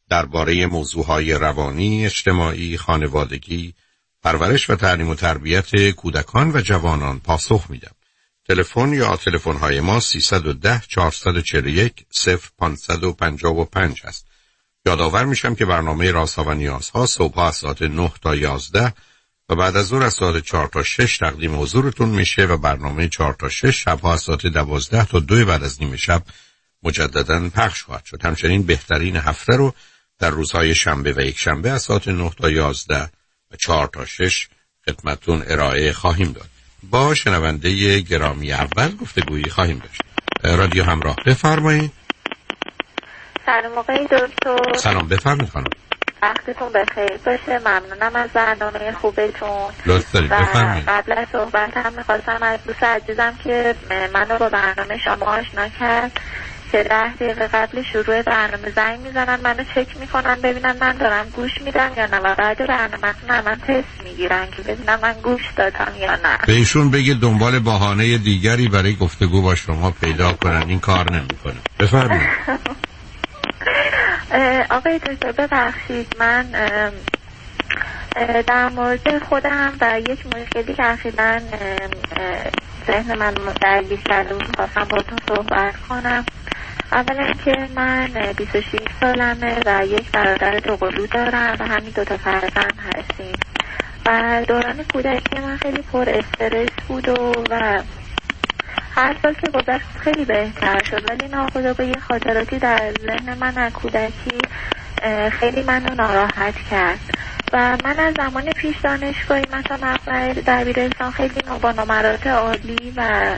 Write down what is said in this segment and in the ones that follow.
درباره موضوعهای روانی، اجتماعی، خانوادگی، پرورش و تعلیم و تربیت کودکان و جوانان پاسخ میدم. تلفن یا تلفن‌های ما 310 441 0555 است. یادآور میشم که برنامه رازها و نیازها صبح‌ها از ساعت 9 تا 11 و بعد از ظهر از ساعت 4 تا 6 تقدیم حضورتون میشه و برنامه 4 تا 6 شب‌ها از ساعت 12 تا 2 بعد از نیم شب مجدداً پخش خواهد شد. همچنین بهترین هفته رو در روزهای شنبه و یک شنبه از ساعت 9 تا 11 و 4 تا 6 خدمتتون ارائه خواهیم داد. با شنونده گرامی اول گفتگویی خواهیم داشت. رادیو همراه، بفرمایید. سلام آقای دکتر. سلام، بفرمایید خانم. وقتتون بخیر باشه. ممنونم از برنامه خوبتون. لطف دارید، بفرمایید. قبل از صحبت هم می‌خواستم از دوست عزیزم که منو با برنامه شما آشنا کرد که 10 دقیقه قبل شروع برنامه زنگ میزنن، منو چک میکنن ببینن من دارم گوش میدم یا نه و بعد برنامه‌تون من تست میگیرن که ببینم من گوش دادم یا نه. به ایشون بگید دنبال بهانه دیگری برای گفتگو با شما پیدا کنن، این کار نمیکنه. بفرمایید. آقای دکتر ببخشید، من در مورد خودم و یک مشکلی که اخیراً ذهن من درگیر کرده بود می‌خواستم باهاتون صحبت کنم. اولا که من 26 سالمه و یک برادر دوقلو دارم و همین 2 تا فرزند هستیم و دوران کودکی من خیلی پر استرس بود و هر سال که گذشت خیلی بهتر شد، ولی ناخودآگاه یه خاطراتی در ذهن من از کودکی خیلی منو ناراحت کرد و من از زمان پیش دانشگاهی مثلا مقطع دبیرستان خیلی با نمرات عالی و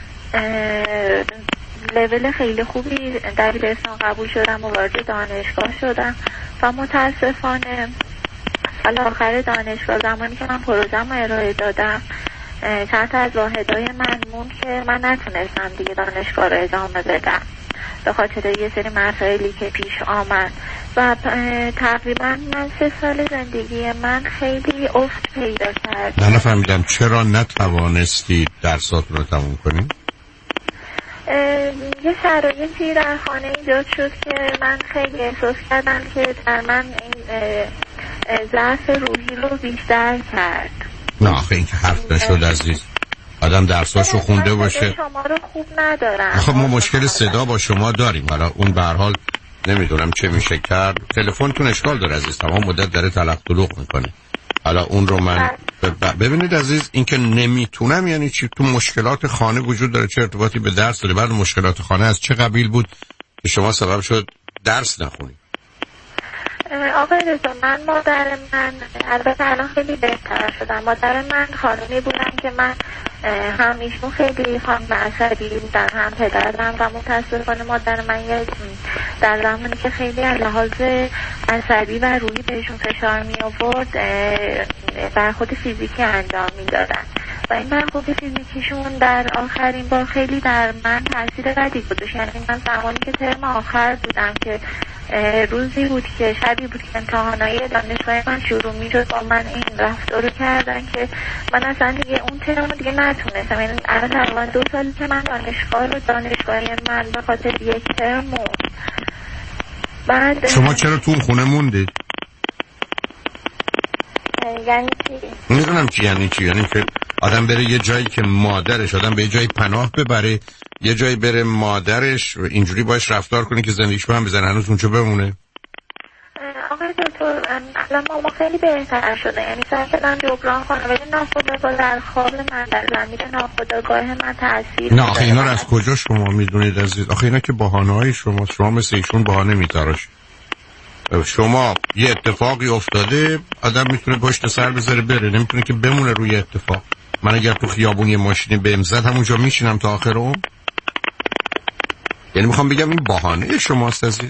لول خیلی خوبی دبیرستان قبول شدم و وارد دانشگاه شدم و متاسفانه سال آخر دانشگاه زمانی که من پروژه‌مو ارائه دادم چند تا از واحدهای من موند که من نتونستم دیگه دانشگاه رو ادامه بدم به خاطر یه سری مسائلی که پیش آمد و تقریبا من 3 سال زندگی من خیلی افت پیدا کرد. نفهمیدم چرا نتوانستید درساتون رو تموم کنید؟ یه شرایطی در خانه ایجاد شد که من خیلی احساس کردم که در من این ضعف روحی رو بیشتر کرد. نه آخه این که حرف نشد عزیز، آدم درساشو خونده باشه. شما رو خوب ندارم. خب ما مشکل صدا با شما داریم، حالا اون به هر حال نمیدونم چه میشه کرد. تلفنتون اشکال داره عزیز، تمام مدت داره تلق طلوق میکنه. حالا اون رو من ببینید عزیز، این که نمیتونم یعنی چی؟ تو مشکلات خانه وجود داره، چه ارتباطی به درس داره؟ بعد مشکلات خانه از چه قبیل بود که شما سبب شد درس نخونید؟ آقای رضا، مادر من البته الان خیلی بهتر شدم. مادر من خانمی بودن که من هم ایشون خیلی خانم عصبی بودن هم پدرم و متاسفانه مادر من در زمانی که خیلی از لحاظ عصبی و روحی بهشون فشار می آورد برخورد فیزیکی انجام می دادن و این برخورد فیزیکیشون در آخرین بار خیلی در من تاثیر بدی گذاشت. یعنی من زمانی که ترم آخر بودم که روزی بود که شبی بود که امتحانای دانشگاه من شروع میشد با من این رفتار رو کردن که من اصلا دیگه اون ترم دیگه نتونستم. یعنی الان تقریبا 2 سالی که من دانشگاه من به خاطر یک ترم موند. بعد شما چرا تو خونه موندید؟ یعنی چی؟ میدونم چی یعنی چی، یعنی که آدم بره یه جایی که مادرش، آدم به یه جایی پناه ببره، یه جایی بره مادرش اینجوری باش رفتار کنه که زندگیش به هم بزنه، هنوز اونجا بمونه. آقای دکتر الان ما خیلی بهتر شده، یعنی سعی کردم جبران کنم ولی ناخودآگاه در خواب من در زمین ناخودآگاه من تاثیر. نه آخه اینا رو از کجا شما میدونید عزیز؟ آخه اینا که بهانه‌های شماست، شما مثل ایشون بهانه میتراشید. شما یه اتفاقی افتاده، آدم میتونه پشت سر بذاره بره، نمیتونه که بمونه روی اتفاق. من اگر تو خیابون یه ماشینی بهم زد همونجا میشینم تا آخر عمر؟ یعنی میخوام بگم این بهانه شماست عزیز.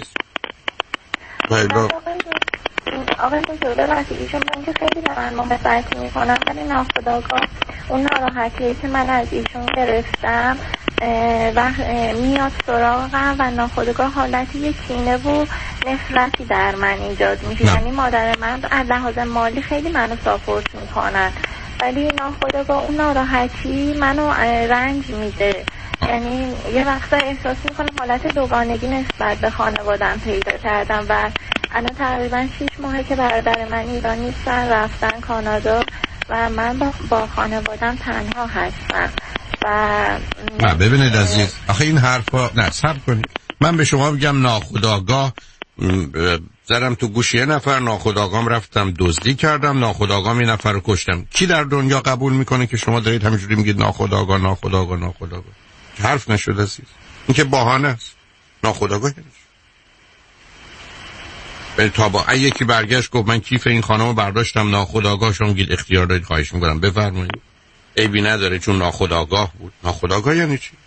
آقای دکتر ایشون من که خیلی به من محبت میکنم ولی ناخودآگاه اون ناراحتیه که من از ایشون گرفتم و میاد سراغم و ناخودآگاه حالتی یک کینه و نفرتی در من ایجاد میشه. یعنی مادر من از لحاظ مالی خیلی منو ساپورت میکنن ولی ناخودآگاه اون ناراحتی منو رنج میده. یعنی یه وقتا احساس میکنم حالت دوگانگی نسبت به خانوادم پیدا کردم و الان تقریبا 6 ماهه که برادر من ایران نیستن، رفتن کانادا و من با خانوادم تنها هستم. و ببینید عزیز، آخه این حرفا نه، صبر کنید. من به شما بگم ناخودآگاه زدم تو گوش یه نفر، ناخودآگاهم رفتم دزدی کردم، ناخودآگاهم یه نفر رو کشتم. کی در دنیا قبول میکنه که شما دارید همینجوری میگید ناخودآگاه ناخودآگاه ناخودآگاه؟ حرف نشد عزیز، این که بهانه است. ناخودآگاه یعنی تا با یکی برگشت گفت من کیف این خانم رو برداشتم ناخودآگاه، شما گید اختیار دارید، خواهش میکنم بفرمایید. عیبی نداره چون ناخودآگاه بود. ناخودآگاه یعنی چی؟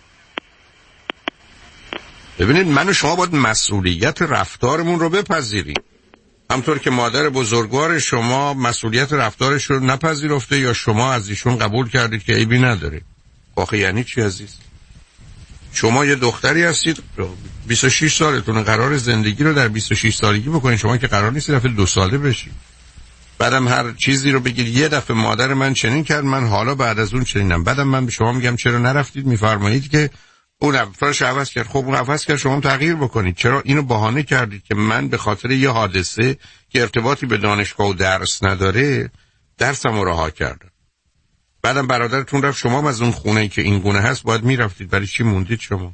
ببینید من و شما باید مسئولیت رفتارمون رو بپذیریم. همطور که مادر بزرگوار شما مسئولیت رفتارش رو نپذیرفته یا شما از ایشون قبول کردید که عیبی نداره. آخه یعنی چی عزیز؟ شما یه دختری هستید 26 سالتونه، قرار زندگی رو در 26 سالگی بکنید. شما که قرار نیست دفعه 2 ساله بشید. بعدم هر چیزی رو بگید یه دفعه مادر من چنین کرد، من حالا بعد از اون چنینم. بعدم من به شما میگم چرا نرفتید، میفرمایید که اون رفتارش عوض کرد. خب اون عوض کرد، شما تغییر بکنید. چرا اینو بهانه کردید که من به خاطر یه حادثه که ارتباطی به دانشگاه و درس نداره درسم رو رها کردم؟ بعدم برادرتون رفت، شما از اون خونه‌ای که این گونه هست باید میرفتید. برای چی موندید شما؟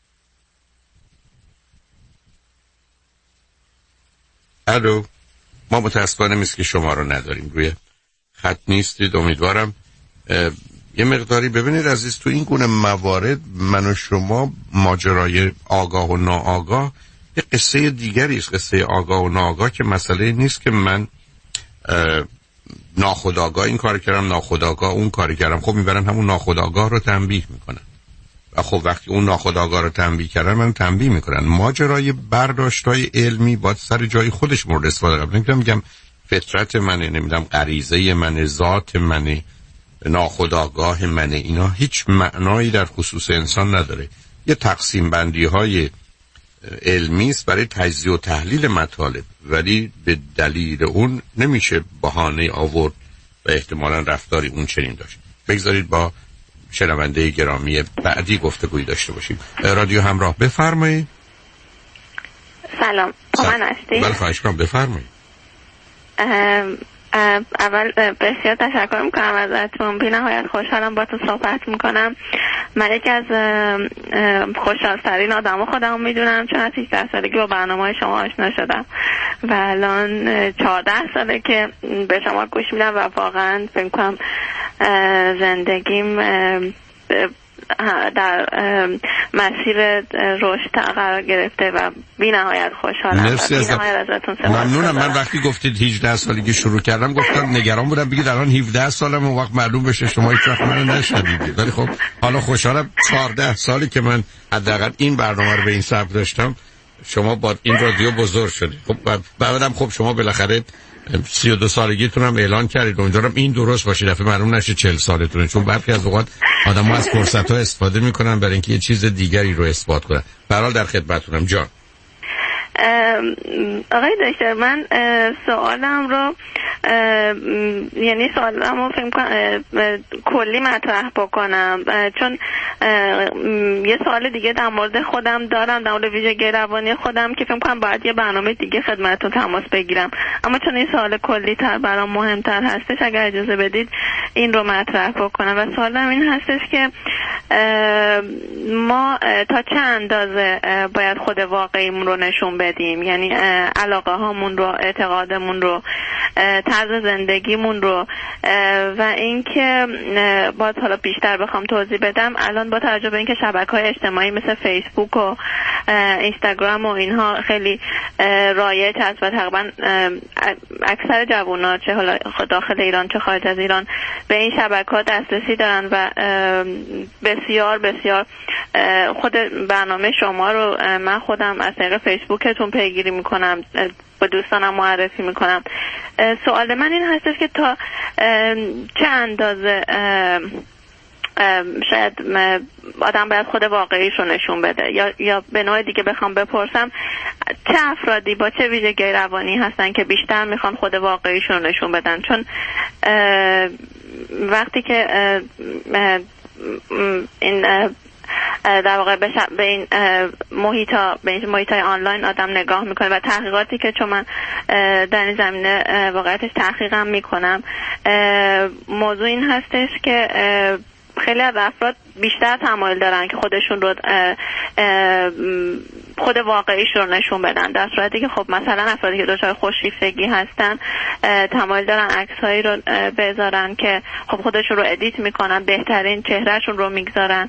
الو، ما متاسفانه میست که شما رو نداریم، روی خط نیستید. امیدوارم یه مقداری ببینید عزیز، تو این گونه موارد من و شما ماجرای آگاه و ناآگاه یه قصه دیگری است. قصه آگاه و ناآگاه که مسئله نیست که من ناخودآگاه این کار کردم، ناخودآگاه اون کار کردم. خب میبرن همون ناخودآگاه رو تنبیه میکنن و خب وقتی اون ناخودآگاه رو تنبیه کردن من تنبیه میکنن. ماجرای برداشتای علمی باید سر جای خودش مورد استفاده قرار. میگم فطرت منه، نمیدونم غریزه منه، ذات منه، ناخودآگاه منه، اینا هیچ معنایی در خصوص انسان نداره. یه تقسیم بندی های علمی است برای تجزیه و تحلیل مطالب، ولی به دلیل اون نمیشه بهانه آورد و احتمالاً رفتاری اون چنین داشت. بگذارید با شنونده گرامی بعدی گفتگویی داشته باشیم. رادیو همراه، بفرمایید. سلام، من هستی؟ بله خواهش کنم، بفرمایید. اول بسیار تشکر میکنم ازتون. بی نهایت خوشحالم با تو صحبت میکنم. من یکی از خوشحالترین آدم خودم میدونم، چون از 18 سالگی با برنامه شما آشنا شدم و الان 14 ساله که به شما گوش میدم و واقعا فکر کنم زندگیم در مسیر رشد قرار گرفته و بی نهایت خوشحالم. مرسی ازتون. ممنونم. من وقتی گفتید 18 سالگی شروع کردم گفتم نگران بودم بگید الان 17 سالم و وقت معلوم بشه شما هیچ وقت منو نشنیدید. ولی خب حالا خوشحالم 14 سالی که من حداقل این برنامه رو به این سبک داشتم شما با این رادیو بزرگ شدید. خب بعدم خب شما بالاخره 32 سالگیتون هم اعلان کردید، اونجا این درست باشه دفعه معلوم نشه 40 سالتونه، چون برخی از اوقات آدم‌ها از فرصت‌ها استفاده می‌کنن برای اینکه یه چیز دیگری رو اثبات کنن. به هر حال در خدمتتونم. جان آقای دکتر، من سوالم رو فکر کنم کلی مطرح بکنم، چون یه سوال دیگه در مورد خودم دارم، در مورد ویژگی روانی خودم که فکر کنم باید یه برنامه دیگه خدمتتون تماس بگیرم، اما چون این سوال کلی تر برام مهمتر هستش اگر اجازه بدید این رو مطرح بکنم. و سوالم این هستش که ما تا چه اندازه باید خود واقعیمون رو نشون بدیم، یعنی علاقه هامون رو، اعتقادمون رو، طرز زندگیمون رو، و اینکه باید حالا بیشتر بخوام توضیح بدم، الان با توجه به اینکه شبکه‌های اجتماعی مثل فیسبوک و اینستاگرام و اینها خیلی رایج هست و تقریبا اکثر جوان‌ها چه حالا داخل ایران چه خارج از ایران به این شبکه‌ها دسترسی دارن و بسیار بسیار خود برنامه شما رو من خودم از طریق فیسبوکتون پیگیری میکنم، با دوستانم معرفی میکنم. سوال من این هستش که تا چه اندازه شاید آدم باید خود واقعیش رو نشون بده، یا به نوع دیگه بخوام بپرسم چه افرادی با چه ویژگی روانی هستن که بیشتر میخوان خود واقعیش رو نشون بدن؟ چون وقتی که این در واقع به این محیط‌های آنلاین آدم نگاه میکنه و تحقیقاتی که چون من در این زمینه واقعیتش تحقیقم میکنم، موضوع این هستش که خیلی از افراد بیشتر تمایل دارن که خودشون رو خود واقعیشون رو نشون بدن، در صورتی که خب مثلا افرادی که دچار خودشیفتگی هستن تمایل دارن عکس‌هایی رو بذارن که خب خودشون رو ادیت میکنن، بهترین چهرهشون رو میگذارن.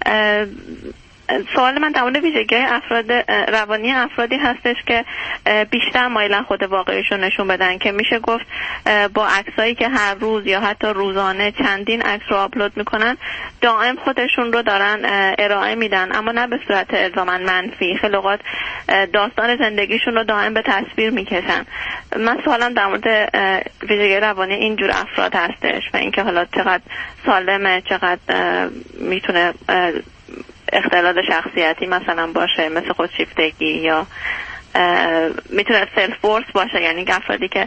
سوال من در مورد ویژگی‌های روانی افرادی هستش که بیشتر مایلن خود واقعیشون نشون بدن، که میشه گفت با عکسایی که هر روز یا حتی روزانه چندین عکس رو آپلود میکنن دائم خودشون رو دارن ارائه میدن، اما نه به صورت الزاما منفی. خیلی اوقات داستان زندگیشون رو دائم به تصویر میکشن. من سوالم در مورد ویژگی روانی اینجور افراد هستش و اینکه حالا چقدر سالمه، چقدر میتونه اختلال شخصیتی مثلا باشه مثل خودشیفتگی، یا میتونه سلف ورث باشه، یعنی افرادی که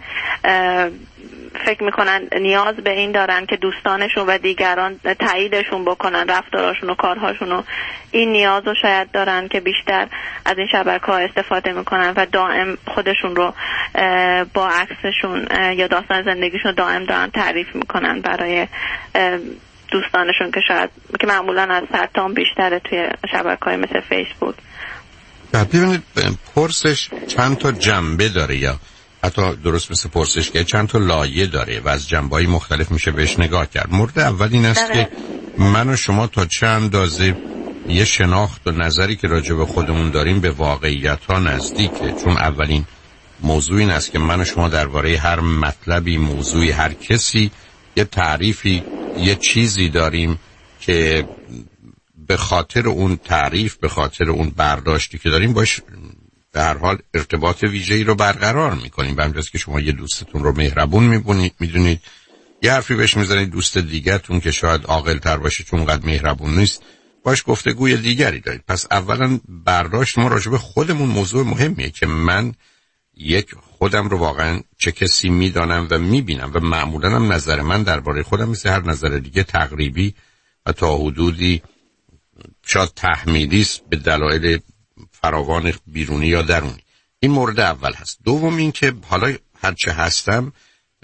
فکر میکنن نیاز به این دارن که دوستانشون و دیگران تاییدشون بکنن رفتاراشون و کارهاشون، و این نیاز رو شاید دارن که بیشتر از این شبکه‌ها استفاده میکنن و دائم خودشون رو با عکسشون یا داستان زندگیشون دائم دارن تعریف میکنن برای دوستانشون که شاید که معمولا از سرطان بیشتره توی شبکه‌های مثل فیسبوک. ببینید پرسش چند تا جنبه داره، یا حتی درست مثل پرسش که چند تا لایه داره و از جنبه‌های مختلف میشه بهش نگاه کرد. مورد اول این است که من و شما تا چه اندازه یه شناخت و نظری که راجع به خودمون داریم به واقعیت‌ها نزدیکه. چون اولین موضوع این است که من و شما درباره هر مطلبی، موضوعی، هر کسی یه تعریفی، یه چیزی داریم که به خاطر اون تعریف، به خاطر اون برداشتی که داریم باش به هر حال ارتباط ویژه‌ای رو برقرار می‌کنیم. به همجاست که شما یه دوستتون رو مهربون می‌دونید، یه حرفی بهش می‌زنید، دوست دیگه‌تون که شاید عاقل‌تر باشه چون اونقدر مهربون نیست باش گفتگوی دیگری دارید. پس اولا برداشت ما راجع به خودمون موضوع مهمیه که من خودم رو واقعا چه کسی میدانم و میبینم و معمولا هم نظر من درباره خودم مثل هر نظر دیگه تقریبی و تا حدودی شاید تحمیلی است به دلایل فراوان بیرونی یا درونی. این مورد اول هست. دوم این که حالا هرچه هستم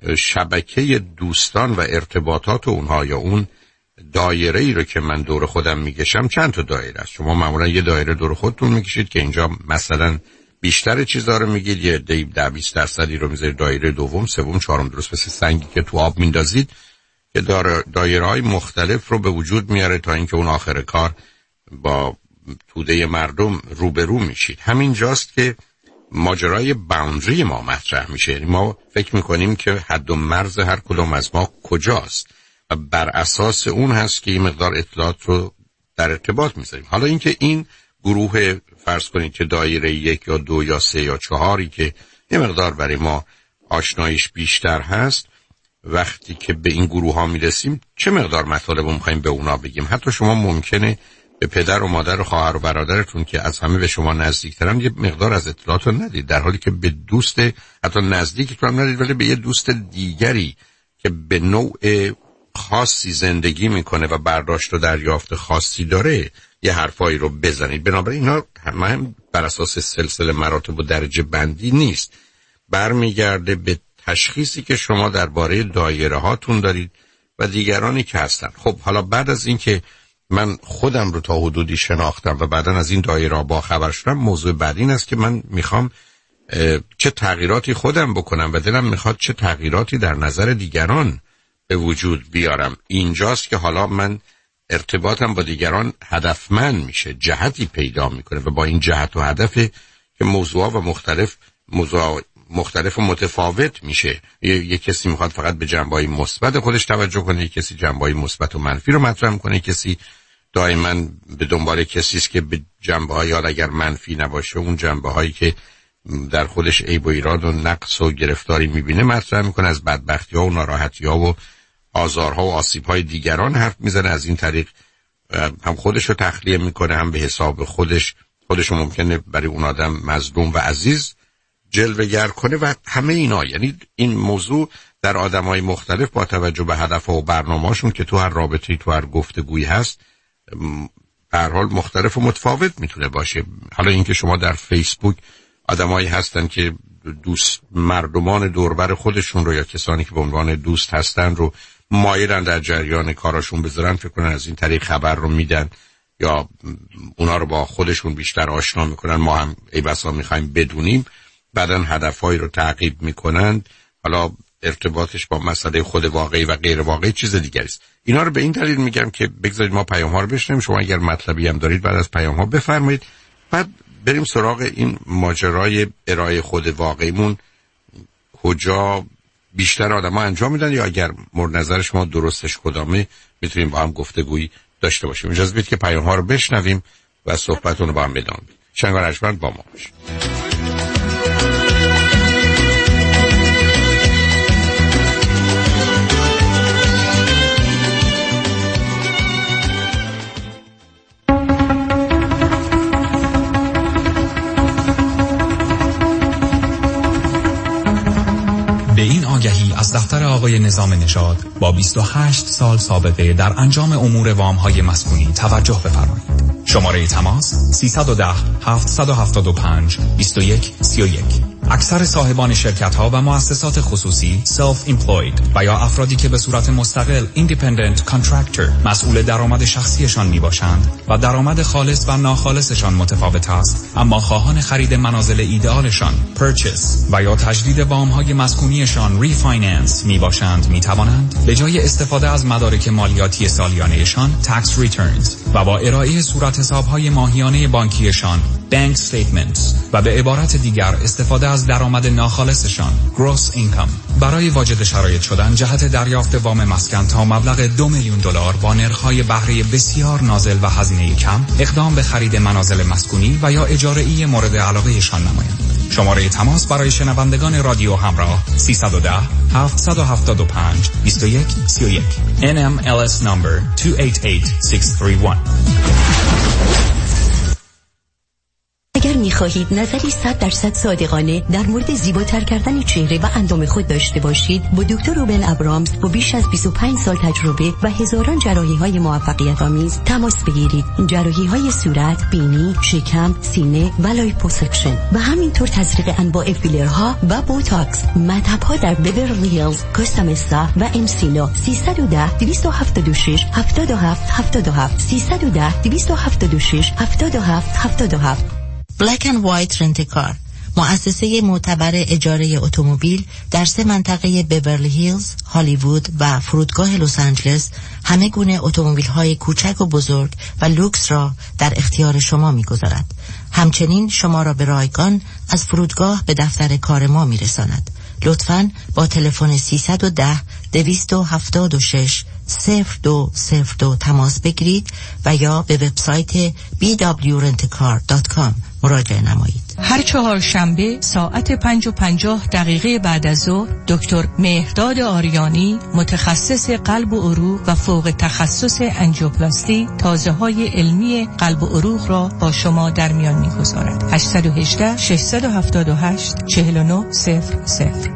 شبکه دوستان و ارتباطات اونها یا اون دایره ای رو که من دور خودم میکشم چند تا دایره است. شما معمولا یه دایره دور خودتون میکشید که اینجا مثلا بیشتر چیزا رو میگید، یه 10-20% رو میذارید دایره دوم، سوم، چهارم، درست مثل سنگی که تو آب میندازید که دایره‌های مختلف رو به وجود میاره تا اینکه اون آخر کار با توده مردم روبرو میشید. همین جاست که ماجرای باوندری ما مطرح میشه. یعنی ما فکر میکنیم که حد و مرز هر کدوم از ما کجاست و بر اساس اون هست که این مقدار اطلاعات رو در ارتباط میذاریم. حالا اینکه این گروه فرض کنید که دایره 1 یا 2 یا 3 یا 4 که یه مقدار برای ما آشناییش بیشتر هست، وقتی که به این گروه ها میرسیم چه مقدار مطالب رو میخوایم به اونا بگیم. حتی شما ممکنه به پدر و مادر و خواهر و برادرتون که از همه به شما نزدیکترن یه مقدار از اطلاعات رو ندید، در حالی که به دوست حتی نزدیکتون هم ندید، ولی به یه دوست دیگری که به نوع خاصی زندگی میکنه و برداشت و دریافت خاصی داره یه حرفایی رو بزنید. بنابراین اینا هم بر اساس سلسله مراتب و درجه بندی نیست، برمیگرده به تشخیصی که شما درباره دایره هاتون دارید و دیگرانی که هستن. خب حالا بعد از این که من خودم رو تا حدودی شناختم و بعدن از این دایره با خبر شدم، موضوع بعدی این است که من میخوام چه تغییراتی خودم بکنم و دلم میخواد چه تغییراتی در نظر دیگران به وجود بیارم. اینجاست که حالا من ارتباطم با دیگران هدفمند میشه، جهتی پیدا میکنه و با این جهت و هدف که موضوع مختلف و متفاوت میشه. یه کسی میخواد فقط به جنبه‌های مثبت خودش توجه کنه، یه کسی جنبه‌های مثبت و منفی رو مطرح میکنه، یه کسی دائما به دنبال کسی است که به جنبه‌های اگر منفی نباشه اون جنبه‌هایی که در خودش عیب و ایراد و نقص و گرفتاری میبینه مطرح میکنه، از بدبختی‌ها و ناراحتی‌ها و آزارها و آسیب‌های دیگران حرف میزنه. از این طریق هم خودش رو تخلیه میکنه، هم به حساب خودش رو ممکنه برای اون آدم مظلوم و عزیز جلوه‌گر کنه و همه اینا. یعنی این موضوع در آدم‌های مختلف با توجه به هدف‌ها و برنامه‌هاشون که تو هر رابطه‌ای، تو هر گفتگویی هست، به هر حال مختلف و متفاوت میتونه باشه. حالا اینکه شما در فیسبوک آدمایی هستن که دوست مردمان دوربر خودشون رو یا کسانی که به عنوان دوست هستن رو مایلن در جریان کاراشون بذارن، فکر کنن از این طریق خبر رو میدن یا اونا رو با خودشون بیشتر آشنا میکنن. ما هم ای بسا میخوایم بدونیم، بعدن هدفهایی رو تعقیب میکنن. حالا ارتباطش با مسئله خود واقعی و غیر واقعی چیز دیگری است. اینا رو به این دلیل میگم که بگذارید ما پیام ها رو بشنویم. شما اگر مطلبی هم دارید بعد از پیام ها بفرمایید، بعد بریم سراغ این ماجرای ارائه خود واقعیمون. کجا بیشتر آدم‌ها انجام میدن یا اگر مورد نظر شما درستش کدامه میتونیم با هم گفتگویی داشته باشیم. اجازه بدید که پیام ها رو بشنویم و صحبتون رو با هم ادامه بدیم. شنگار ارجمند با ما باشید. به این آگهی از دفتر آقای نظام نژاد با 28 سال سابقه در انجام امور وام‌های مسکونی توجه بفرمایید. شماره تماس 310 775 2131. اکثر صاحبان شرکت‌ها و مؤسسات خصوصی self-employed و یا افرادی که به صورت مستقل independent contractor مسئول درآمد شخصیشان میباشند و درآمد خالص و ناخالصشان متفاوت است، اما خواهان خرید منازل ایدئالشان purchase و یا تجدید وام‌های مسکونیشان refinance میباشند، میتوانند به جای استفاده از مدارک مالیاتی سالیانه‌شان tax returns و با ارائه صورت حساب‌های ماهیانه بانکیشان bank statements و به عبارت دیگر استفاده از درآمد ناخالصشان gross income برای واجد شرایط شدن جهت دریافت وام مسکن تا مبلغ $2 میلیون با نرخ‌های بهره بسیار نازل و هزینه کم اقدام به خرید منازل مسکونی و یا اجاره‌ای مورد علاقه‌شان نمایند. شماره تماس برای شنوندگان رادیو همراه 310 775 2131 NMLS number 288631. اگر می‌خواهید نظری 100% صادقانه در مورد زیباتر کردن چهره و اندام خود داشته باشید، با دکتر روبن ابرامز با بیش از 25 سال تجربه و هزاران جراحی‌های موفقیت آمیز تماس بگیرید. جراحی‌های صورت، بینی، شکم، سینه و لایپوسکشن و همینطور تزریق انواع فیلرها و بوتاکس. مطب‌ها در بیورلی هیلز، کوستامستا و انسینو. 310 276 7777 310 276 7777. Black and White رنتکار، مؤسسه معتبر اجاره اتومبیل در 3 منطقه بیورلی هیلز، هالیوود و فرودگاه لس آنجلس همه گونه اتومبیل‌های کوچک و بزرگ و لوکس را در اختیار شما می‌گذارد. همچنین شما را به رایگان از فرودگاه به دفتر کار ما می‌رساند. لطفاً با تلفن 310 276 0202 تماس بگیرید و یا به وبسایت bwrentcar.com مراجعه نمایید. هر 4 شنبه ساعت 5:50 بعد از ظهر دکتر مهرداد آریانی، متخصص قلب و عروق و فوق تخصص انژیوپلاستی، تازه‌های علمی قلب و عروق را با شما در میان می‌گذارد. 818 678 4900.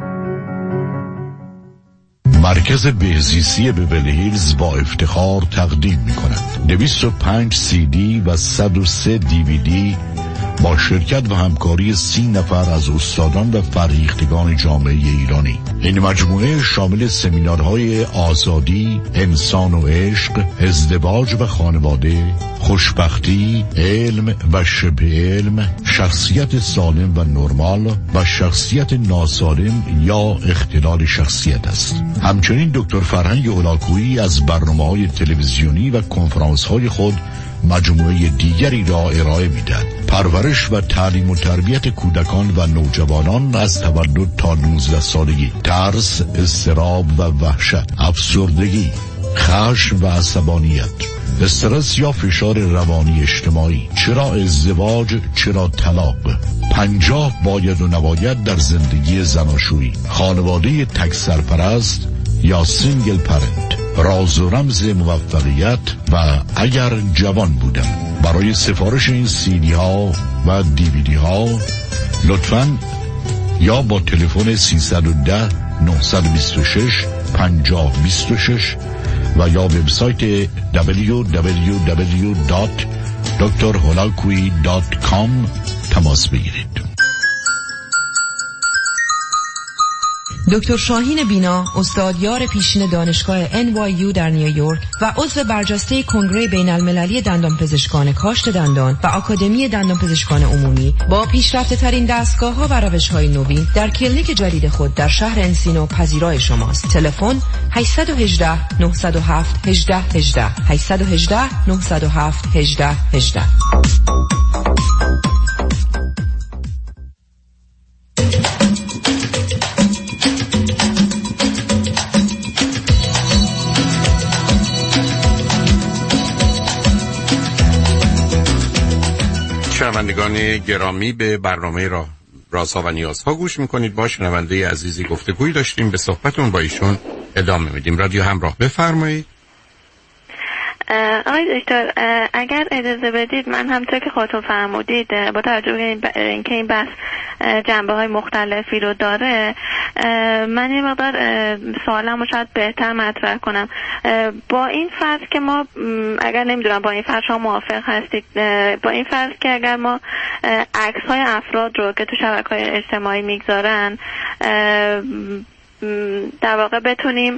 مرکز بهزیستی بیورلی هیلز با افتخار تقدیم می‌کند 205 CD و 103 DVD با شرکت و همکاری 30 نفر از استادان و فرهیختگان جامعه ایرانی. این مجموعه شامل سمینارهای آزادی، انسان و عشق، ازدواج و خانواده، خوشبختی، علم و شبه علم، شخصیت سالم و نرمال و شخصیت ناسالم یا اختلال شخصیت است. همچنین دکتر فرهنگ هولاکویی از برنامه‌های تلویزیونی و کنفرانس‌های خود مجموعه دیگری را ارائه می‌دهد. پرورش و تعلیم و تربیت کودکان و نوجوانان از تولد تا 19 سالگی، ترس، اضطراب و وحشت، افسردگی، خشم و عصبانیت، استرس یا فشار روانی اجتماعی، چرا ازدواج، چرا طلاق، 50 باید و نباید در زندگی زناشویی، خانواده تک سرپرست یا سینگل پرنت، راز و رمز موفقیت و اگر جوان بودم. برای سفارش این CD ها و DVD ها لطفاً یا با تلفن 310 926 5026 و یا وبسایت www.bwrentcar.com drholakui.com تماس بگیرید. دکتر شاهین بینا، استادیار پیشین دانشگاه NYU در نیویورک و عضو برجسته کنگره بین المللی دندانپزشکان کاشت دندان و آکادمی دندانپزشکان عمومی، با پیشرفته ترین دستگاه‌ها و روش‌های نوین در کلینیک جدید خود در شهر انسینو پذیرای شماست. تلفن 818 907 1818 818 907 1818. شنوندگان گرامی، به برنامه رازها و نیازها گوش میکنید. با شنونده عزیزی گفتگویی داشتیم، به صحبتون با ایشون ادامه میدیم. رادیو همراه، بفرمایید. آقای دکتر، اگر اجازه بدید من همونطور که خودتون فرمودید با توجه به اینکه این بحث جنبه های مختلفی رو داره، من یه مقدار سوالم رو شاید بهتر مطرح کنم. با این فرض که ما، اگر نمیدونم با این فرض شما موافق هستید، با این فرض که اگر ما عکس های افراد رو که تو شبکه‌های اجتماعی میگذارن در واقع بتونیم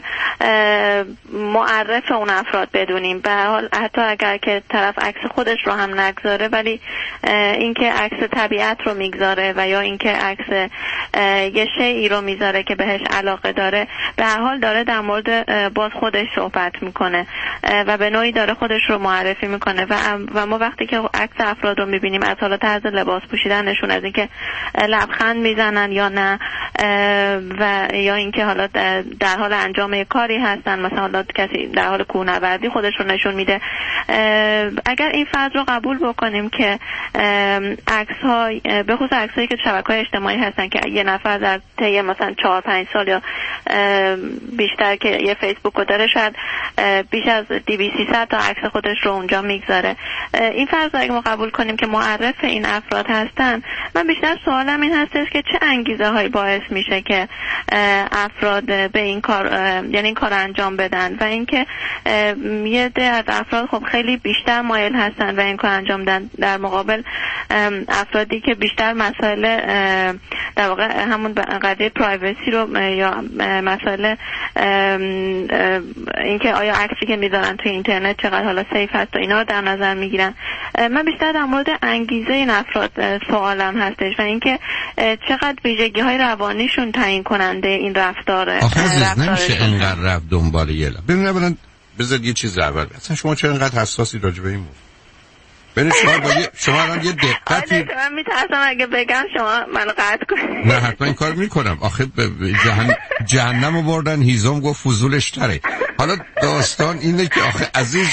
معرف اون افراد بدونیم، به هر حال حتی اگر که طرف عکس خودش رو هم نگذاره، ولی اینکه عکس طبیعت رو میگذاره و یا اینکه عکس یه شیئی رو میذاره که بهش علاقه داره، به هر حال داره در مورد باز خودش صحبت میکنه و به نوعی داره خودش رو معرفی میکنه و ما وقتی که عکس افراد رو میبینیم، از حالا طرز لباس پوشیدنشون، از اینکه لبخند میزنن یا نه، و یا اینکه حالا در حال انجام کاری هستن، مثلا حالا کسی در حال کوهنوردی خودش رو نشون میده، اگر این فرض رو قبول بکنیم که عکس‌های به خصوص عکسایی که شبکه‌های اجتماعی هستن که یه نفر در طی مثلا 4-5 سال یا بیشتر که یه فیسبوک رو داره، شاید بیش از 200-300 تا عکس خودش رو اونجا میگذاره، این فرض رو اگه ما قبول کنیم که معرف این افراد هستن، من بیشتر سوالم این هستش که چه انگیزه هایی باعث میشه که افراد به این کار، یعنی این کار انجام بدن، و اینکه یه عده از افراد خب خیلی بیشتر مایل هستن و این کار انجام بدن در مقابل افرادی که بیشتر مسائل در واقع همون قضیه پرایوسی رو یا مسائل اینکه آیا عکسی که میذارن توی اینترنت چقدر حالا سیف هست و اینا رو در نظر میگیرن. من بیشتر در مورد انگیزه این افراد سوالم هستش و اینکه چقدر ویژگی های روانیشون تعیین کننده این رفتاره. آخه نمیشه انقدر رفت دنبال یه لب. ببینید بذارید یه چیز اول، اصلا شما چرا انقدر حساسی راجع به این موضوع؟ ببین شما الان یه دقتی، من میترسم اگه بگم شما منو قطع کنید. نه حتما این کار میکنم. آخه جهنم آوردن هیزم گفت فضولش تره. حالا داستان اینه که آخه عزیز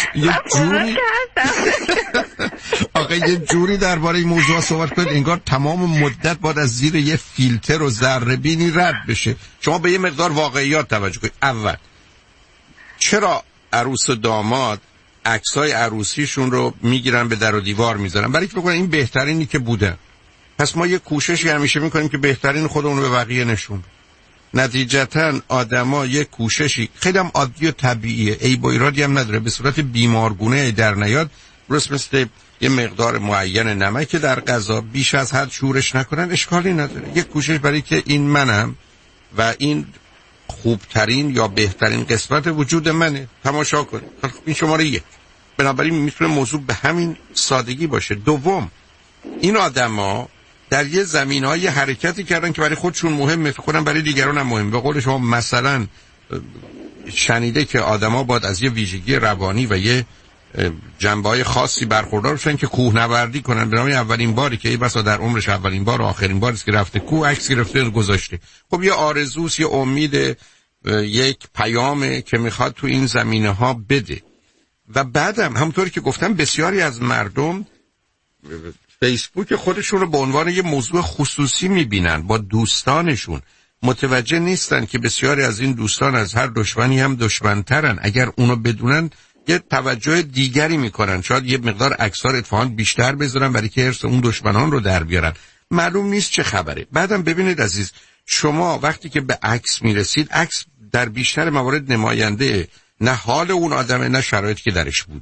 یه جوری درباره این موضوع صحبت کنید انگار تمام مدت باید از زیر یه فیلتر و ذره‌بینی رد بشه. شما به یه مقدار واقعیات توجه کنید. اول، چرا عروس و داماد عکسای عروسیشون رو میگیرن به در و دیوار میذارن؟ برای که بگن این بهترینی که بوده. پس ما یه کوششی همیشه میکنیم که بهترین خودمون رو به بقیه نشون. نتیجتاً آدما یه کوششی خیلی هم عادی و طبیعیه، عیب و ایرادی هم نداره، به صورت بیمارگونه در نیاد، درست مثل یه مقدار معین نمک که در غذا بیش از حد شورش نکنن اشکالی نداره. یه کوشش برای که این منم و این خوبترین یا بهترین قسمت وجود منه، تماشا کنید. این شماره 1. بنابراین میتونه موضوع به همین سادگی باشه. دوم، این آدما در یه زمینه‌های حرکتی کردن که برای خودشون مهمه، فکر کنم برای دیگران هم مهم. به قول شما مثلا شنیده که آدما باید از یه ویژگی روانی و یه جنبه‌های خاصی برخوردار بشن که کوهنوردی کنن. به نام اولین باری که بسا در عمرش اولین بار و آخرین باری است که رفته کوه، عکس گرفته گذاشته. خب یه آرزوست، یه امید، یک پیامه که میخواد تو این زمینه‌ها بده. و بعدم همونطوری که گفتم بسیاری از مردم فیسبوک خودشون رو به عنوان یه موضوع خصوصی میبینن با دوستانشون، متوجه نیستن که بسیاری از این دوستان از هر دشمنی هم دشمنترن. اگر اونو بدونن یه توجه دیگری میکنن، شاید یه مقدار عکس‌ها اتفاقاً بیشتر بذارن برای که حرص اون دشمنان رو در بیارن. معلوم نیست چه خبره. بعدم ببینید عزیز، شما وقتی که به عکس میرسید، عکس در بیشتر موارد نماینده نه حال اون آدمه نه شرایطی که درش بوده.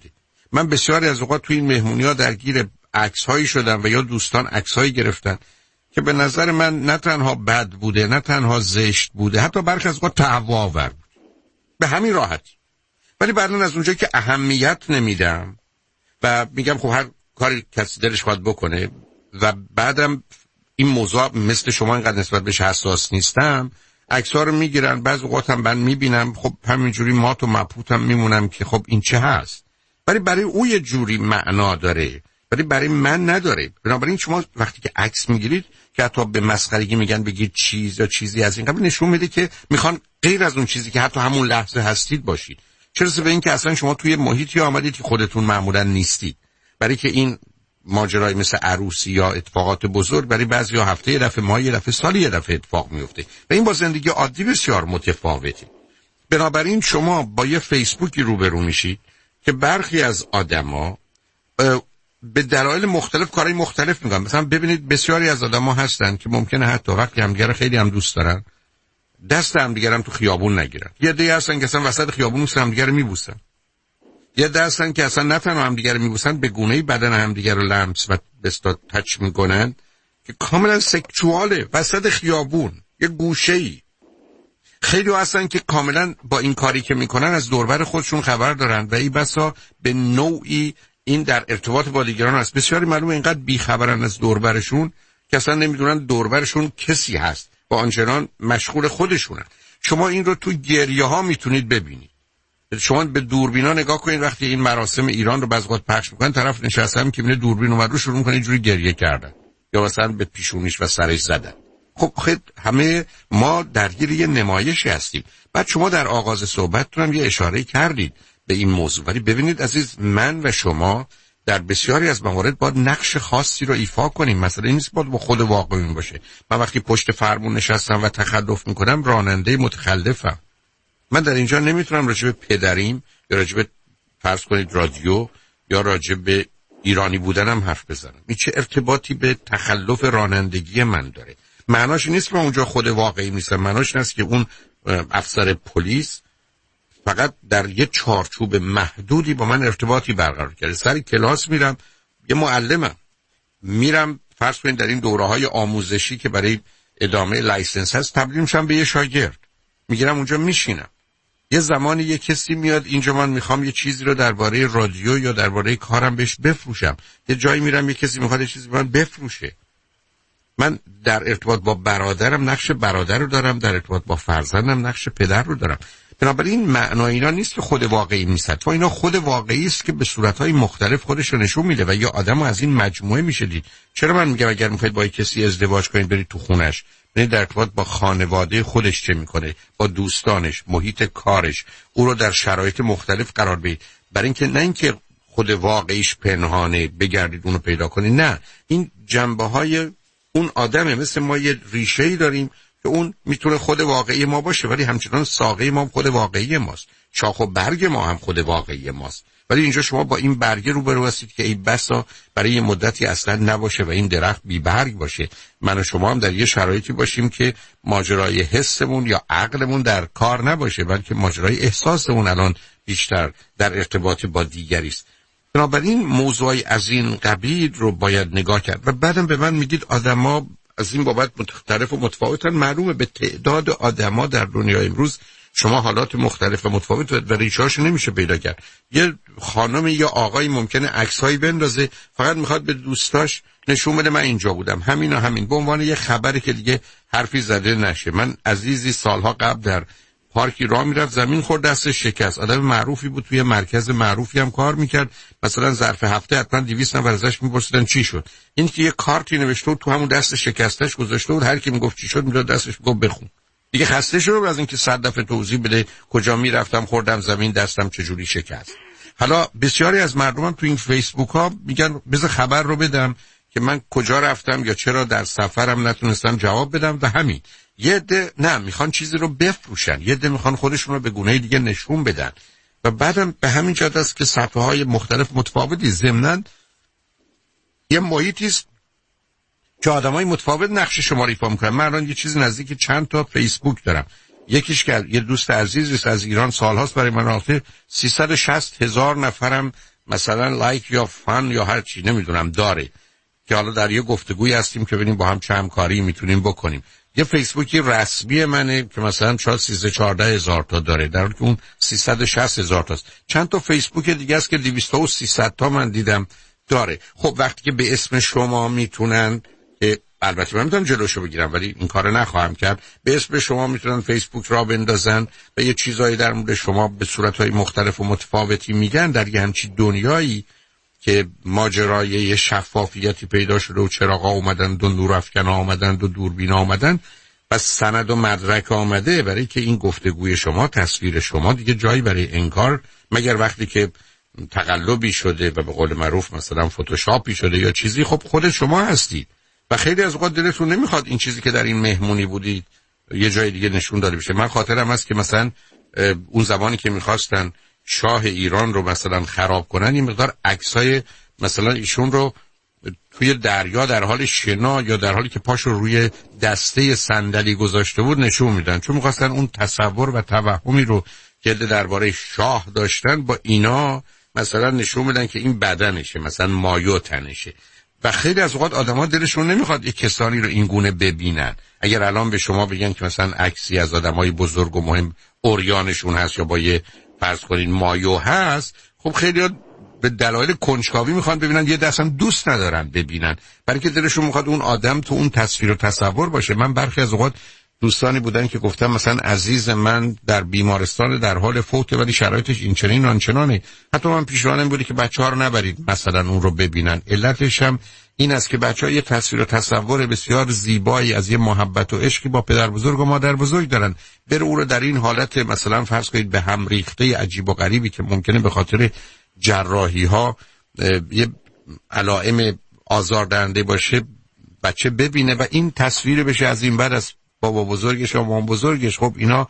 من بسیاری از اوقات توی این مهمونی‌ها درگیر عکس‌هایی شدم و یا دوستان عکس‌هایی گرفتن که به نظر من نه تنها بد بوده، نه تنها زشت بوده، حتی برخی از اوقات تهوع‌آور بود. به همین راحتی. ولی بعداً از اونجایی که اهمیت نمیدم و میگم خب هر کاری کسی دلش خواهد بکنه و بعدم این موضوع مثل شما اینقدر نسبت بهش حساس نیستم، عکس‌ها رو میگیرن، بعضی اوقات هم من میبینم، خب همینجوری مات و مبهوتم میمونم که خب این چه هست. ولی برای او یه جوری معنا داره، ولی برای من نداره. بنابراین شما وقتی که عکس میگیرید که حتی به مسخرگی میگن بگید چیز یا چیزی از این قبیل، نشون میده که میخوان غیر از اون چیزی که حتی همون لحظه هستید باشید. چرا به این که اصلا شما توی محیطی آمدید که خودتون معمولا نیستید. برای که این ماجرای مثل عروسی یا اتفاقات بزرگ برای بعضیا هفته یه دفعه، ماه یه دفعه، سال یه دفعه اتفاق میفته و این با زندگی عادی بسیار متفاوته. بنابراین شما با یه فیسبوکی روبرو میشید که برخی از آدما به دلایل مختلف کارهای مختلف میکنن. مثلا ببینید بسیاری از آدما هستن که ممکنه حتی وقتی همدیگه خیلی هم دوست دارن دست همدیگه هم تو خیابون نگیرن. یه عده هستن که اصلا وسط خیابون همدیگه رو میبوسن. یه عده هستن که اصلا نه تنها همدیگه رو میبوسن، به گونه‌ای بدن همدیگه رو لمس و بستا تچ میکنن که کاملا سکشواله وسط خیابون یه گوشه‌ای. خیلی هستن که کاملا با این کاری که میکنن از دوربر خودشون خبر دارن و این بسا به نوعی این در ارتباط با دیگران هست. بسیاری معلومه اینقدر بیخبرن از دوربرشون که اصلا نمیدونن دوربرشون کسی هست و آنچنان مشغول خودشونن. شما این رو تو گریه ها میتونید ببینید. شما به دوربینا نگاه کنید وقتی این مراسم ایران رو بعضی وقت پخش میکنن، طرف نشسته که میبینه دوربین اومد رو شروع میکنه اینجوری گریه کردن یا مثلا به پیشونیش و سرش زدن. خب همه ما درگیر یه نمایشی هستیم. بعد شما در آغاز صحبتتون هم یه اشاره کردید به این موضوع، ولی ببینید عزیز، من و شما در بسیاری از موارد باید نقش خاصی رو ایفا کنیم. مثلا این نیست باید با خود واقعیون باشه. من وقتی پشت فرمون نشستم و تخلف میکنم راننده متخلفم. من در اینجا نمیتونم راجع به پدریم یا راجع به فرض کنید رادیو یا راجع به ایرانی بودنم حرف بزنم. این چه ارتباطی به تخلف رانندگی من داره؟ معناش نیست که من اونجا خود واقعی نیستم. معناش این است که اون افسر پلیس فقط در یه چارچوب محدودی با من ارتباطی برقرار کرده. سر کلاس میرم، یه معلمم، میرم فرض کنید در این دوره‌های آموزشی که برای ادامه لایسنس هست تبدیل میشم به یه شاگرد، میگیرم اونجا میشینم. یه زمانی یه کسی میاد اینجا، من میخوام یه چیزی رو درباره رادیو یا درباره کارم بهش بفروشم. یه جایی میرم یه کسی میخواد یه چیزی من بفروشه. من در ارتباط با برادرم نقش برادر رو دارم، در ارتباط با فرزندم نقش پدر رو دارم. بنابراین معنا اینا نیست که خود واقعی نیست، تو اینا خود واقعی است که به صورت‌های مختلف خودش رو نشون میده و یا آدمو از این مجموعه میشه دید. چرا من میگم اگر میخواید با کسی ازدواج کنید برید تو خونش، برید در ارتباط با خانواده خودش چه میکنه، با دوستانش، محیط کارش، او رو در شرایط مختلف قرار بدید. برای اینکه نه اینکه خود واقعیش پنهانه بگردید اونو پیدا کنید، نه، این جنبه‌های اون آدمه. مثل ما یه ریشه‌ای داریم که اون میتونه خود واقعی ما باشه ولی همچنان ساقه ما هم خود واقعی ماست، شاخ و برگ ما هم خود واقعی ماست. ولی اینجا شما با این برگه روبرو هستید که ای بسا برای یه مدتی اصلا نباشه و این درخت بی برگ باشه. من و شما هم در یه شرایطی باشیم که ماجرای حسمون یا عقلمون در کار نباشه، بلکه ماجرای احساسمون الان بیشتر در ارتباط با دیگری است. بنابراین موضوعی از این قبیل رو باید نگاه کرد. و بعدم به من میگید آدما از این بابت مختلف و متفاوتن. معلومه به تعداد آدما در دنیای امروز شما حالات مختلف و متفاوت و ریشه‌هاشو نمیشه پیدا کرد. یه خانم یا آقایی ممکنه عکس‌هایی بندازه فقط میخواد به دوستاش نشون بده من اینجا بودم، همین و همین، به عنوان یه خبری که دیگه حرفی زده نشه. من عزیزی سالها قبل در پارکی راه میرفت، زمین خورد، دستش شکست. آدم معروفی بود، توی مرکز معروفی هم کار میکرد. مثلا ظرف هفته حتما 200 نفر ازش میپرسیدن چی شد. این که یه کارتی نوشته بود تو همون دست شکستش گذاشته بود، هر کی میگفت چی شد میداد دستش میگفت بخون. دیگه خسته شده از اینکه 100 دفعه توضیح بده کجا میرفتم، خوردم زمین، دستم چجوری شکست. حالا بسیاری از مردمم تو این فیسبوک ها میگن بذار خبر رو بدم که من کجا رفتم یا چرا در سفرم نتونستم جواب بدم و همین. یه عده نه میخوان چیزی رو بفروشن، یه عده میخوان خودشون رو به گونه دیگه نشون بدن و بعدم به همین جهت است که صفحه های مختلف متفاوتی ضمناً یه محیطی است که آدمای متفاوت نقش شما رو ایفا میکنن. من الان یه چیز نزدیک چند تا فیسبوک دارم. یکیش که یه دوست عزیزی از ایران سالهاست برای من آخر 360,000 نفرم مثلا لایک یا فن یا هر چی نمیدونم داره که حالا در یه گفتگوی هستیم که ببینیم با هم چه همکاری میتونیم بکنیم. یه فیسبوکی رسمی منه که مثلا شاید 13-14 هزار تا داره، در حالی که اون 360 هزار تاست. چند تا فیسبوک دیگه است که 200 و 300 تا من دیدم داره. خب وقتی که به اسم شما میتونن، البته من میتونم جلوشو بگیرم ولی این کارو نخواهم کرد، به اسم شما میتونن فیسبوک را بندازن و یه چیزایی در مورد شما به صورتهای مختلف و متفاوتی میگن. در یه همچین دنیایی که ماجرای یه شفافیتی پیدا شده و چراغا اومدن و نورافکنا اومدن و دوربینا اومدن و سند و مدرک آمده برای که این گفتگوی شما، تصویر شما دیگه جایی برای انکار، مگر وقتی که تقلبی شده و به قول معروف مثلا فتوشاپی شده یا چیزی، خب خود شما هستید و خیلی از اوقات دلتون نمیخواد این چیزی که در این مهمونی بودید یه جای دیگه نشون داده بشه. من خاطرم هست که مثلا اون زمانی که میخواستن شاه ایران رو مثلا خراب کنن، این مقدار عکسای مثلا ایشون رو توی دریا در حال شنا یا در حالی که پاشو روی دسته صندلی گذاشته بود نشون میدن، چون میخواستن اون تصور و توهمی رو که درباره شاه داشتن با اینا مثلا نشون میدن که این بدنشه، مثلا مایو تنشه. و خیلی از اوقات آدم‌ها دلشون نمیخواد یک کسانی رو این گونه ببینن. اگر الان به شما بگن که مثلا عکسی از آدمای بزرگ و مهم اوریانشون هست یا با یه فرض کنین مایو هست، خب خیلی به دلایل کنجکاوی میخوان ببینن، یه دست هم دوست ندارن ببینن برای که دلشون میخواد اون آدم تو اون تصویر و تصور باشه. من برخی از اوقات دوستانی بودن که گفتم مثلا عزیز من در بیمارستان در حال فوته ولی شرایطش این چنین آنچنانه، حتی من پیشنهادم بوده که بچه‌ها رو نبرید مثلا اون رو ببینن. علتش هم این است که بچه‌ها یه تصویر و تصور بسیار زیبایی از یه محبت و عشقی با پدر بزرگ و مادر بزرگ دارن، بره او رو در این حالت مثلا فرض کنید به هم ریخته عجیب و غریبی که ممکنه به خاطر جراحی‌ها یه علائم آزاردهنده باشه بچه ببینه و این تصویر بشه از این بعد از بابا بزرگش و مام بزرگش. خب اینا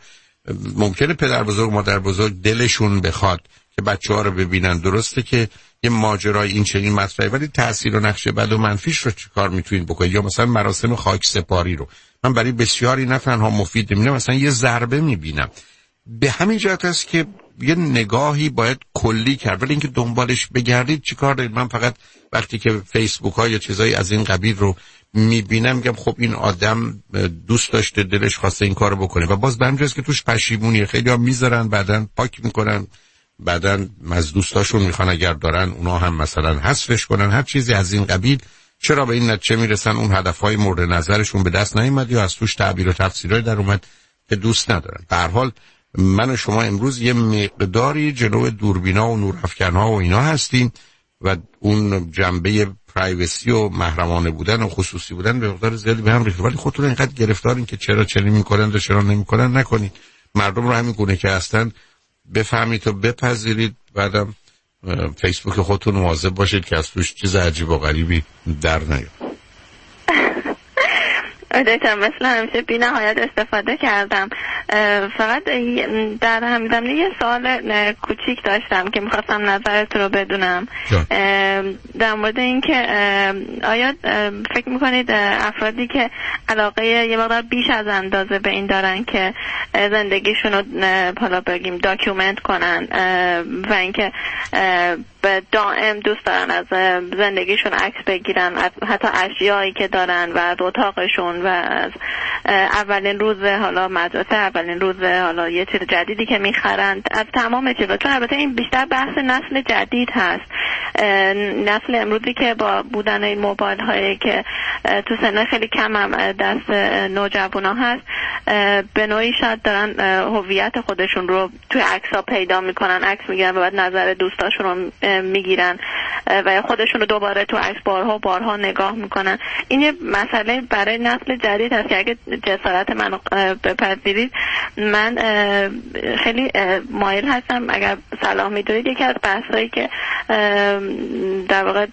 ممکنه پدر بزرگ مادر بزرگ دلشون بخواد که بچه‌ها رو ببینن. درسته که یه ماجرای این چنین مطرحه، ولی تأثیر و نقش بد و منفیش رو چیکار میتونید بکنید؟ یا مثلا مراسم خاک سپاری رو من برای بسیاری نه تنها مفید میبینم، مثلا یه ضربه میبینم. به همین جهت است که یه نگاهی باید کلی کرد، ولی اینکه دنبالش بگردید چیکار دارید؟ من فقط وقتی که فیسبوک ها یا چیزایی از این قبیل رو میبینم میگم خب این آدم دوست داشته، دلش خواسته این کارو بکنه و باز به همین جاست که توش پشیمونیه. خیلی ها میذارن بعدن پاک میکنن، بعدن از دوستاشون میخوان اگر دارن اونا هم مثلا حذفش کنن، هر چیزی از این قبیل. چرا به این نتیجه میرسن اون هدفهای مورد نظرشون به دست نیامد یا از توش تعبیر و تفسیرای در اومد که دوست ندارن. به هر حال من و شما امروز یه مقداری جلو دوربینا و نورافکن‌ها و اینا هستیم و اون جنبه پرایوسی و محرمانه بودن و خصوصی بودن به مقدار زیادی به هم ریخته، ولی خودتون اینقدر گرفتارین که چرا چنین میکنن و چرا نمیکنن. نکنید، مردم رو همین گونه که هستن بفهمید و بپذیرید. بعدم فیسبوک خودتون مواظب باشید که از توش چیز عجیب و غریبی در نیاد. دکتر مثل همیشه بی نهایت استفاده کردم. فقط در همین زمینه یه سوال کوچیک داشتم که میخواستم نظرت رو بدونم در مورد این که آیا فکر میکنید افرادی که علاقه یه مقدار بیش از اندازه به این دارن که زندگیشون رو حالا بگیم داکیومنت کنن و اینکه به دائم دوست دارن از زندگیشون عکس بگیرن، از حتی اشیایی که دارن و از اتاقشون و از اولین روز حالا مدرسه، اولین روز حالا یه چیز جدیدی که میخرن، از تمام چیزا. چون البته این بیشتر بحث نسل جدید هست، نسل امروزی که با بودن این موبایل هایی که تو سن خیلی کم هم دست نوجوانا هست، به نوعی شاید دارن هویت خودشون رو توی عکس‌ها پیدا میکنن، عکس میگیرن و بعد نظر دوستاشون رو میگیرن و خودشون رو دوباره تو عکس بارها نگاه میکنن. این یه مسئله برای نسل جدید هست که اگه جسارت منو بپذیرید، من خیلی مایل هستم اگر صلاح میدونید یکی از بحثایی که در واقع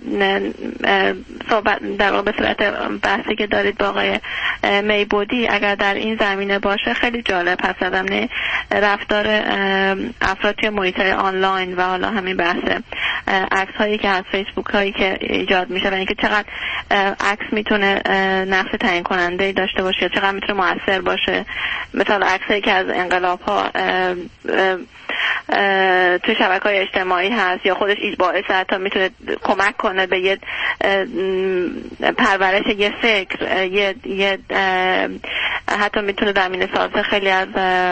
به صورت بحثی که دارید با آقای میبودی اگر در این زمینه باشه خیلی جالب هست. زمینه رفتار افراد توی محیط‌های آنلاین و حالا همین بحث عکس هایی که از فیسبوک هایی که ایجاد میشه و اینکه چقدر عکس میتونه نقش تعیین کننده داشته باشه یا چقدر میتونه مؤثر باشه. مثلا عکس هایی که از انقلاب ها تو شبکه‌های اجتماعی هست یا خودش باعث حتی میتونه کمک کنه به یه پرورش یه فکر، یه حتی میتونه زمینه سازه خیلی از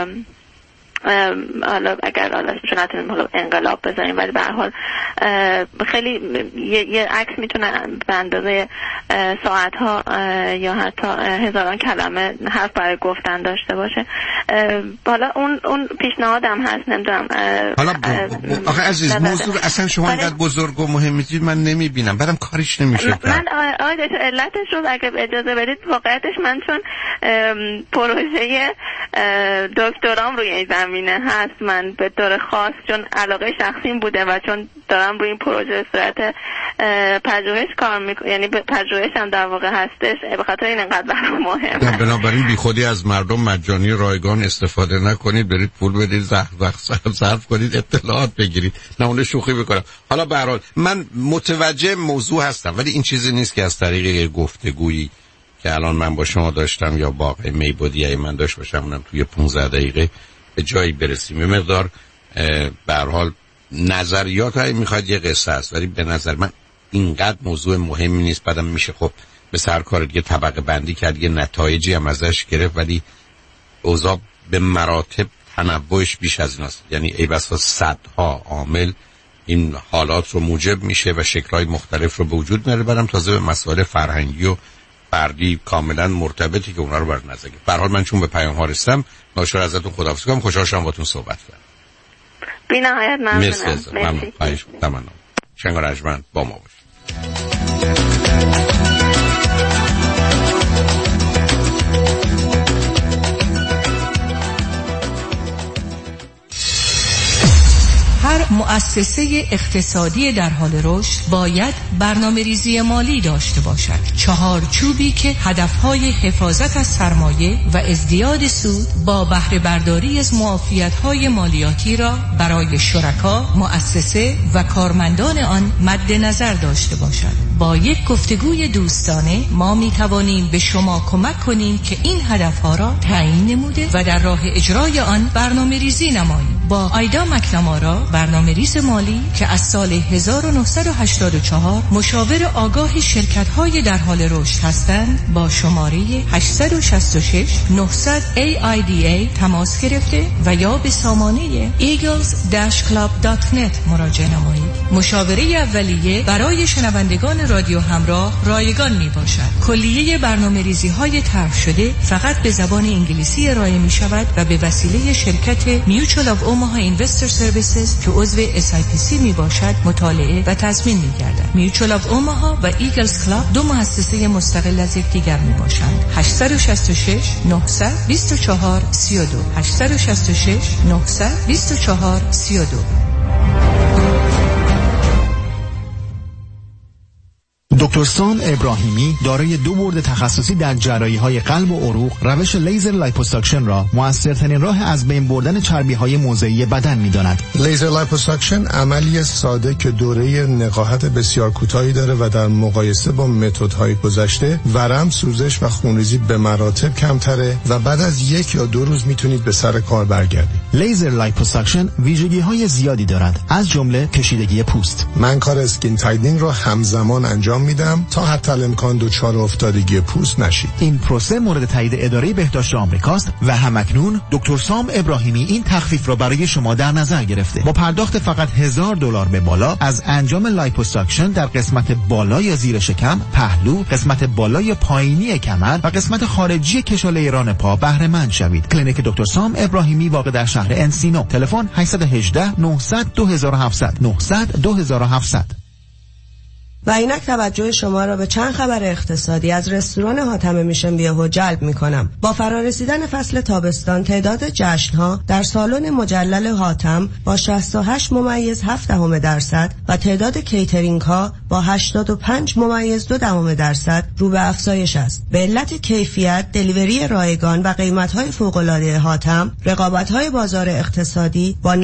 حالا اگر چون نتونیم حالا انقلاب بزنیم، ولی به هر حال خیلی یه عکس میتونه به اندازه ساعتها یا حتی هزاران کلمه حرف برای گفتن داشته باشه. حالا اون پیشنهادم هست، نمیدونم. حالا آخه عزیز موضوع اصلا شما اینقدر بزرگ و مهم می‌گید من نمیبینم، بعدم کاریش نمیشه کرد. من علتش رو اگه اجازه بدید، واقعیتش من چون پروژه دکترام روی این زمینه هست، من به طور خاص چون علاقه شخصیم بوده و چون دارم روی این پروژه صورت پژوهش کار میکنم، یعنی پژوهشم در واقع هستش، به خاطر این انقدر برام مهمه. بنابراین بی خودی از مردم مجانی رایگان استفاده نکنید، برید پول بدید، وقت صرف کنید، اطلاعات بگیرید. نه اون شوخی بکنم. حالا به هر حال من متوجه موضوع هستم، ولی این چیزی نیست که از طریق گفتگویی که الان من با شما داشتم یا با آقای میبودی من داشت باشم اونم توی 15 دقیقه به جایی برسیم. یه مقدار به هر حال نظریات هایی میخواد یه قصه است، ولی به نظر من اینقدر موضوع مهمی نیست. بعدم میشه خب به سر کار دیگه طبقه بندی کرد، یه نتایجی هم ازش گرفت، ولی اوضاع به مراتب تنوعش بیش از این است. یعنی ای بسا صدها عامل این حالات رو موجب میشه و شکل‌های مختلف رو به وجود میاره. بعدم تازه به مسائل فرهنگی و فردی کاملا مرتبطی که اونا رو بر نظر گرفت. به هر حال من چون به پیام ها رسیدم ناچار ازتون خداحافظی کنم. خوشحال شدم باهاتون صحبت کردم. بی‌نهایت ممنونم. مرسی. تمام. شنگار اجمن با ما باشید. هر مؤسسه اقتصادی در حال رشد باید برنامه‌ریزی مالی داشته باشد. چهارچوبی که هدفهای حفاظت از سرمایه و ازدیاد سود با بهره برداری از معافیت‌های مالیاتی را برای شرکا، مؤسسه و کارمندان آن مد نظر داشته باشد. با یک گفتگوی دوستانه ما می توانیم به شما کمک کنیم که این هدفها را تعیین نموده و در راه اجرای آن برنامه‌ریزی نمایید. با آیدا مکنامارا، برنامه‌ریز مالی که از سال 1984 مشاور آگاه شرکت‌های در حال رشد هستند، با شماره 866 900 AIDA تماس گرفته و یا به سامانه eagles-club.net مراجعه نمایید. مشاوره اولیه برای شنوندگان رادیو همراه رایگان می باشد. کلیه برنامه‌ریزی‌های طرح شده فقط به زبان انگلیسی ارائه می شود و به وسیله شرکت Mutual of Omaha Investor Services که عضو SIPC می باشد مطالعه و تضمین می گردد. Mutual of Omaha و Eagles Club دو مؤسسه مستقل از یکدیگر می باشند. 866 900 24 32 866 900 24 32. دکتر سام ابراهیمی دارای 2 بورد تخصصی در جراحی‌های قلب و عروق، روش لیزر لایپوساکشن را موثرترین راه از بین بردن چربی‌های موضعی بدن می‌داند. لیزر لایپوساکشن عملی ساده که دوره نقاهت بسیار کوتاهی داره و در مقایسه با متدهای گذشته ورم، سوزش و خونریزی به مراتب کمتره و بعد از 1 یا 2 روز میتونید به سر کار برگردید. لیزر لایپوساکشن ویژگی‌های زیادی دارد، از جمله کشیدگی پوست. من کار اسکین تایدینگ را همزمان انجام میدم تا حتی الامکان دچار افتادگی پوست نشید. این پروسه مورد تایید اداره بهداشت آمریکاست و همکنون دکتر سام ابراهیمی این تخفیف را برای شما در نظر گرفته. با پرداخت فقط $1000 به بالا از انجام لایپوساکشن در قسمت بالا یا زیر شکم، پهلو، قسمت بالای پایینی کمر و قسمت خارجی کشاله ران پا بهره مند شوید. کلینیک دکتر سام ابراهیمی واقع در شهر انسینو. تلفن 818 900 2700 900 2700. و اینک توجه شما را به چند خبر اقتصادی از رستوران حاتم میشن بیهو جلب میکنم. با فرارسیدن فصل تابستان تعداد جشنها در سالن مجلل حاتم با 68.7% و تعداد کیترینگ ها با 85.2% رو به افزایش است. به علت کیفیت، دلیوری رایگان و قیمت‌های فوق‌العاده حاتم، رقابت‌های بازار اقتصادی با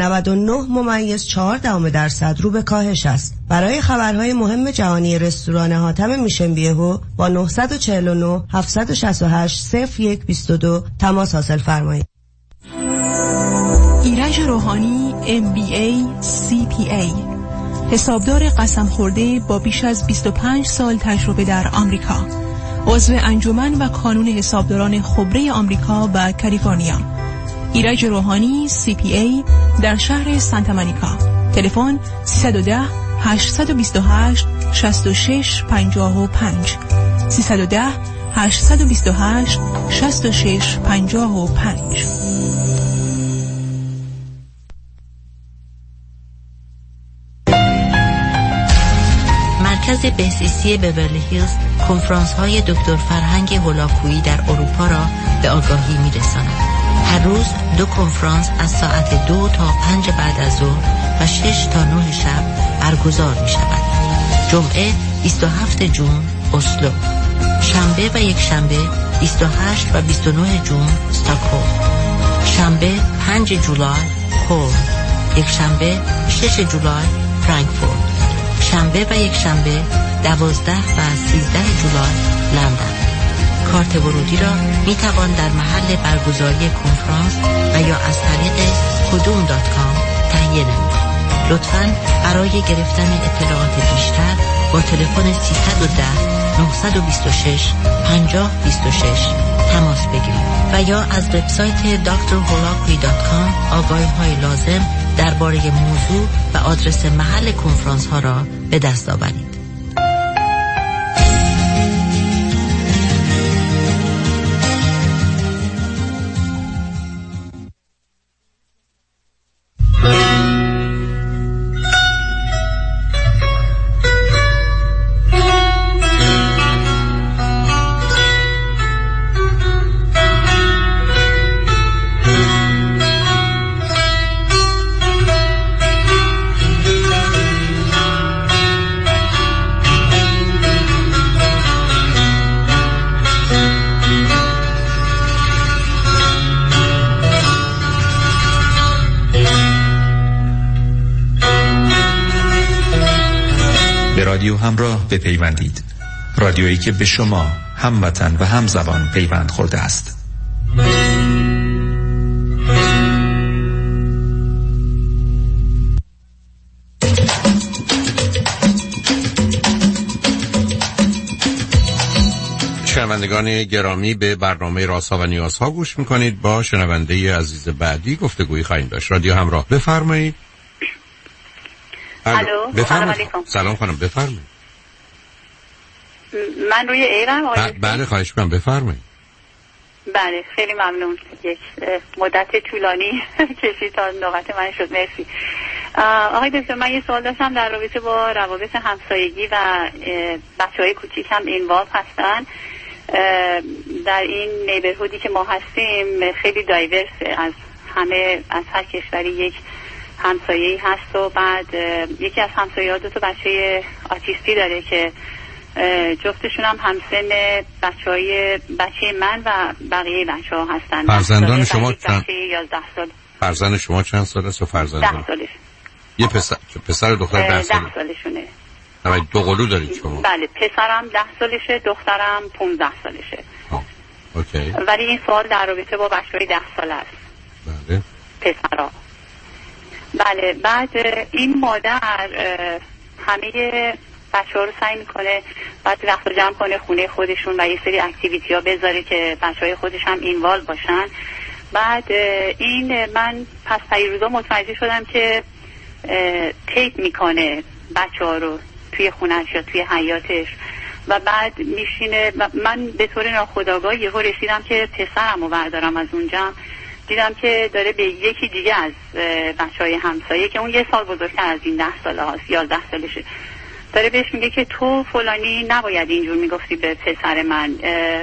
99.4% رو به کاهش است. برای خبرهای مهم جهانی رستوران حاتم میشن بیهو با 949 768 0122 تماس حاصل فرمایید. ایرج روحانی MBA CPA، حسابدار قسم خورده با بیش از 25 سال تجربه در آمریکا، عضو انجمن و کانون حسابداران خبره آمریکا و کالیفرنیا. ایرج روحانی CPA در شهر سانتا مونیکا. تلفن 310 828 6655 310 828 6655. مرکز بهزیستی بیورلی هیلز کنفرانس های دکتر فرهنگ هولاکویی در اروپا را به آگاهی می‌رساند. هر روز 2 کنفرانس از ساعت 2 تا 5 بعد از ظهر و 6 تا 9 شب برگزار می‌شود. جمعه 27 جون اسلو، شنبه و یک شنبه 28 و 29 جون استکهلم، شنبه 5 جولای کلن، یک شنبه 6 جولای فرانکفورت، شنبه و یک شنبه 12 و 13 جولای لندن. کارت ورودی را می توان در محل برگزاری کنفرانس و یا از طریق kudum.com تهیه نمود. لطفاً برای گرفتن اطلاعات بیشتر با تلفن 310 926 5026 تماس بگیرید و یا از وبسایت drholakui.com آگاهی‌های لازم درباره موضوع و آدرس محل کنفرانس ها را به دست آورید. رادیو همراه بپیوندید. رادیویی که به شما هموطن و همزبان پیوند خورده است. شنوندگان گرامی، به برنامه رازها و نیازها گوش میکنید. با شنونده عزیز بعدی گفتگویی خواهیم داشت. رادیو همراه، بفرمایید. الو، سلام علیکم. سلام خانم، بفرمایید. من روی ایرم آقای؟ بله خواهش می‌کنم، بفرمایید. بله خیلی ممنون. یک مدت طولانی کشید تا نوبت من شد. مرسی. آقای دکتر، من یه سوال داشتم در رابطه با روابط همسایگی و بچه‌های کوچیکم اینوالو هستن. در این نیبرهودی که ما هستیم خیلی دایورسه، از هر کشوری یک همسایه‌ای هست و بعد یکی از همسایه‌ها 2 تا بچه آتیستی داره که جفتشون هم همسن بچه من و بقیه بچه‌ها هستن. فرزندان شما چند؟ 11 سال. فرزند شما چند سال است و فرزندان؟ 10 سالش. یه پسر دختر 10 سالشونه. نه 2 قلو دارید شما؟ بله، پسرم 10 سالشه، دخترم 15 سالشه. اوکی. ولی این سوال در رابطه با بچه‌های 10 ساله است. بله. پسرها. بله، بعد این مادر همه بچه‌ها رو سعی میکنه بعد وقت رو جمع کنه خونه خودشون و یه سری اکتیویتی ها بذاره که بچه‌های خودش هم اینوالو باشن. بعد این من پس پیروزا متوجه شدم که تیپ میکنه بچه‌ها رو توی خونه‌اش یا توی حیاتش و بعد میشینه. من به طور ناخودآگاه یهو رسیدم که پسرم رو بردارم از اونجا، دیدم که داره به یکی دیگه از بچهای همسایه که اون 1 سال بزرگتر از این 10 ساله هاست، 11 سالشه، داره بهش میگه که تو فلانی نباید اینجور میگفتی به پسر من.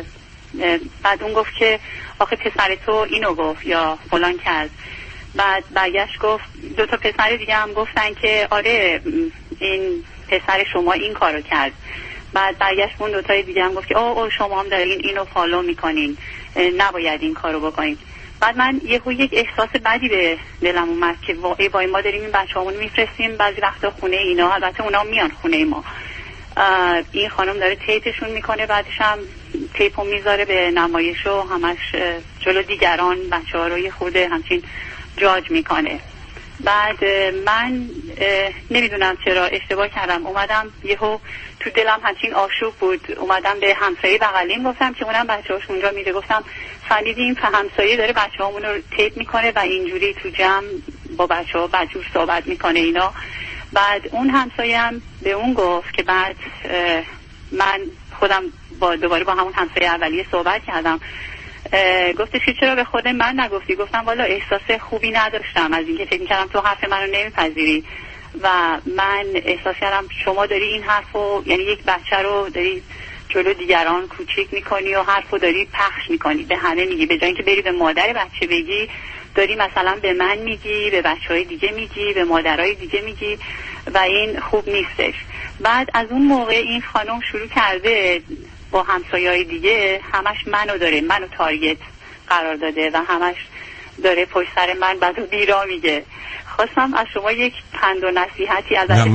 بعد اون گفت که آخه پسر تو اینو گفت یا فلان کرد. بعد برگشت گفت 2 تا پسر دیگه هم گفتن که آره این پسر شما این کارو کرد. بعد برگشت اون 2 تا دیگه هم گفت که اوه شما هم دارین اینو فالو میکنین، نباید این کارو بکنین. بعد من یک احساس بدی به دلم اومد که وای ما داریم این بچه‌هامون میفرستیم بعضی وقتا خونه اینا، البته اونا میان خونه ما، این خانم داره تیپشون میکنه، بعدش هم تیپو میذاره به نمایش و همش جلو دیگران بچه‌ها رو یه خورده همچین جاج میکنه. بعد من نمیدونم چرا اشتباه کردم، اومدم یهو تو دلم همچین آشوب بود، اومدم به همسایه بغلیم گفتم که اونم بچه‌هاش اونجا میره، گفتم فهمیدیم همسایه داره بچه‌هامون رو تیپ میکنه و اینجوری تو جمع با بچه‌ها بدجور صحبت میکنه اینا. بعد اون همسایه هم به اون گفت که بعد من خودم دوباره با همون همسایه اولیه صحبت کردم، گفتش که چرا به خود من نگفتی؟ گفتم والا احساس خوبی نداشتم از اینکه فکر می‌کردم تو حرف منو نمیپذیری و من احساس کردم شما داری این حرفو، یعنی یک بچه رو داری جلو دیگران کوچیک میکنی و حرفو داری پخش میکنی، به همه میگی، به جای اینکه بری به مادر بچه بگی داری مثلا به من میگی، به بچهای دیگه میگی، به مادرای دیگه میگی و این خوب نیستش. بعد از اون موقع این خانم شروع کرده با همسایه‌های دیگه همش منو تارگت قرار داده و همش داره پشت سر من بد و بیرا میگه. خواستم از شما یک پند و نصیحتی ازش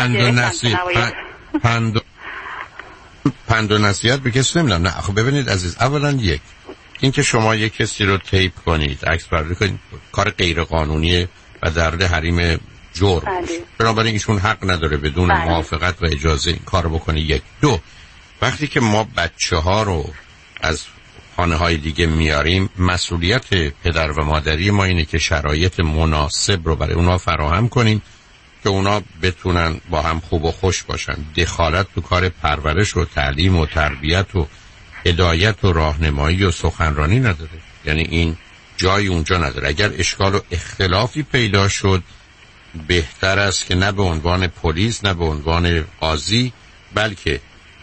پند و نصیحت به کسی نمیدم. نه خب ببینید عزیز، اولا این که شما یک کسی رو تیپ کنید، عکس برداری کنید، کار غیر قانونیه و درد حریم جرم. بنابراین ایشون حق نداره بدون موافقت و اجازه این کار بکنه. 1 2 وقتی که ما بچه‌ها رو از خانه‌های دیگه میاریم، مسئولیت پدر و مادری ما اینه که شرایط مناسب رو برای اونا فراهم کنیم که اونا بتونن با هم خوب و خوش باشن. دخالت تو کار پرورش و تعلیم و تربیت و هدایت و راهنمایی و سخنرانی نداره، یعنی این جای اونجا نداره. اگر اشکال و اختلافی پیدا شد، بهتر است که نه به عنوان پلیس، نه به عنوان قاضی، بلکه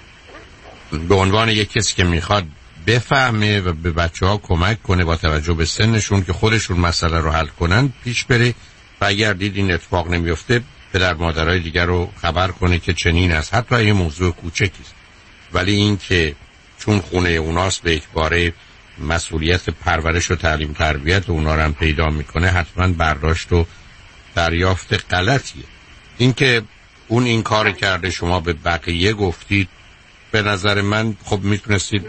به عنوان یک کسی که میخواد بفهمه و به بچه‌ها کمک کنه با توجه به سنشون که خودشون مسئله رو حل کنن پیش بره و اگر دید این اتفاق نمیفته پدر مادرای دیگر رو خبر کنه که چنین است، حتی یه موضوع کوچکیست. ولی این که چون خونه اوناست به اجباره مسئولیت پرورش و تعلیم تربیت اونا رو هم پیدا میکنه، حتما برداشت و دریافت غلطیه. این که اون این کار کرده شما به بقیه گفتید، به نظر من خب میتونستید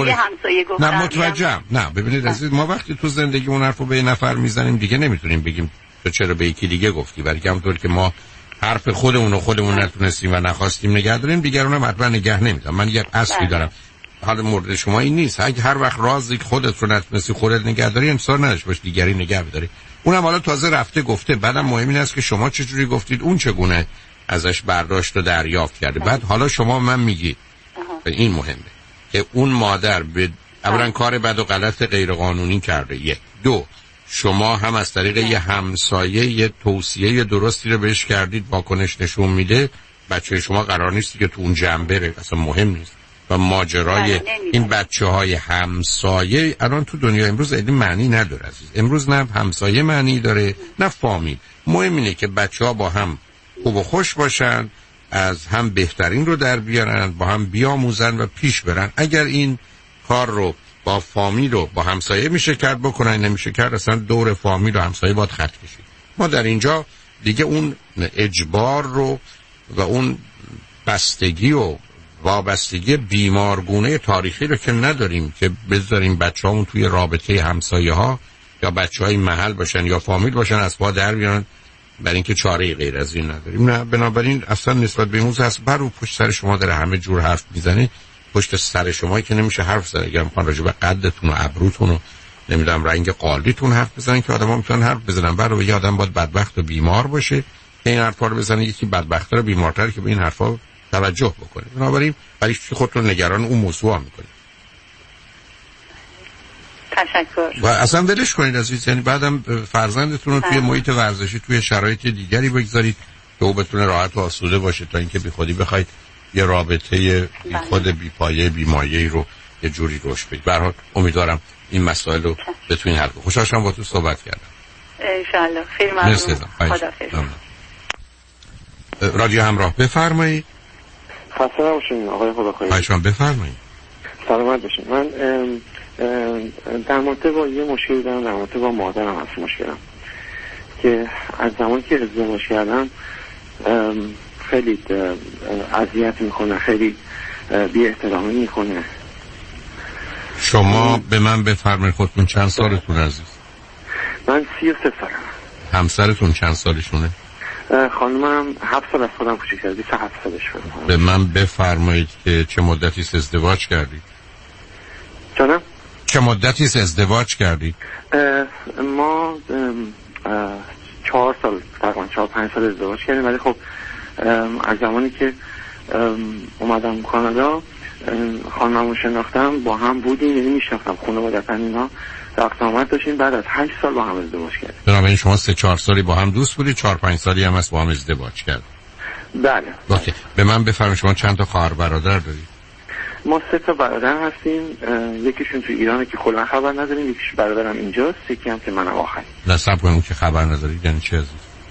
نه متوجهم. نه ببینید عزیز، ما وقتی تو زندگی اون حرفو به یه نفر میزنیم دیگه نمیتونیم بگیم تو چرا به یکی دیگه گفتی، بلکه همونطور که ما حرف خودمون نتونستیم و نخواستیم نگه داریم، دیگران هم حتما نگه نمیدارم. من یک اصلی دارم، حال مورد شما این نیست. اگه هر وقت رازی خودت رو نتونستی خودت نگه داری، انصار نداشت باش دیگری نگه بداری. اونم حالا تازه رفته گفته، بعدم مهم این است که شما چجوری گفتید، اون چگونه ازش برداشت و دریافت کرده. بعد حالا شما من میگید این مهمه که اون مادر به اولا کار بد و غلط غیر قانونی کرده. 1 2 شما هم از طریق یه همسایه یه توصیه درستی رو بهش کردید، واکنش نشون میده، بچه شما قرار نیست که تو اون جمع بره، اصلا مهم نیست. و ماجرای این بچه‌های همسایه الان تو دنیا امروز خیلی معنی نداره عزیز. امروز نه همسایه معنی داره نه فامیل. مهم اینه که بچه‌ها با هم خوب و خوش باشن، از هم بهترین رو در بیارن، با هم بیاموزن و پیش برن. اگر این کار رو با فامیل و با همسایه میشه کرد بکنن، نمیشه کرد اصلا دور فامیل و همسایه باید خط کشید. ما در اینجا دیگه اون اجبار رو و اون بستگی و وابستگی بیمارگونه تاریخی رو که نداریم که بذاریم بچه‌هامون توی رابطه همسایه ها یا بچه‌های محل باشن یا فامیل باشن از پا در بیارن، برای اینکه چاره غیر از این نداریم. نه، بنابراین اصلا نسبت به موضوع هست برو پشت سر شما داره همه جور حرف میزنه، پشت سر شما که نمیشه حرف زد. اگر میخوان راجع به قدتون و ابروتون و نمیدونم رنگ قالیتون حرف بزنن که آدم‌ها میتونن حرف بزنن، برو یه آدم باید بدبخت و بیمار باشه که این حرفا رو بزنه، یکی بدبخت‌تر و بیمارتر که به این حرفا توجه بکنه. بنابراین برای چی خودتون نگران اون موضوع میکنید؟ تشکر. و اصلا ولش کنید عزیز، یعنی بعدم فرزندتون رو توی محیط ورزشی توی شرایط دیگری بگذارید که او بتونه راحت و آسوده باشه، تا اینکه بی خودی بخواید یه رابطه بی خود بی پایه بی مایه‌ای رو یه جوری روش بدید. به هر حال امیدوارم این مسائل رو بتونید حل کنید. خوشحال شدم با تو صحبت کردم. ان شاء الله. خیلی ممنون. خداحافظ. رادیو همراه بفرمایید. خسته نباشید آقای خداخواهی. خواهشاً بفرمایید. سلامت باشید. من در مورد با یه مشکلی دارم، در مورد با مادرم هست مشکلم که از زمانی که ازدواج کردم خیلی اذیت میکنه، خیلی بی احترامی میکنه. شما به من بفرمایید خودتون چند سالتون عزیز؟ من من 33 سالم. همسرتون چند سالشونه؟ خانمم 7 سال از خودم کوچیک‌تره، 27 سالشه. به من بفرمایید که چه مدتی ازدواج کردید؟ جانم؟ چه مدتی ازدواج کردید؟ ما 4 سال، تقریبا 4-5 سال ازدواج کردیم، ولی خب از زمانی که اومدم کانادا خانممو شناختم، با هم بودیم، یعنی میشناختم خانواده‌تن اینا، رفت آمد داشتیم. بعد از 8 سال با هم ازدواج کردیم. بنابراین شما 3-4 سالی با هم دوست بودید، 4-5 سالی هم از با هم ازدواج کردید. بله. اوکی. به من بفرمایید شما چند تا خواهر برادر دارید؟ ما 3 تا برادر هستیم. یکیشون تو ایرانه که کلا خبر نداریم، یکیش برادرم اینجاست، یکی هم که منم آخری. نصب کنم که خبر ندارید یعنی چه عزیز؟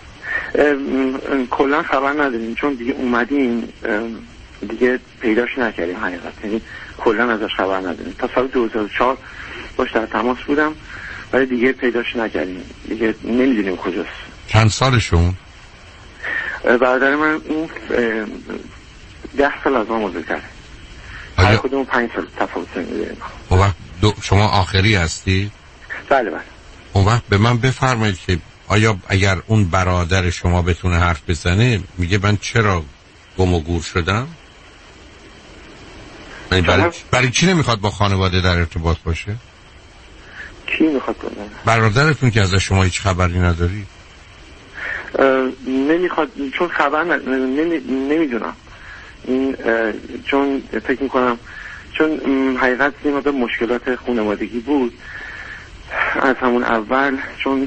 کلا خبر نداریم، چون دیگه اومدیم دیگه پیداش نکردیم حقیقت، یعنی کلا ازش خبر نداریم. تا سال 2004 باش در تماس بودم ولی دیگه پیداش نکردیم، دیگه نمیدونیم کجاست. چند سالشون؟ برادر من اون 10 سال از ما بزرگتره. هر کدوم 5 سال تفاوت سنی داریم. اون وقت شما آخری هستی؟ بله بله. اون وقت به من بفرمایید که آیا اگر اون برادر شما بتونه حرف بزنه میگه من چرا گم و گور شدم؟ برای چی نمیخواد با خانواده در ارتباط باشه؟ کی میخواد کنه؟ برادرتون که از شما هیچ خبری نداری؟ نمیخواد، چون خبر نمیدونم این، چون فکر میکنم چون حقیقت این مدت مشکلات خانوادگی بود از همون اول، چون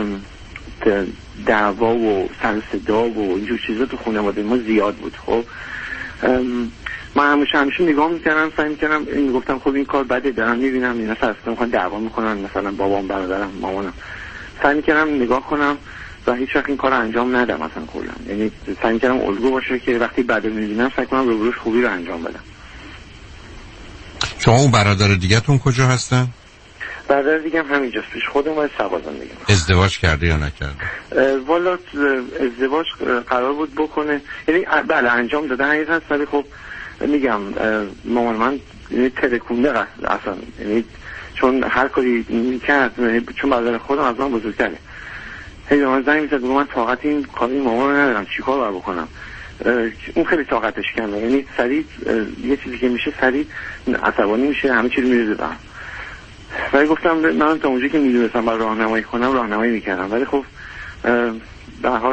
دعوا و سر صدا و اینجور چیزا تو خانواده ما زیاد بود. خب من همیشه نگاه میکردم، سعی میکردم میگفتم خب این کار بده، دارم میبینم اینا سر صدا میکنن، دعوا میکنن، مثلا بابام، برادرم، مامانم، سعی میکردم نگاه کنم و هیچ وقت این کار انجام ندم مثلا کلا، یعنی سعی میکردم الگو باشه که وقتی بده میبینم سعی کنم روش خوبی رو انجام بدم. شما اون برادر دیگه‌تون کجا هستن؟ برادر دیگه هم همینجاست پیش خودم، ولی سوازن دیگه. ازدواج کرده یا نکرده؟ والا ازدواج قرار بود بکنه، یعنی بله انجام داده حقیقت، ولی خب میگم مامان من ترکونده اصلا، یعنی چون هر کاری میکرد، چون برادر خودم از من بزرگتره، هی من زنگ میزد من طاقت این کاری مامان رو ندارم، چیکار باید بکنم. اون خیلی طاقتش کمه، یعنی سریع یه چیزی که میشه سریع عصبانی میشه، همه چیز میریزه بهم. ولی گفتم من تا اونجایی که میدونستم باید راهنمایی کنم راهنمایی میکردم، ولی خب به هر حال.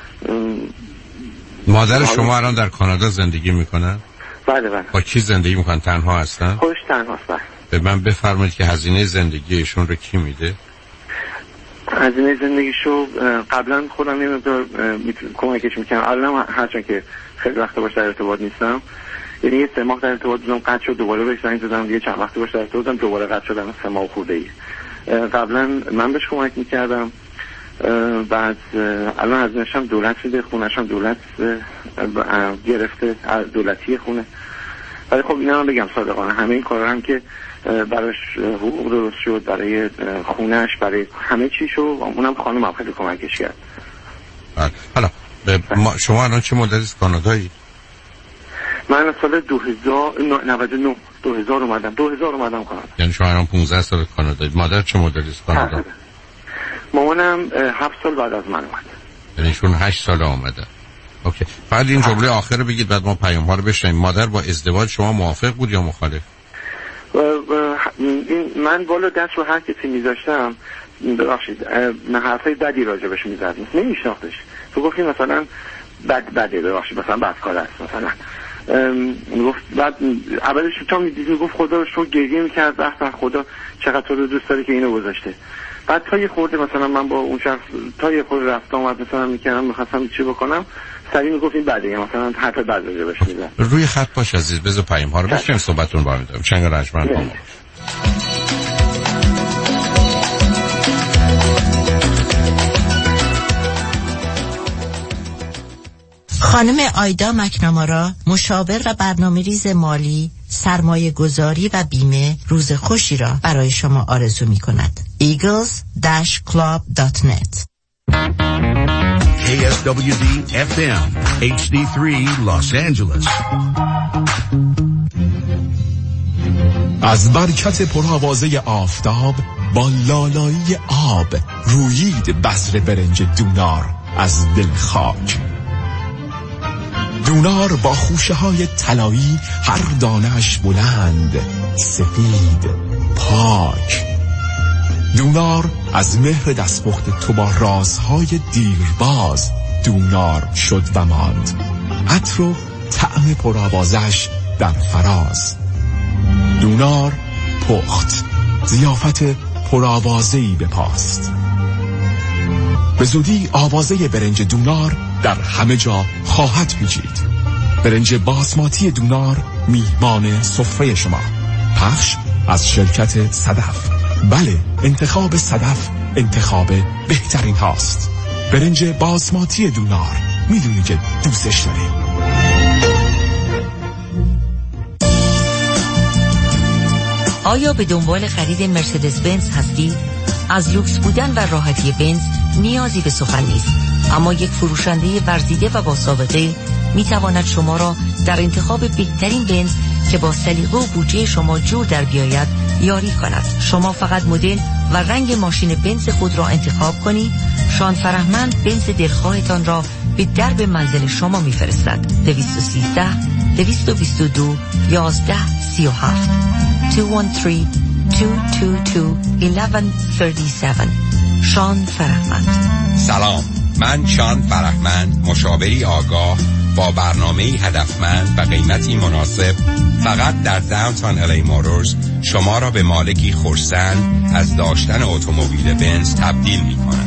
مادر شما الان در کانادا زندگی میکنن؟ بله بله. با کی زندگی میکنن؟ تنها هستن؟ خودش تنهاست. بله. به من بفرمایید که هزینه زندگیشون رو کی میده؟ هزینه زندگیشو قبلا خودم یه مقدار کمکش میکنم، الان هرچند که خیلی وقت باش در ارتباط نیستم، یعنی یه 3 ماه در ارتباط بودم، قطع شد، دوباره بهش زنگ زدم، دیگه چند وقتی باش در ارتباط بودم، دوباره قطع شدم، 3 ماه خورده‌ای. قبلا من بهش کمک میکردم، بعد الان از نشم دولت شده، خونه‌شم دولت گرفته، دولتی خونه. ولی خب اینا هم بگم صادقانه همه این کارا هم که براش حقوق درست شد، برای خونه‌اش، برای همه چیشو، اونم خانمم خیلی کمکش کرد. حالا شما الان چه مدتی از کانادایی؟ من از سال 2000 اومدم کانادا. یعنی شما الان 15 سال کانادایی. مادر چه مدتی از کانادا؟ مامانم 7 سال بعد از من اومد. یعنی ایشون 8 سال آمدن. اوکی. بعد این جمله آخر رو بگید بعد ما پیام ها رو بشنویم. مادر با ازدواج شما موافق بود یا مخالف؟ من بالا دست رو هر کسی میذاشتم، ببخشید من حرفای بدی راجبش میزد، نمیشناختش، تو گفتی مثلا بده، ببخشید مثلا بدکار است مثلا، میگفت بعد اولش تا میگفت خدا رو شکر، گریه میکرد، وقتا خدا چقدر تو رو دوست داره که اینو گذاشته. بعد تا یه خورده مثلا من با اون شخص تا یه خورده رفتم اومد مثلا میکردم، میخواستم چی بکنم، سریع میگفت این بده، مثلا حرف بد راجبش میزد. روی خط باش عزیز، بذار پیام ها رو بشنویم، صحبتتون با میذارم. چنگ رجمن با ما. خانم آیدا مکنامارا، مشاور و برنامه‌ریز مالی، سرمایه گذاری و بیمه، روز خوشی را برای شما آرزو می کند. eagles-club.net KSWD FM HD3 Los Angeles. از برکت پرآوازه آفتاب با لالایی آب رویید بذر برنج دونار از دل خاک. دونار با خوشه های طلایی، هر دانش بلند، سفید، پاک. دونار از مهر دستپخت تو با رازهای دیرباز دونار شد و ماند. عطر و طعم پرآوازش در فراز. دونار پخت، ضیافت پرآوازه‌ای به پاست. به زودی آوازه برنج دونار در همه جا خواهد پیچید. برنج باسماتی دونار میهمان سفره شما. پخش از شرکت صدف. بله، انتخاب صدف انتخاب بهترین هاست. برنج باسماتی دونار، میدونی که دوستش داری. آیا به دنبال خرید مرسدس بنز هستی؟ از لوکس بودن و راحتی بنز نیازی به سخن نیست، اما یک فروشنده ورزیده و با سابقه میتواند شما را در انتخاب بهترین بنز که با سلیقه و بودجه شما جور در بیاید یاری کند. شما فقط مدل و رنگ ماشین بنز خود را انتخاب کنید. شان فرهمند بنز دلخواهتان را به درب منزل شما میفرستد. 213 222 1137 213-222-1137. شان فرهمند. سلام، من شان فرهمند، مشاوری آگاه با برنامه هدفمند و قیمتی مناسب فقط در داونتاون الی موتورز شما را به مالکی خرسند از داشتن اتومبیل بنز تبدیل می کنم.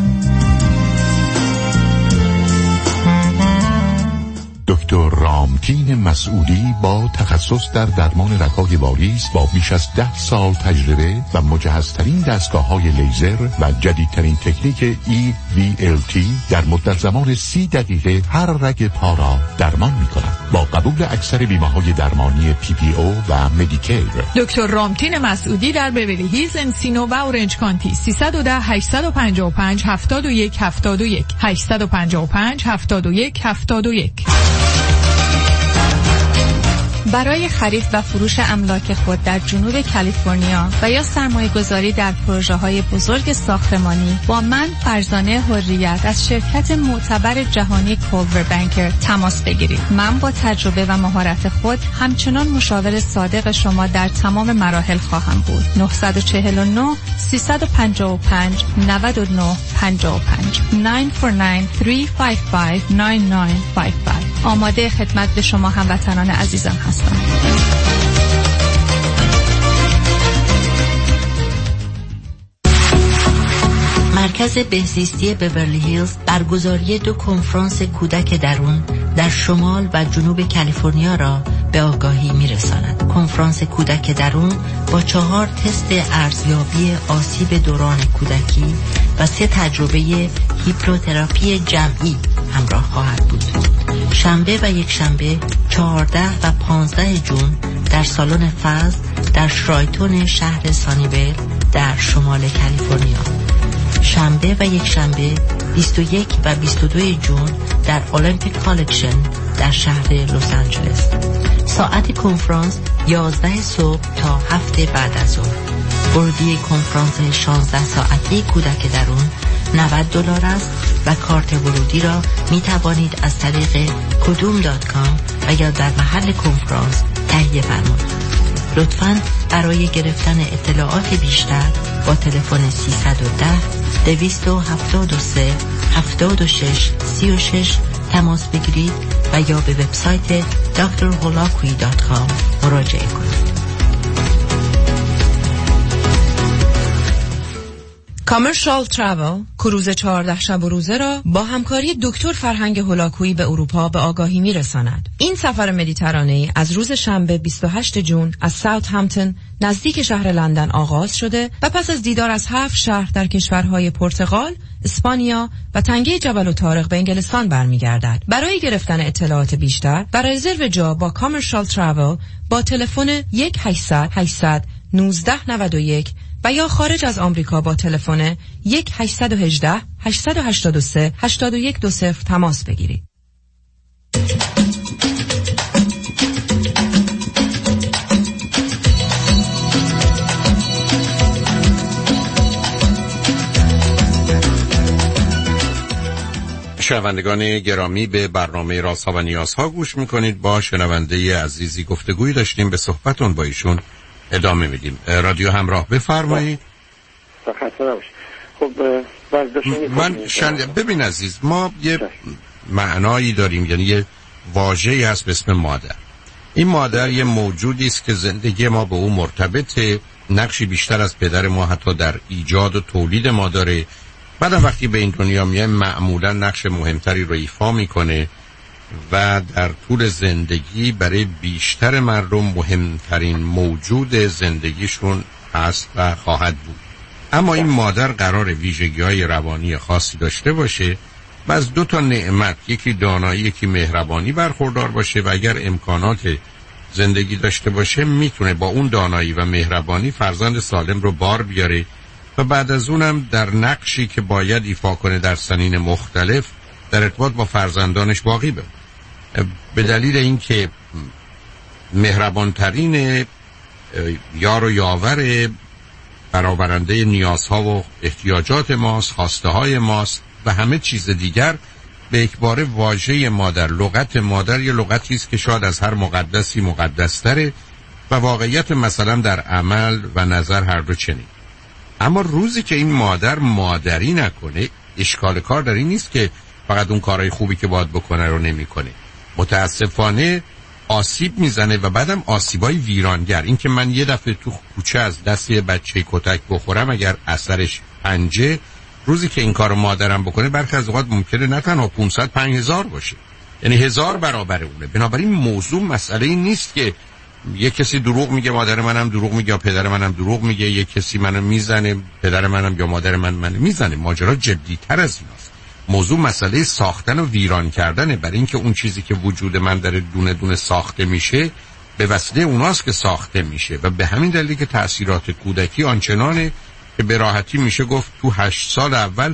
دکتر رامتین مسعودی با تخصص در درمان رگ‌های واریس با بیش از 10 سال تجربه و مجهزترین دستگاه‌های لیزر و جدیدترین تکنیک EVLT در مدت زمان 30 دقیقه هر رگ پا را درمان می‌کند. با قبول اکثر بیمه‌های درمانی PPO و مدیکیر. دکتر رامتین مسعودی در بیولی هیلز، انسینو و اورنج کانتی. 310 855 71 71 855 71 71. برای خرید و فروش املاک خود در جنوب کالیفرنیا و یا سرمایه گذاری در پروژه های بزرگ ساختمانی با من فرزانه حریت از شرکت معتبر جهانی کولور بانکر تماس بگیرید. من با تجربه و مهارت خود همچنان مشاور صادق شما در تمام مراحل خواهم بود. 949 355 99 55 949 355 9955. آماده خدمت به شما هموطنان عزیزم هستم. مرکز بهزیستی بیورلی هیلز برگزاری 2 کنفرانس کودک درون در شمال و جنوب کالیفرنیا را به آگاهی می‌رساند. کنفرانس کودک درون با 4 تست ارزیابی آسیب دوران کودکی و 3 تجربه هیپنوتراپی جمعی همراه خواهد بود. شنبه و یک شنبه 14 و 15 جون در سالن فضل در شرایتون شهر سانیویل در شمال کالیفرنیا. شنبه و یک شنبه 21 و 22 جون در المپیک کالکشن در شهر لس آنجلس. ساعت کنفرانس 11 صبح تا 7 بعد از ظهر. ورودی کنفرانس 16 ساعته کودک درون $90 است و کارت ورودی را می توانید از طریق kudum.com و یا در محل کنفرانس تهیه فرمایید. لطفاً برای گرفتن اطلاعات بیشتر با تلفن 310 273 76 36 تماس بگیرید و یا به وبسایت drholakui.com مراجعه کنید. کامرشال تراول، کروز 14 شب و روزه را با همکاری دکتر فرهنگ هولاکویی به اروپا به آگاهی می‌رساند. این سفر مدیترانه‌ای از روز شنبه 28 جون از ساوت همپتون نزدیک شهر لندن آغاز شده و پس از دیدار از 7 شهر در کشورهای پرتغال، اسپانیا و تنگه جبل الطارق به انگلستان برمیگردد. برای گرفتن اطلاعات بیشتر و رزرو جا با کامرشال تراول با تلفن 1-800-800-1991 و یا خارج از آمریکا با تلفن 1-818-883-8120 تماس بگیرید. شنوندگان گرامی، به برنامه رازها و نیازها گوش میکنید. با شنونده عزیزی گفتگویی داشتیم، به صحبتون با ایشون ادامه میدیم. رادیو همراه بفرمایید. خب ببین عزیز، ما یه معنایی داریم، یعنی یه واژه‌ای هست به اسم مادر. این مادر یه موجودی است که زندگی ما به او مرتبطه، نقشی بیشتر از پدر ما حتی در ایجاد و تولید ما داره. بعدم وقتی به این دنیا میاد معمولا نقش مهمتری رو ایفا میکنه و در طول زندگی برای بیشتر مردم مهمترین موجود زندگیشون هست و خواهد بود. اما این مادر قرار ویژگی‌های روانی خاصی داشته باشه و از دو تا نعمت، یکی دانایی یکی مهربانی برخوردار باشه و اگر امکانات زندگی داشته باشه میتونه با اون دانایی و مهربانی فرزند سالم رو بار بیاره و بعد از اونم در نقشی که باید ایفا کنه در سنین مختلف در ارتباط با فرزندانش باقی بمونه. به دلیل اینکه مهربانترین یار و یاور برآورنده نیازها و احتیاجات ماست، خواسته های ماست و همه چیز دیگر، به یکباره واژه مادر، لغت مادر یه لغتی است که شاید از هر مقدسی مقدس‌تره و واقعیت مثلا در عمل و نظر هر دو چنین. اما روزی که این مادر مادری نکنه، اشکال کار در این نیست که فقط اون کارهای خوبی که باید بکنه رو نمی‌کنه. متاسفانه آسیب میزنه و بعدم آسیبای ویرانگر. این که من یه دفعه تو کوچه از دست یه بچه کتک بخورم، اگر اثرش پنجه، روزی که این کارو مادرم بکنه برخی از اوقات ممکنه نه تنها 500 5000 باشه، یعنی 1000 برابر اونه. بنابراین موضوع مسئله این نیست که یه کسی دروغ میگه مادر منم دروغ میگه یا پدر منم دروغ میگه، یه کسی منو میزنه پدر منم یا مادر منو میزنه. ماجرا جدی‌تر از ایناست. موضوع مسئله ساختن و ویران کردنه، برای اینکه اون چیزی که وجود من داره دونه دونه ساخته میشه به وسیله اوناست که ساخته میشه و به همین دلیل که تأثیرات کودکی آنچنانه که به راحتی میشه گفت تو 8 سال اول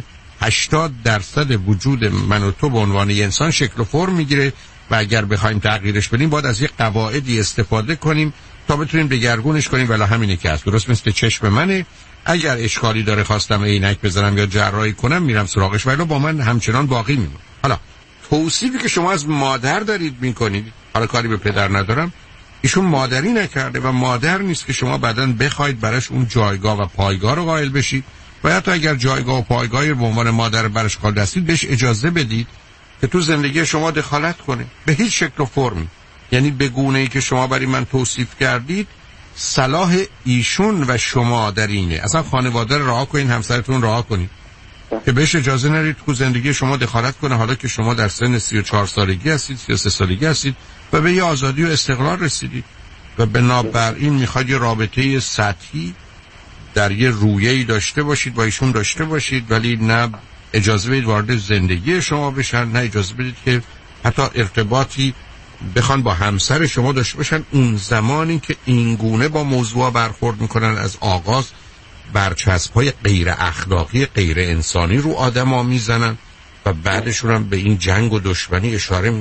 80% وجود من و تو به عنوان یه انسان شکل و فرم میگیره و اگر بخوایم تغییرش بدیم باید از یک قواعدی استفاده کنیم تا بتونیم دگرگونش کنیم. ولی همینه که هست. درست مثل چشم منه، اگر اشکالی داره خواستم عینک بزنم یا جراحی کنم میرم سراغش، ولی با من همچنان باقی میمونه. حالا توصیفی که شما از مادر دارید میکنید، حالا کاری به پدر ندارم، ایشون مادری نکرده و مادر نیست که شما بعداً بخواید براش اون جایگاه و پایگاه رو قائل بشید و حتی اگر جایگاه و پایگاهی به عنوان مادر براش قائل هستید بهش اجازه بدید که تو زندگی شما دخالت کنه به هیچ شکل و فرمی. یعنی به گونه‌ای که شما برای من توصیف کردید صلاح ایشون و شما در اینه اصلا خانواده رو رها کنین، همسرتون رها کنین که بهش اجازه ندید تو زندگی شما دخالت کنه، حالا که شما در سن 34 سالگی هستید 33 سالگی هستید و به یه آزادی و استقلال رسیدید و بنابراین میخواید یه رابطه سطحی در یه رویه‌ای داشته باشید با ایشون داشته باشید، ولی نه اجازه بدید وارد زندگی شما بشن، نه اجازه بدید که حتی ارتباطی بخوان با همسر شما داشته باشن. اون زمانی که این گونه با موضوع برخورد میکنن از آغاز برچسب‌های غیر اخلاقی غیر انسانی رو آدم‌ها میزنن و بعدشون هم به این جنگ و دشمنی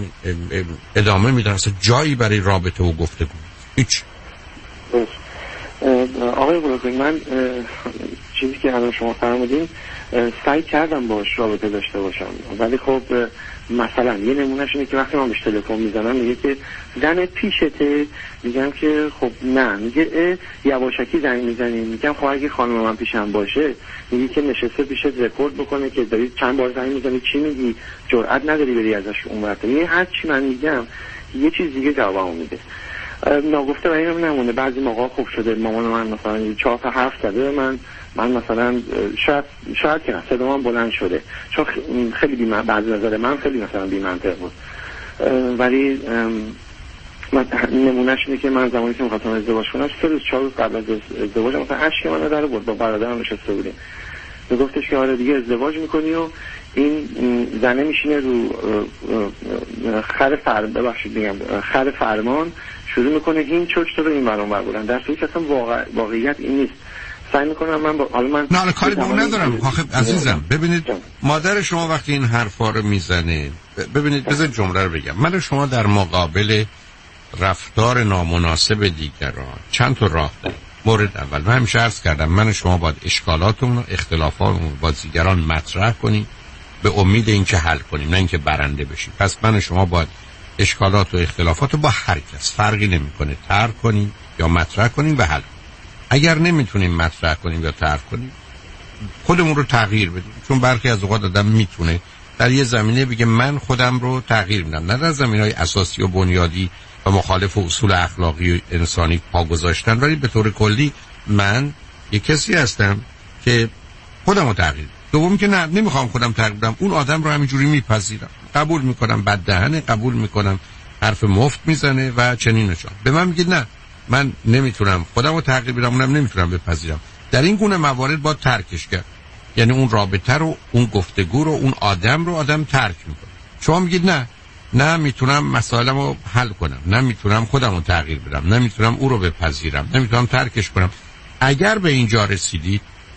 ادامه میدن. اصلا جایی برای رابطه و گفتگو هیچ. آقای بروکلی، من چیزی که الان شما فرمودین سعی کردم باش رابطه داشته باشم، ولی خب مثلا یه نمونهش اینه که وقتی من بهش تلفن میزنم میگه که زن پیشته، میگم که خب نه، میگه یواشکی زنگ میزنی، میگم خب اگه خانم من پیشم باشه، میگه که نشسته پیشت رکورد بکنه که داری چند بار زنگ میزنی، چی میگی، جرئت نداری بری ازش اونورتر. میگه هر چی من میگم یه چیز دیگه جوابمو میده. ناگفته و اینم نمونه بعضی موقع خوب شده مامان من مثلا 4 تا حرف زده من مثلا شاید که صدا من بلند شده چون خیلی بعضی نظر من خیلی مثلا بی منطق بود، ولی من نمونهش اینه که من زمانی که می‌خواستم ازدواج کنم 3 روز 4 روز قبل از ازدواج مثلا اشک من در بود، با برادرم نشسته بودیم، میگفتش که آره دیگه ازدواج میکنی و این زنه میشینه رو خر فرمان شروع میکنه این چوشت رو این برام بر بودن، در صورتی که اصلا واقعیت این نیست. سعی میکنم من حالا من نه کاری به اون ندارم. آخه عزیزم ببینید مادر شما وقتی این حرفا رو میزنه، ببینید بذار جمله رو بگم، من شما در مقابل رفتار نامناسب دیگران چند تا راه داریم. مورد اول، من همیشه عرض کردم من شما باید اشکالاتمون و اختلافاتمون با دیگران مطرح کنیم به امید اینکه حل کنیم، نه اینکه برنده بشیم. پس من و شما باید اشکالات و اختلافات رو با هر کس، فرقی نمیکنه، ترک کنیم یا مطرح کنیم و حل کنیم. اگر نمیتونیم مطرح کنیم یا ترک کنیم، خودمون رو تغییر بدیم. چون برخی از اوقات آدم میتونه در یه زمینه بگه من خودم رو تغییر میدم، نه در زمینه‌های اساسی و بنیادی و مخالف اصول اخلاقی و انسانی پا گذاشتن، ولی به طور کلی من یک کسی هستم که خودم رو تغییر. دوم که نه، نمیخوام خودم تغییر بدم، اون آدم رو همینجوری میپذیرم، قبول میکنم بددهنه، قبول میکنم حرف مفت میزنه و چنین نشان. به من میگه نه، من نمیتونم خودم رو تغییر بدم، اونم نمیتونم بپذیرم. در این گونه موارد با ترکش کرد، یعنی اون رابطه رو، اون گفتگو رو، اون آدم رو آدم ترک میکنه. شما میگید نه میتونم مسائلم رو حل کنم، نه میتونم خودم رو تغییر بدم، نه میتونم او رو بپذیرم، نمیتونم ترکش کنم. اگر به اینجا رسیدید،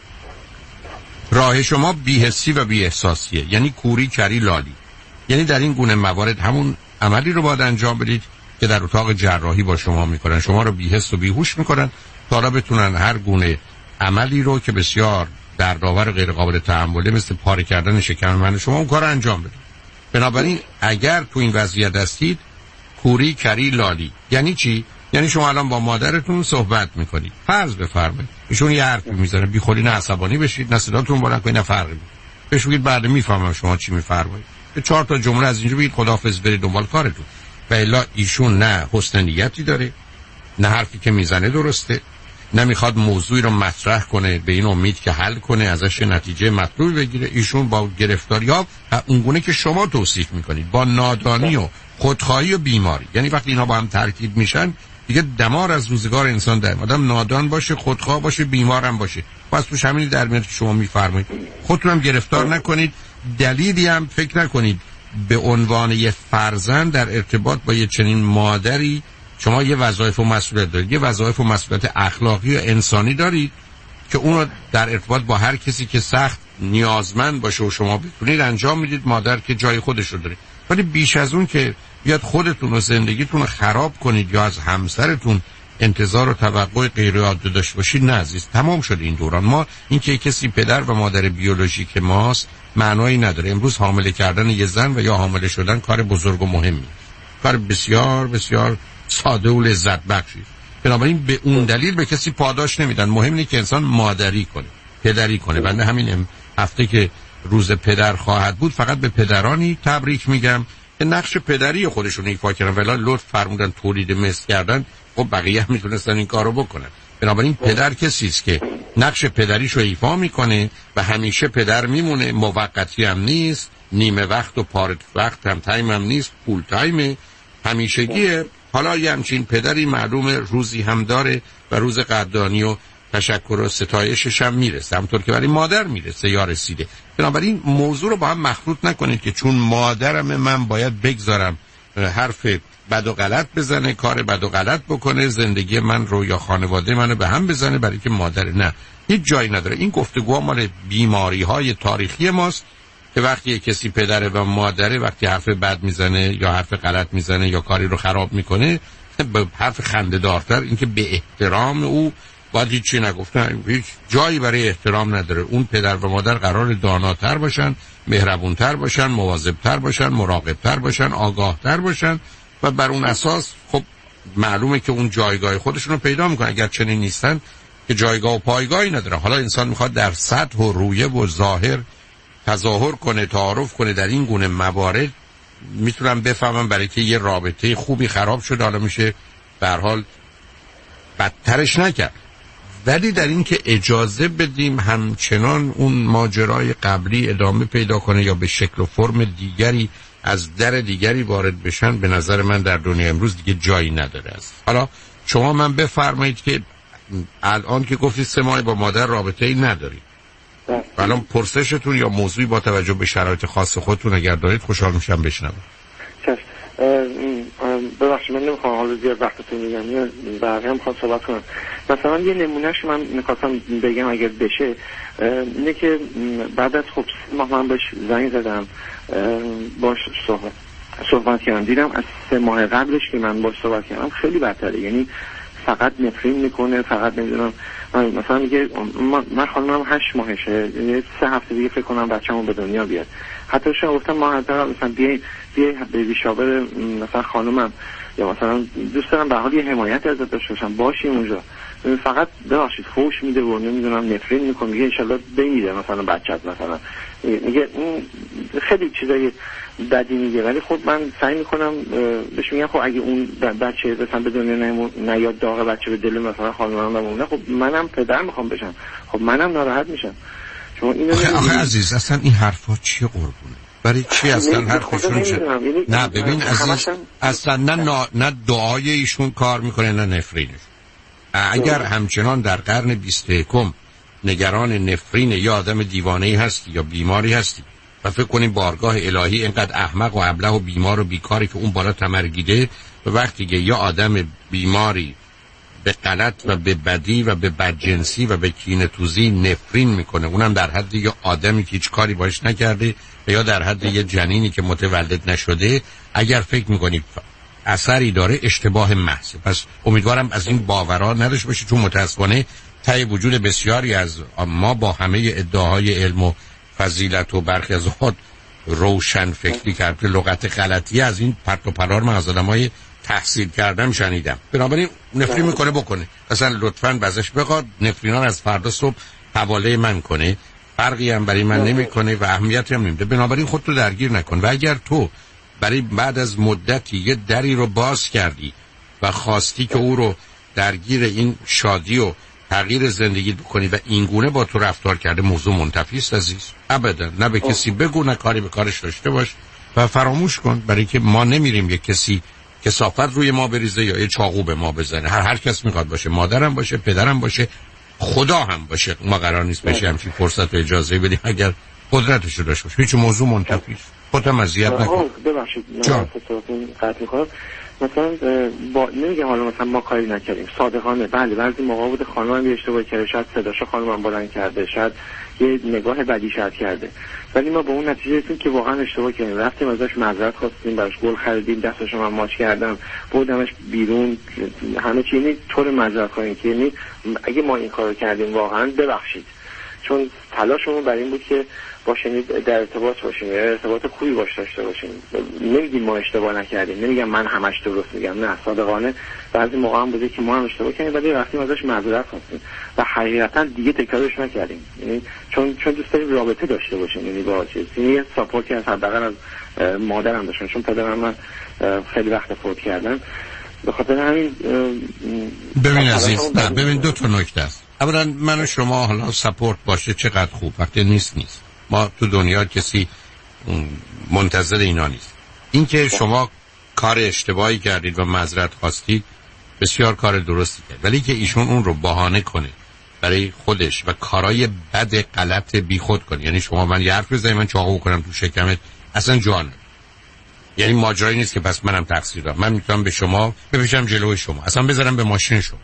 راه شما بی‌حسی و بی‌احساسیه، یعنی کوری کری لالی. یعنی در این گونه موارد همون عملی رو باید انجام بدید که در اتاق جراحی با شما میکنن، شما رو بی‌حس و بی‌هوش میکنن تا بتونن هر گونه عملی رو که بسیار دردآور و غیر قابل تحمله، مثل پاره کردن شکم من شما، اون کار رو انجام بدید. بنابراین اگر تو این وضعیت هستید، کوری کری لالی یعنی چی؟ یعنی شما الان با مادرتون صحبت میکنید، فرض بفرمایید ایشون یه حرفی میزنه، بی خودی نه عصبانی بشید، نه صداتون بلند کنید، نه فرقی بهش بگید بعد میفهمم شما چی میفرمایید. 4 تا جمله از اینجا بگید خداحافظ، برید دنبال کارتون. و الا ایشون نه حسن نیتی داره، نه حرفی که میزنه درسته، نه میخواد موضوعی رو مطرح کنه به این امید که حل کنه، ازش نتیجه مطلوبی بگیره. ایشون با گرفتاری ها اونگونه که شما توصیف میکنید، با نادانی و خودخواهی و بیماری، یعنی وقتی اینا با هم ترکیب میشن دیگه دمار از روزگار انسان در آدم نادان باشه، خودخواه باشه، بیمار هم باشه. پس توش همینی در میاد که شما میفرمایید. خودتون هم گرفتار نکنید، دلیلی هم فکر نکنید به عنوان یه فرزند در ارتباط با یه چنین مادری شما یه وظایف و مسئولیت دارید، یه وظایف و مسئولیت اخلاقی و انسانی دارید که اون رو در ارتباط با هر کسی که سخت نیازمند باشه و شما بتونید انجام میدید. مادر که جای خودش رو داره، ولی بیش از اون که بیاد خودتون و زندگیتون رو خراب کنید یا از همسرتون انتظار و توقع غیر عادی داشته باشید، نه عزیز، تمام شد این دوران. ما اینکه کسی پدر و مادر بیولوژیک ماست معنایی نداره. امروز حامله کردن یه زن و یا حامله شدن کار بزرگ و مهمی، کار بسیار بسیار ساده و لذت بخشی. بنابراین به اون دلیل به کسی پاداش نمیدن. مهم اینه که انسان مادری کنه، پدری کنه. بنده همین هفته که روز پدر خواهد بود فقط به پدرانی تبریک میگم که نقش پدری خودشون ایفا کردن. ولی لطف فرمودن تولید مثل کردن، خب بقیه هم میتونستن این کارو بکنن. بنابراین پدر کسی است که نقش پدریشو ایفا میکنه و همیشه پدر میمونه، موقتی هم نیست، نیمه وقت و پارت وقت هم تایم هم نیست، فول تایم همیشگیه. حالا یه همچین پدری معلومه روزی هم داره و روز قدردانی و تشکر و ستایشش هم میرسه، همونطور که برای مادر میرسه یا رسیده. بنابراین موضوع رو با هم مخلوط نکنید که چون مادرم من باید بگذارم حرف بد و غلط بزنه، کار بد و غلط بکنه، زندگی من رو یا خانواده منو به هم بزنه برای که مادر. نه، هیچ جایی نداره. این گفتگوها مال بیماری های تاریخی ماست که وقتی کسی پدره و مادره، وقتی حرف بد میزنه یا حرف غلط میزنه یا کاری رو خراب میکنه، به حرف خنده‌دارتر اینکه به احترام او باید هیچی نگفتن، هیچ جایی برای احترام نداره. اون پدر و مادر قرار داناتر باشن، مهربونتر باشن، مواظبتر باشن، مراقبتر باشن، آگاهتر باشن و بر اون اساس خب معلومه که اون جایگاه خودشون رو پیدا میکنن. اگر چنین نیستن که جایگاه و پایگاهی نداره. حالا انسان میخواد در سطح و رویه و ظاهر تظاهر کنه، تعارف کنه. در این گونه موارد میتونم بفهمم برای که یه رابطه خوبی خراب شد، حالا میشه به هر حال بدترش نکرد. ولی در این که اجازه بدیم همچنان اون ماجرای قبلی ادامه پیدا کنه یا به شکل و فرم دیگری از در دیگری وارد بشن، به نظر من در دنیا امروز دیگه جایی نداره است. حالا شما من بفرمایید که الان که گفتید 3 ماه با مادر رابطه ای ندارید، الان پرسشتون یا موضوعی با توجه به شرایط خاص خودتون اگر دارید خوشحال میشم بشنوم. ببخشید من نمیخوام حالا زیاد وقتتون میگم، یا بقیه هم میخوام صحبت کنم. مثلا یه نمونهش من میخواستم بگم اگر بشه، اینه که بعد از خب 3 ماه من بهش زنگ زدم، باش صحبت کردم، دیدم از 3 ماه قبلش که من باش صحبت کردم خیلی بدتره. یعنی فقط نفرین میکنه، فقط نمیدونم مثلا میگه من خانمم 8 ماهشه، 3 هفته دیگه فکر کنم بچه‌مو به دنیا بیاد. حتی شما گفتم ما حداقل مثلا بیای بیبی شاور مثلا خانمم یا مثلا دوست دارم به حال یه حمایت ازت داشته باشم، باشی اونجا. فقط ببخشید فوش میده و نمیدونم نفرین میکنه، میگه انشالله بمیره مثلا بچت، مثلا میگه خیلی چیزای بدی میگه. ولی خب من سعی میکنم بهش میگم خب اگه اون بچه مثلا به دنیا نیاد داغ بچه به دل مثلا خانمم بمونه، خب منم پدر میخوام بشم، خب منم ناراحت میشم. شما اینو آخه عزیز اصلا این حرفا چیه قربونه؟ برای چی اصلا حرفشون چه؟ نه ببین عزیز، اصلا نه دعای ایشون کار میکنه نه نفرینش. اگر همچنان در قرن 21 نگران نفرین یا آدم دیوانه‌ای هستی یا بیماری هستی و فکر کنیم بارگاه الهی اینقدر احمق و ابله و بیمار و بیکاری که اون بالا تمرگیده، و وقتی که یا آدم بیماری به غلط و به بدی و به بدجنسی و به کینه‌توزی نفرین میکنه، اونم در حد یه آدمی که هیچ کاری باش نکرده و یا در حد یه جنینی که متولد نشده، اگر فکر میکنید اثری داره، اشتباه محض. پس امیدوارم از این باورها نداشته باشید، چون متاسفانه طی وجود بسیاری از ما با همه ادعاهای علم و فضیلت و برخی از خود روشن فکری کرده لغت غلطی از این پرت و پرار من از آدمای تحصیل کردم شنیدم. بنابراین نفرین میکنه بکنه، اصلا لطفاً بازش بخواد نفرینان از فردا صبح حواله من کنه، فرقی هم برای من نمیکنه و اهمیتی هم نمیده. بنابراین خودتو درگیر نکن. و اگر تو برای بعد از مدتی یه دری رو باز کردی و خواستی که او رو درگیر این شادی و تغییر زندگی بکنی و اینگونه با تو رفتار کرده، موضوع منتفی است عزیز. ابدا نه به کسی بگو، نه کاری به کارش داشته باش و فراموش کن، برای که ما نمیریم یک کسی کثافت روی ما بریزه یا یه چاقو به ما بزنه. هر کس میخواد باشه، مادرم باشه، پدرم باشه، خدا هم باشه. ما قرار نیست بشه همچین فرصت و اجازه بدیم اگر قدرتش رو داشته باشه. هیچ موضوع منتفی است. خودم اذیت نکن. ببخشید من قطع می‌کنم. مثلا نمیگه حالا مثلا ما کاری نکردیم، صادقانه بله بعضی موقع بود خانمم یه اشتباهی کرده، شاید صداشو خانمم بلند کرده، شاید یه نگاه بدی شاید کرده، ولی ما به اون نتیجه رسیدیم که واقعا اشتباه کردیم، رفتیم ازش معذرت خواستیم، براش گل خریدیم، دستشو من ماچ کردم، بردمش بیرون، همه چی. یعنی طور معذرت خواهیم که یعنی اگه ما این کارو کردیم واقعا ببخشید، چون تلاشمون برای این بود که باشیم در ارتباط باشیم، ارتباط خوبی باش داشته باشیم. نمیگیم ما اشتباه نکردیم، نمیگم من همش درست میگم، نه صادقانه بعضی موقع هم بوده که ما هم اشتباه کردیم ولی رفتیم ازش معذرت خواستیم و حقیقتا دیگه تکرارش نکردیم. یعنی چون دوست داریم رابطه داشته باشیم، یعنی با چیز یه ساپورتی از حداقل از مادرم داشتم، چون پدرم من خیلی وقت فوت کردن. به خاطر همین ببین عزیز، نه ببین دو تا نکته است. اولا من و شما حالا ساپورت باشه چقدر خوب، وقتی نیست ما تو دنیا کسی منتظر اینا نیست. اینکه شما کار اشتباهی کردید و معذرت خواستید بسیار کار درستی کرد، ولی که ایشون اون رو بهانه کنه برای خودش و کارهای بد غلط بیخود کنه، یعنی شما من یه حرف بزنی من چاقو کنم تو شکمت، اصلا جان، یعنی ماجرایی نیست که پس منم تقصیر دارم. من میتونم به شما بپیچم جلوی شما، اصلا بذارم به ماشین شما،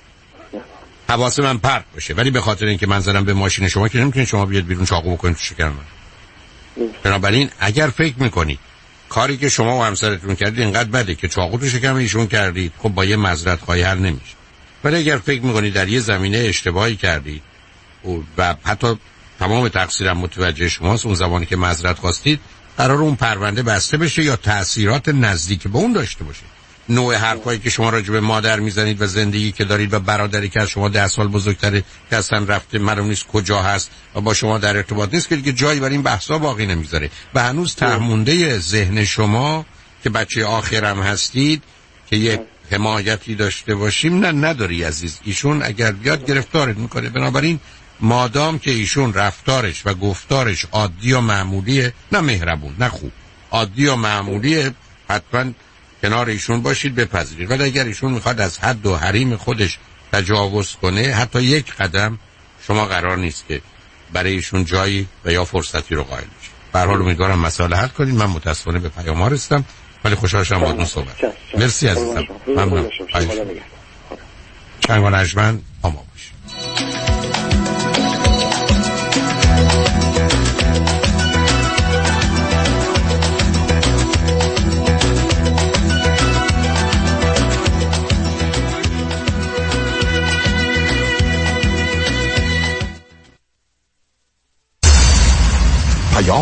حواس من پرت باشه، ولی به خاطر اینکه من زدم به ماشین شما که نمیتونید شما بیاد بیرون چاقو بکنید تو شکم من. بنابراین اگر فکر میکنید کاری که شما و همسرتون کردید اینقدر بده که چاقو تو شکم ایشون کردید، خب با یه معذرت خواهی حل نمیشه. ولی اگر فکر میکنید در یه زمینه اشتباهی کردید و حتی تمام تقصیرم متوجه شماست، اون زمانی که معذرت خواستید قرار اون پرونده بسته بشه یا تأثیرات نزدیک به اون داشته باشه. نوع حرفایی که شما راجع به مادر میزنید و زندگی که دارید و برادری که از شما 10 سال بزرگتره که اصلا رفته معلوم نیست کجا هست و با شما در ارتباط نیست، که دیگه جایی برای این بحثا باقی نمیذاره و هنوز تهمونده ذهن شما که بچه آخرم هستید که یک حمایتی داشته باشیم نداری عزیز. ایشون اگر بیاد گرفتارت میکنه. بنابراین مادام که ایشون رفتارش و گفتارش عادی و معمولیه، نه مهربون نه خوب، عادی و معمولیه، حتما کنار ایشون باشید، بپذیرید. ولی اگر ایشون میخواد از حد و حریم خودش تجاوز کنه، حتی یک قدم، شما قرار نیست که برای ایشون جایی و یا فرصتی رو قائل بشید. به هر حال امیدوارم مسئله حل کنید. من متاسفانه به پیام رسیدم ولی خوشحال شدم باهاتون صحبت. مرسی عزیزم. ممنون. چنگ و نجمن آما باشید.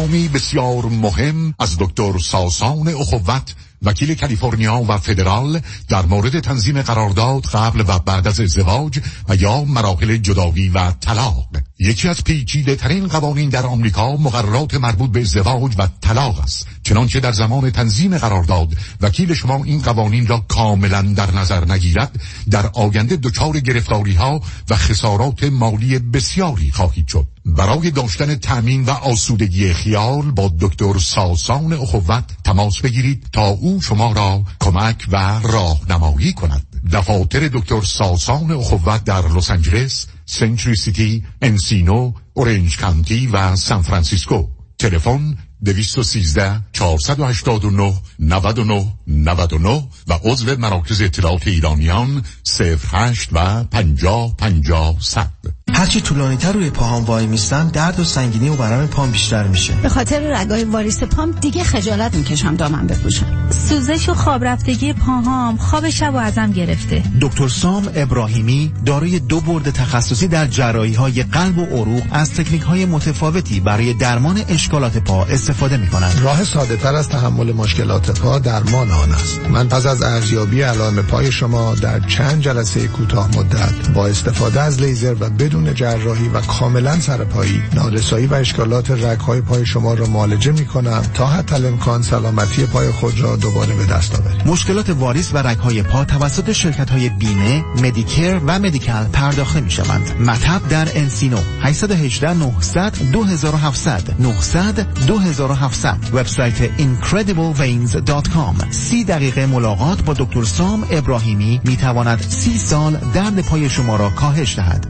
پیامی بسیار مهم از دکتر ساسان اخوت، وکیل کالیفرنیا و فدرال، در مورد تنظیم قرارداد قبل و بعد از ازدواج و یا مراحل جدایی و طلاق. یکی از پیچیده ترین قوانین در آمریکا مقررات مربوط به ازدواج و طلاق است. چنانچه در زمان تنظیم قرارداد وکیل شما این قوانین را کاملا در نظر نگیرد، در آینده دچار گرفتاری‌ها و خسارات مالی بسیاری خواهید شد. برای داشتن تأمین و آسودگی خیال با دکتر ساسان اخوت تماس بگیرید تا او شما را کمک و راهنمایی کند. دفاتر دکتر ساسان اخوت در لس آنجلس، سنچری سیتی، انسینو، اورنج کانتی و سان فرانسیسکو. تلفن 213 489 99 99 و عضو مراکز اطلاعات ایرانیان 08 و 50 50 100. هرچی طولانی تر روی پاهام وای میستم درد و سنگینی و ورم پام بیشتر میشه. به خاطر رگای واریس پام دیگه خجالت میکشم دامن بپوشم. سوزش و خواب رفتگی پاهام خواب شب و ازم گرفته. دکتر سام ابراهیمی دارای 2 بورد تخصصی در جراحی‌های قلب و عروق از تکنیک‌های متفاوتی برای درمان اشکالات پا استفاده می‌کنند. راه ساده‌تر از تحمل مشکلات پا درمان آن است. من پس از ارزیابی علائم پای شما در چند جلسه کوتاه مدت با استفاده از لیزر و بدون جراحی و کاملا سرپایی، نارسایی و اشکالات رگ‌های پای شما را معالجه می‌کنم تا حتی الامکان سلامتی پای خود را دوباره به دست آورید. مشکلات واریس و رگ‌های پا توسط شرکت‌های بیمه، مدیکر و مدیکال پرداخته می‌شوند. مطب در انسینو 818 900 2700 900 2700. وبسایت incredibleveins.com. 30 دقیقه ملاقات با دکتر سام ابراهیمی می‌تواند 30 سال درد پای شما را کاهش دهد.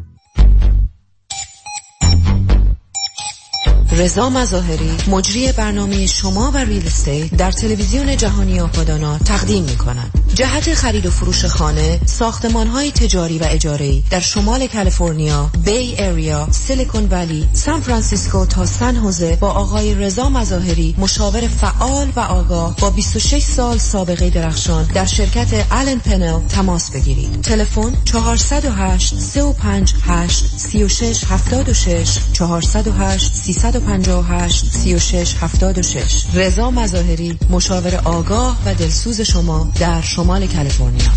رضا مظاهری مجری برنامه شما و ریل استیت در تلویزیون جهانی آپادانا تقدیم می‌کند. جهت خرید و فروش خانه، ساختمان‌های تجاری و اجاره‌ای در شمال کالیفرنیا، بی ایریا، سیلیکون ولی، سان فرانسیسکو تا سن خوزه با آقای رضا مظاهری، مشاور فعال و آگاه با 26 سال سابقه درخشان در شرکت آلن پنل تماس بگیرید. تلفن 408 358 3676 408 358 3676. رضا مظاهری، مشاور آگاه و دلسوز شما در شمال کالیفرنیا.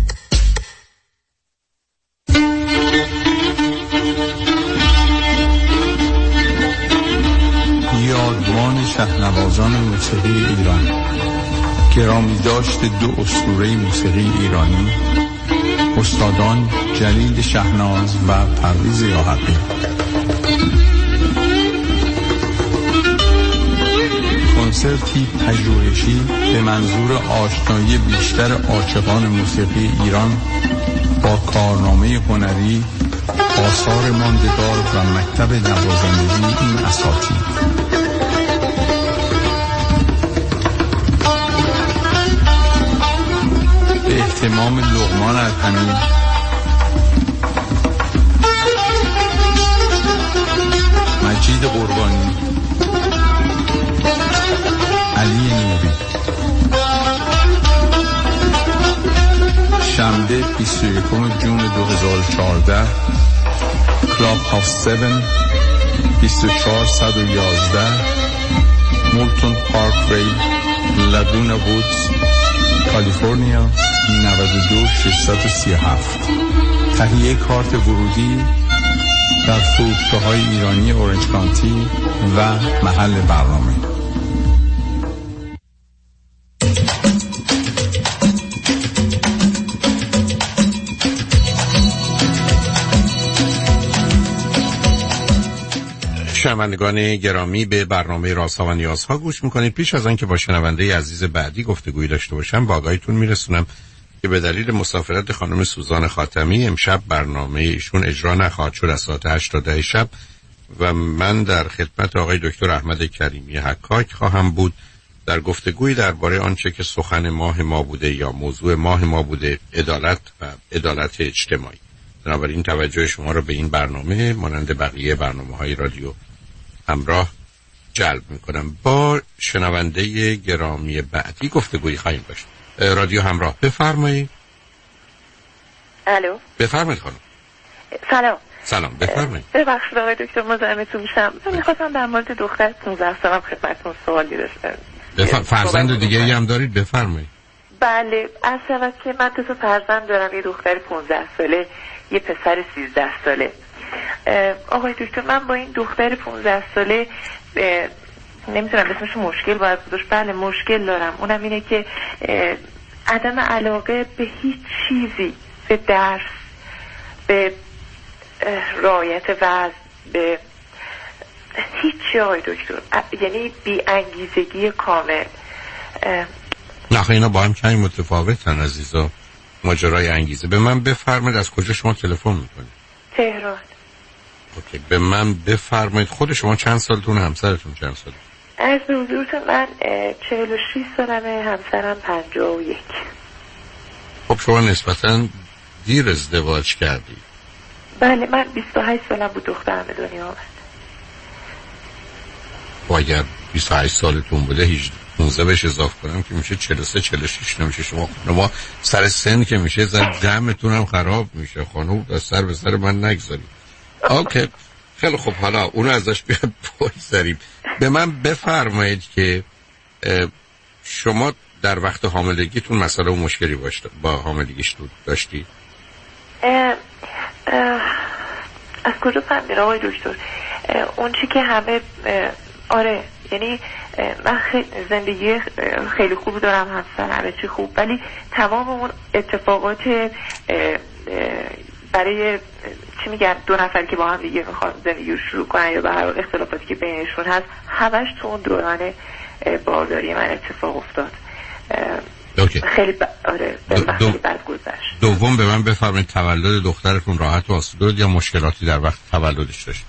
یادمان شهنوازان موسیقی ایران، گرامی داشت 2 اسطوره موسیقی ایرانی، استادان جلیل شهناز و پرویز یاحقی. کنسرتی پژوهشی به منظور آشنایی بیشتر عاشقان موسیقی ایران با کارنامه هنری، آثار ماندگار و مکتب نوازندگی این اساتید. به اهتمام لقمان ادهمی، مجید قربانی، علی نوری. شنبه 21 جون 2014، کلاب هاوس 7، 24111 مولتون پارک وی، لاگونا وودز، کالیفرنیا 92637. تهیه کارت ورودی در فروشگاه‌های ایرانی اورنج کانتی و محل برنامه. شنوندگان گرامی، به برنامه رازها و نیازها گوش میکنید. پیش از آنکه با شنونده عزیز بعدی گفتگویی داشته باشم، با آگاهیتون میرسونم که به دلیل مسافرت خانم سوزان خاتمی امشب برنامه ایشون اجرا نخواهد شد از ساعت 8 تا 10 شب و من در خدمت آقای دکتر احمد کریمی حکاک خواهم بود در گفتگویی درباره آنچه که سخن ماه ما بوده یا موضوع ماه ما بوده، عدالت و عدالت اجتماعی. بنابراین توجه شما را به این برنامه مانند بقیه برنامه‌های رادیو همراه جلب میکنم. با شنونده گرامی بعدی گفتگویی خواهیم داشت. رادیو همراه، بفرمایید. الو، بفرمایید خانم. سلام. سلام، بفرمایید. ببخشید آقای دکتر مزاحمتون میشم. من میخواستم در مورد دختر 15 سالم خدمتتون سوالی داشتم. فرزند دیگه ای هم دارید؟ بفرمایید. بله، از شود که من 2 فرزند دارم، یه دختر 15 ساله، یه پسر 13 ساله. آقای دکتر من با این دختر 15 ساله نمیتونم اسمش مشکل باید بودش. بله مشکل دارم، اونم اینه که عدم علاقه به هیچ چیزی، به درس، به رعایت وضع، به هیچ. آقای دکتر یعنی بی انگیزگی کامل. نه اینا با هم کمی متفاوتن عزیزا، ماجرای انگیزه. به من بفرمایید از کجا شما تلفن میکنید؟ تهران. اوکی، به من بفرمایید خود شما چند سالتون، همسرتون چند سال؟ از به حضورتون من 46 سالمه، همسرم 51. خب شما نسبتاً دیر ازدواج کردی. بله من 28 سالم بود دخترم به دنیا آمد. و اگر 28 سالتون بوده 15 بهش اضافه کنم که میشه 43 46 نمیشه. شما سر سن که میشه جمعتون هم خراب میشه. خانم از سر به سر من نگذارید. اوکی خیلی خوب، حالا اونو ازش بیاد بگذاریم. به من بفرمایید که شما در وقت حاملگیتون مسئله و مشکلی با حاملگیش داشتی؟ از کجا فهمیدید آقای دکتر؟ اون چی که همه آره، یعنی من زندگی خیلی خوب دارم، همسر همه چی خوب، ولی تمام اون اتفاقات برای چی میگن 2 نفر که با هم دیگه میخوان زندگی رو شروع کنن یا به هر حال اختلافاتی که بینشون هست، همش تو اون دوران بارداری من اتفاق افتاد. خیلی آره خیلی بد گذشت. دوم به من بفرمایید تولد دخترتون راحت و آسوده یا مشکلاتی در وقت تولدش داشت؟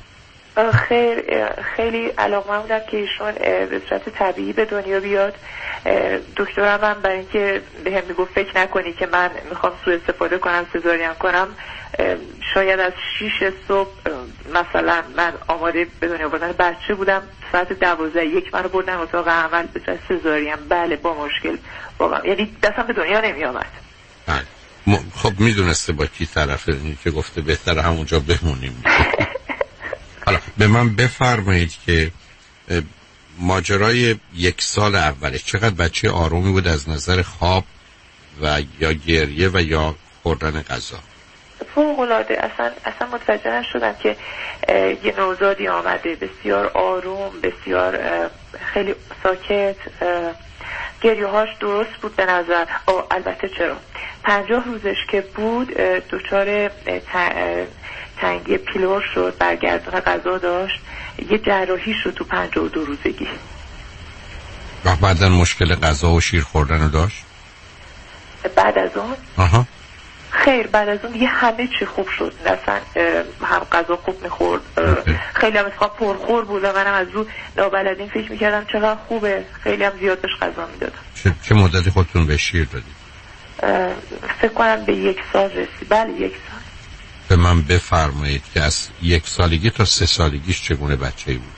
خیلی علاقه‌مند بودم که ایشون به صورت طبیعی به دنیا بیاد. دکترم هم برای اینکه بهم میگفت فکر نکنی که من میخوام سوء استفاده کنم، سزارین کنم، شاید از 6 صبح مثلا من آماده به دنیا بردن بچه بودم، ساعت 12 منو بردن اتاق عمل به صورت سزارین. بله با مشکل واقعا، یعنی دستم به دنیا نمی آمد. خب میدونسته با کی طرفه که گفته بهتره همونجا بمونیم. حالا به من بفرمایید که ماجرای 1 سال اولش چقدر بچه آرومی بود از نظر خواب و یا گریه و یا خوردن غذا؟ فوق‌العاده. اصلا متوجه نشدم که یه نوزادی آمده، بسیار آروم، بسیار خیلی ساکت. گریه‌هاش درست بود به نظر. البته چرا 50 روزش که بود دچار تنگی پیلور شد، برگردون غذا داشت، یه جراحی شد تو 52 روزگی. و بعدن مشکل غذا و شیر خوردن رو داشت؟ بعد از اون خیر، بعد از اون دیگه همه چی خوب شد. اصلا هم غذا خوب میخورد، خیلی هم اتفاق پرخور بود و منم از رو نابلدین فکر میکردم چقدر خوبه، خیلی هم زیاد بهش غذا میدادم. چه مدتی خودتون به شیر دادید؟ فکر کنم به 1 سال رسید. بله 1 سال. به من بفرمایید که از 1 سالگی تا 3 سالگیش چگونه بچه‌ای بود؟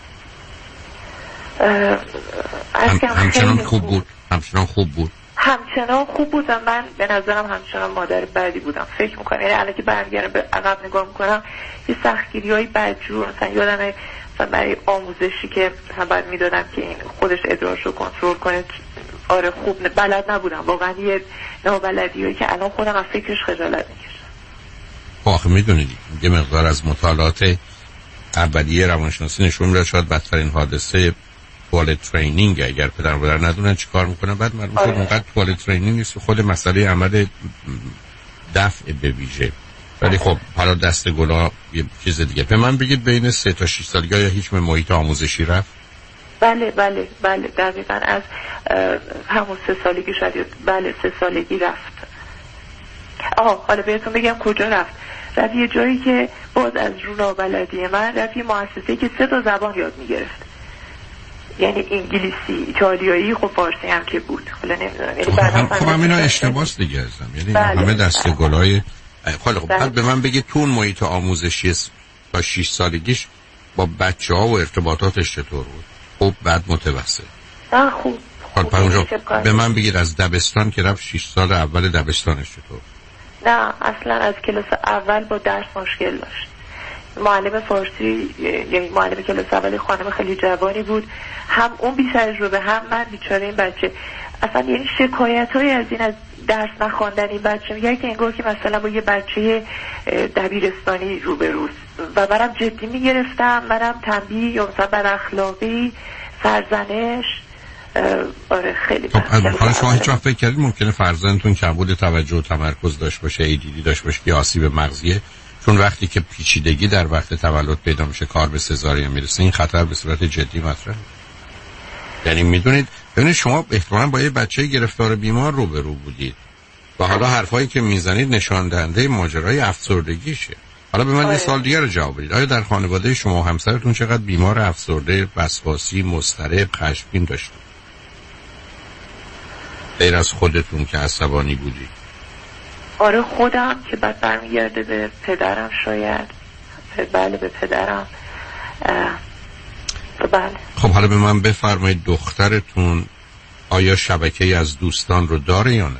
همچنان خوب بود؟ همچنان خوب بود؟ همچنان خوب بودم. من به نظرم همچنان مادر بدی بودم فکر میکنم. یعنی الان که برمیگردم به عقب نگاه میکنم یه سختگیری‌های بدجور، مثلا یادمه مثلا برای آموزشی که مثلا باید میدادم که این خودش ادراش رو کنترل کنه، آره خوب بلد نبودم واقعا. یه نابلدیایی که الان خودم از فکرش خجالت میکشم. آخه میدونید یه مقدار از مطالعات اولیه روانشناسی نشون میده شاید بدترین حادثه توالت ترینینگ. اگر پدر و مادر ندونن چی کار میکنن بعد معلوم شد اونقدر توالت ترینینگ نیست، خود مسئله عمل دفع به ویژه. ولی خب حالا دست گلا یه چیز دیگه. به من بگید بین 3 تا 6 سالگی یا هیچ محیط آموزشی رفت؟ بله دقیقا از همون 3 سالگی شاید. بله 3 سالگی رفت. حالا بهتون بگم کجا رفت یه جایی که باز از رو نابلدی من رفت یه مؤسسه‌ای که 3 تا زبان یاد میگرفت، یعنی انگلیسی، ایتالیایی، خب فارسی هم که بود. حالا نمیدونم خب همینا اشتباس دیگه ازم، یعنی همه دست گلای. خب بعد به من بگید تو اون محیط آموزشی تا 6 سالگیش با بچه‌ها و ارتباطاتش چطور بود؟ خوب بعد متوسط؟ خوب. اونجا به من بگید از دبستان که رفت 6 سال اول دبستانش چطور؟ نه اصلا از کلاس اول با درس مشکل داشت. معلم فارسی، یعنی معلم کلاس اولی خانم خیلی جوانی بود، هم اون بی تجربه هم من بیچاره این بچه. اصلا یعنی شکایت‌های از این، از درس نخواندن این بچه، میگه که انگار که مثلا با یه بچه دبیرستانی روبروست و منم جدی میگرفتم، منم تنبیه یا مثلا بد اخلاقی، سرزنش. آره خیلی. حالا شما هیچ وقت فکر کردید ممکنه فرزندتون کمبود توجه و تمرکز داشته باشه، ADD داشته باشه که آسیب مغزیه؟ چون وقتی که پیچیدگی در وقت تولد پیدا میشه، کار به سزارین میرسه، این خطر به صورت جدی مطرحه. یعنی میدونید شما احتمالاً با یه بچه گرفتار بیمار روبرو بودید و حالا حرفایی که میزنید نشان دهنده ماجرای افسردگیشه. حالا به من یه سوال دیگه رو جواب بدید. آیا در خانواده شما و همسرتون چقدر بیمار افسرده، وسواسی، مضطرب، خشمگین داشتید؟ غیر از خودتون که عصبانی بودید. آره خودم که بعد برمیگرده به پدرم، شاید. بله به پدرم. بله. خب حالا به من بفرمایید دخترتون آیا شبکه‌ای از دوستان رو داره یا نه؟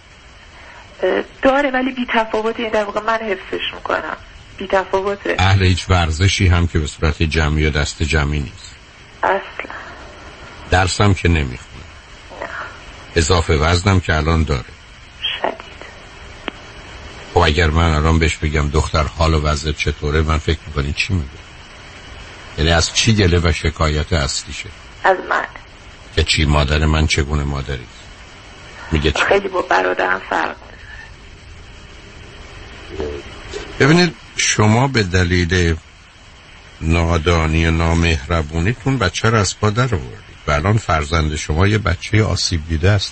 داره ولی بی تفاوته. این در واقع من حفظش میکنم. بی تفاوته. اهل هیچ ورزشی هم که به صورت جمعی یا دست جمعی نیست؟ اصلا. درس هم که نمیخونه؟ نه. اضافه وزنم که الان داره؟ شدید. خب اگر من الان بهش بگم دختر حال و وضعت چطوره، من فکر میکنی چی میگه؟ یعنی از چی گله و شکایت اصلیشه؟ از من. که چی؟ مادر من چگونه مادری؟ میگه چی؟ خیلی با برادرم فرق. ببینید شما به دلیل نادانی و نامهربونیتون بچه رو از پا در آوردید و الان فرزند شما یه بچه آسیب دیده است.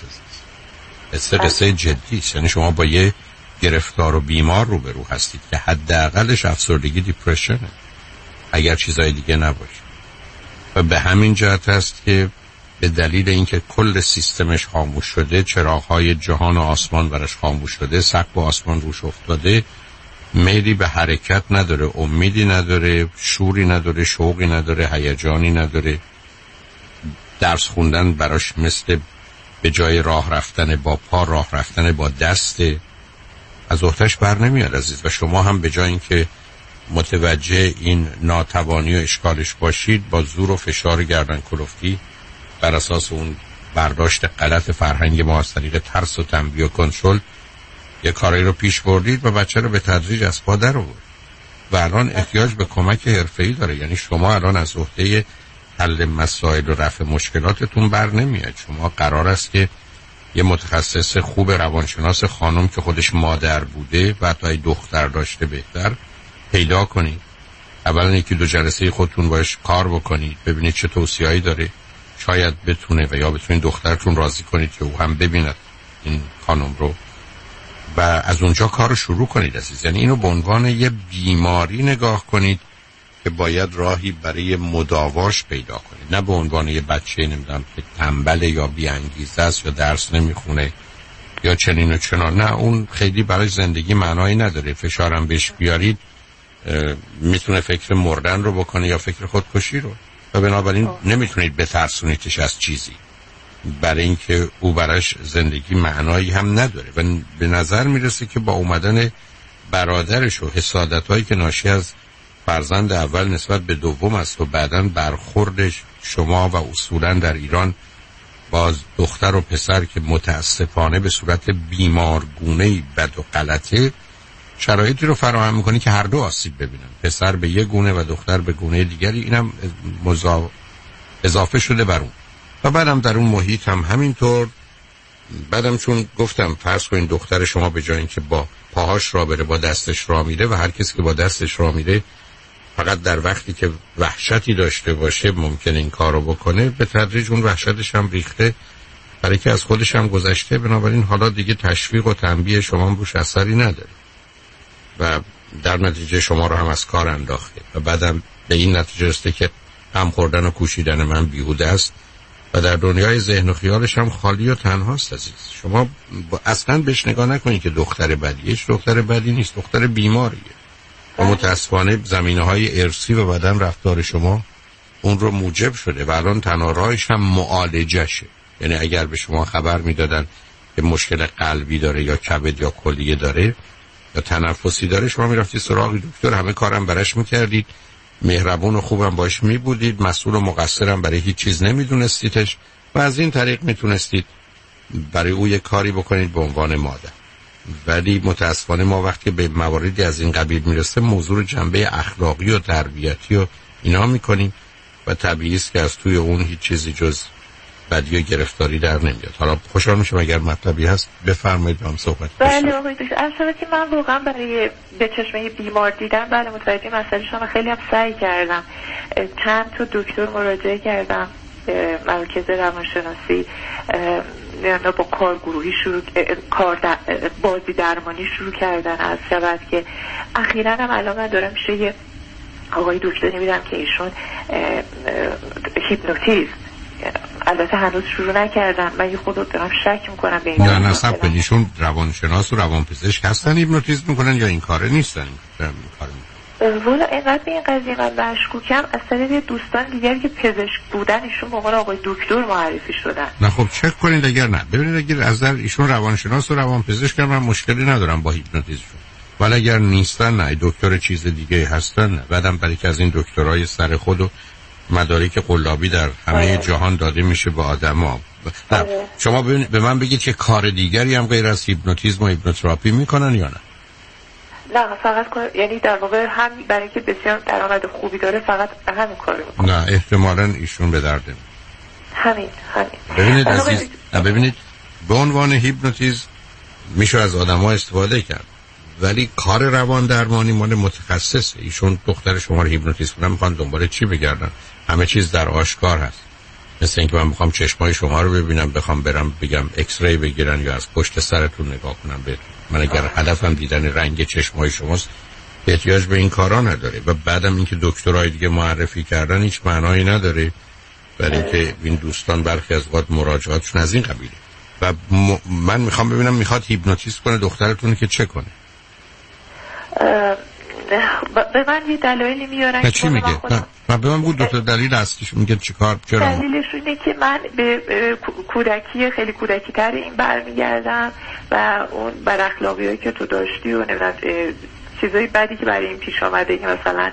قصه جدی است. یعنی شما با یه گرفتار و بیمار روبرو هستید که حداقلش افسردگی، دیپرشنه، اگر چیزای دیگه نباشه. و به همین جهت است که به دلیل اینکه کل سیستمش خاموش شده، چراغ‌های جهان و آسمان برش خاموش شده، سقف و آسمان روش افتاده، میلی به حرکت نداره، امیدی نداره، شوری نداره، شوقی نداره، هیجانی نداره. درس خوندن براش مثل به جای راه رفتن با پا، راه رفتن با دست، از اختش بر نمیاد عزیز. و شما هم به جای اینکه متوجه این ناتوانی و اشکالش باشید، با زور و فشار گردن کلفتی بر اساس اون برداشت غلط فرهنگ ما از طریق ترس و تنبیه و کنترل یه کاری رو پیش بردید و بچه رو به تدریج از پا در آورد و الان احتیاج به کمک حرفه‌ای داره. یعنی شما الان از عهده حل مسائل و رفع مشکلاتتون بر نمیاد. شما قرار است که یه متخصص خوب روانشناس خانم که خودش مادر بوده و حتی دختر داشته بهتر پیدا کنید. اولا یکی دو جلسه خودتون باش کار بکنید، ببینید چه توصیه‌ای داره، شاید بتونه و یا بتونید دخترتون راضی کنید که او هم ببیند این خانم رو و از اونجا کار رو شروع کنید عزیز. یعنی اینو به عنوان یه بیماری نگاه کنید که باید راهی برای مداواش پیدا کنید، نه به عنوان یه بچه نمیدونم که تنبله یا بی‌انگیزه است یا درس نمیخونه یا چنین و چنان. نه، اون خیلی برای زندگی معنایی نداره. فشارم بهش بیارید میتونه فکر مردن رو بکنه یا فکر خودکشی رو و بنابراین نمیتونید بترسونیدش از چیزی برای اینکه او براش زندگی معنایی هم نداره. و به نظر میرسه که با اومدن برادرش و حسادت‌هایی که ناشی از فرزند اول نسبت به دوم است و بعداً برخوردش شما و اصولاً در ایران باز دختر و پسر که متاسفانه به صورت بیمارگونه‌ای بد و غلطه، شرایطی رو فراهم میکنه که هر دو آسیب ببینن، پسر به یک گونه و دختر به گونه دیگری. اینم اضافه شده بر اون و بعدم در اون محیط هم همینطور. بعدم چون گفتم فرض کنین دختر شما به جای اینکه با پاهاش را بره با دستش را میره و هر کسی که با دستش را میره فقط در وقتی که وحشتی داشته باشه ممکنه این کارو بکنه، به تدریج اون وحشتش هم ریخته برای که از خودش هم گذشته. بنابراین حالا دیگه تشویق و تنبیه شما هم روش اثری نداره و در نتیجه شما رو هم از کار انداخته و بعدم به این نتیجه رسیده که هم خوردن و کوشیدن من بیهوده است و در دنیای ذهن و خیالش هم خالی و تنهاست عزیز. شما اصلا بهش نگاه نکنید که دختر بدیش دختر بدی نیست، دختر بیماریه و متاسفانه زمینه‌های ارثی و بدن رفتار شما اون رو موجب شده و الان تنها راهش هم معالجه‌شه. یعنی اگر به شما خبر میدادن که مشکل قلبی داره یا کبد یا کلیه داره، یا تنفسی داره، شما میرفتید سراغ دکتر، همه کارم براش میکردید، مهربون و خوبم باش میبودید، مسئول و مقصرم برای هیچ چیز نمیدونستیدش و از این طریق میتونستید برای او یک کاری بکنید به عنوان مادر. ولی متاسفانه ما وقتی به مواردی از این قبیل میرسه موضوع جنبه اخلاقی و تربیتی و اینا میکنیم و طبیعی است که از توی اون هیچ چیزی جز بدی و گرفتاری در نمیاد. حالا خوشحال میشم اگر مطلبی هست بفرمایید با هم صحبت کنیم. بله آقای دکتر، اصلا که من واقعا برای به چشمه بیمار دیدن بله متوجه مسئله شما، خیلی هم سعی کردم، چند تا دکتر مراجعه کردم، مراکز روانشناسی با کارگروهی بازی درمانی شروع کردن از شود که اخیراً هم الان من دارم میشه یه آقای دکتری میدم که ایشون هیپنوتیزم، البته هنوز شروع نکردم، من یه خود دارم شک میکنم به این. نه صبر کنید، ایشون روانشناس و روانپزشک هستن هیپنوتیزم میکنن یا این کاره نیستن؟ والا اینقدر به این قضیه من مشکوکم از طریق دوستان دیگری که پزشک بودن ایشون به عنوان آقای دکتر معرفی شدن. نه خب چک کنید، اگر نه ببینید اگر از نظر ایشون روانشناس و روانپزشک من مشکلی ندارم با هیپنوتیزم، ولی اگر نیستن نه دکتر چیز دیگه هستن نه. بعدم برای که از این دکترای سر خود و مدارک قلابی در همه جهان داده میشه به آدما. شما به من بگید که کار دیگری هم غیر از هیپنوتیزم و هیپنوتراپی میکنن یا نه؟ نه فقط یعنی در واقع هم برای که بسیار درآمد خوبی داره فقط همین کارو میکنه. نه احتمالاً ایشون به درد همین. ببینید عزیز، ببینید به عنوان هیپنوتیزم میشه از آدم‌ها استفاده کرد، ولی کار روان درمانی مال متخصصه. ایشون دختر شما رو هیپنوتیزم کنن میخوان دنبال چی بگردن؟ همه چیز در آشکار هست. مثل اینکه من میخوام چشمای شما رو ببینم، بخوام برم بگم ایکس ری بگیرن یا از پشت سرتون نگاه کنم به من. اگر هدفم دیدن رنگ چشمای شماست احتیاج به این کارا نداره. و بعدم اینکه دکترای دیگه معرفی کردن هیچ معنایی نداره، برای که این دوستان برخی از وقت مراجعاتشون از این قبیله. و من میخوام ببینم میخواد هیپنوتیزم کنه دخترتون که چه کنه؟ به من یه دلایلی میارن. چی میگه؟ من به من بود دکتر دلیل اصلیش میگه چیکار؟ چرا؟ دلیلش اینه که من به کودکی خیلی کودکی تر این برمیگردم و اون بد اخلاقیایی که تو داشتی و نمیدونم چیزای بدی که برای این پیش آمده که مثلا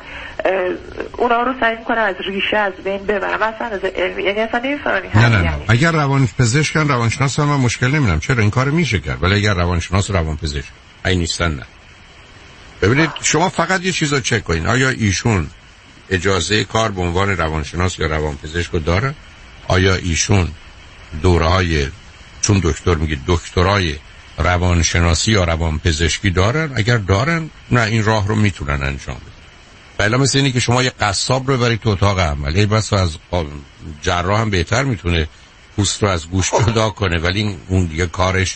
اونا رو سعی میکنم از ریشه از بین ببرم، مثلا از علمی، یعنی اصلا نمیفهمی. نه اگر روانپزشکن روانشناس من مشکل نمیدونم، چرا این کارو میشه کرد، ولی اگر روانشناس و روانپزشک این نیستن نه. ببینید شما فقط یه چیزو چک کنین، آیا ایشون اجازه کار به عنوان روانشناس یا روانپزشک رو داره؟ آیا ایشون دوره‌های چون دکتر میگه دکترای روانشناسی یا روانپزشکی دارن؟ اگر دارن نه این راه رو میتونن انجام بدن. بلا مثل اینی که شما یه قصاب رو ببرید تو اتاق عمل، بس از جراح هم بهتر میتونه پوست رو از گوشت جدا کنه، ولی اون دیگه کارش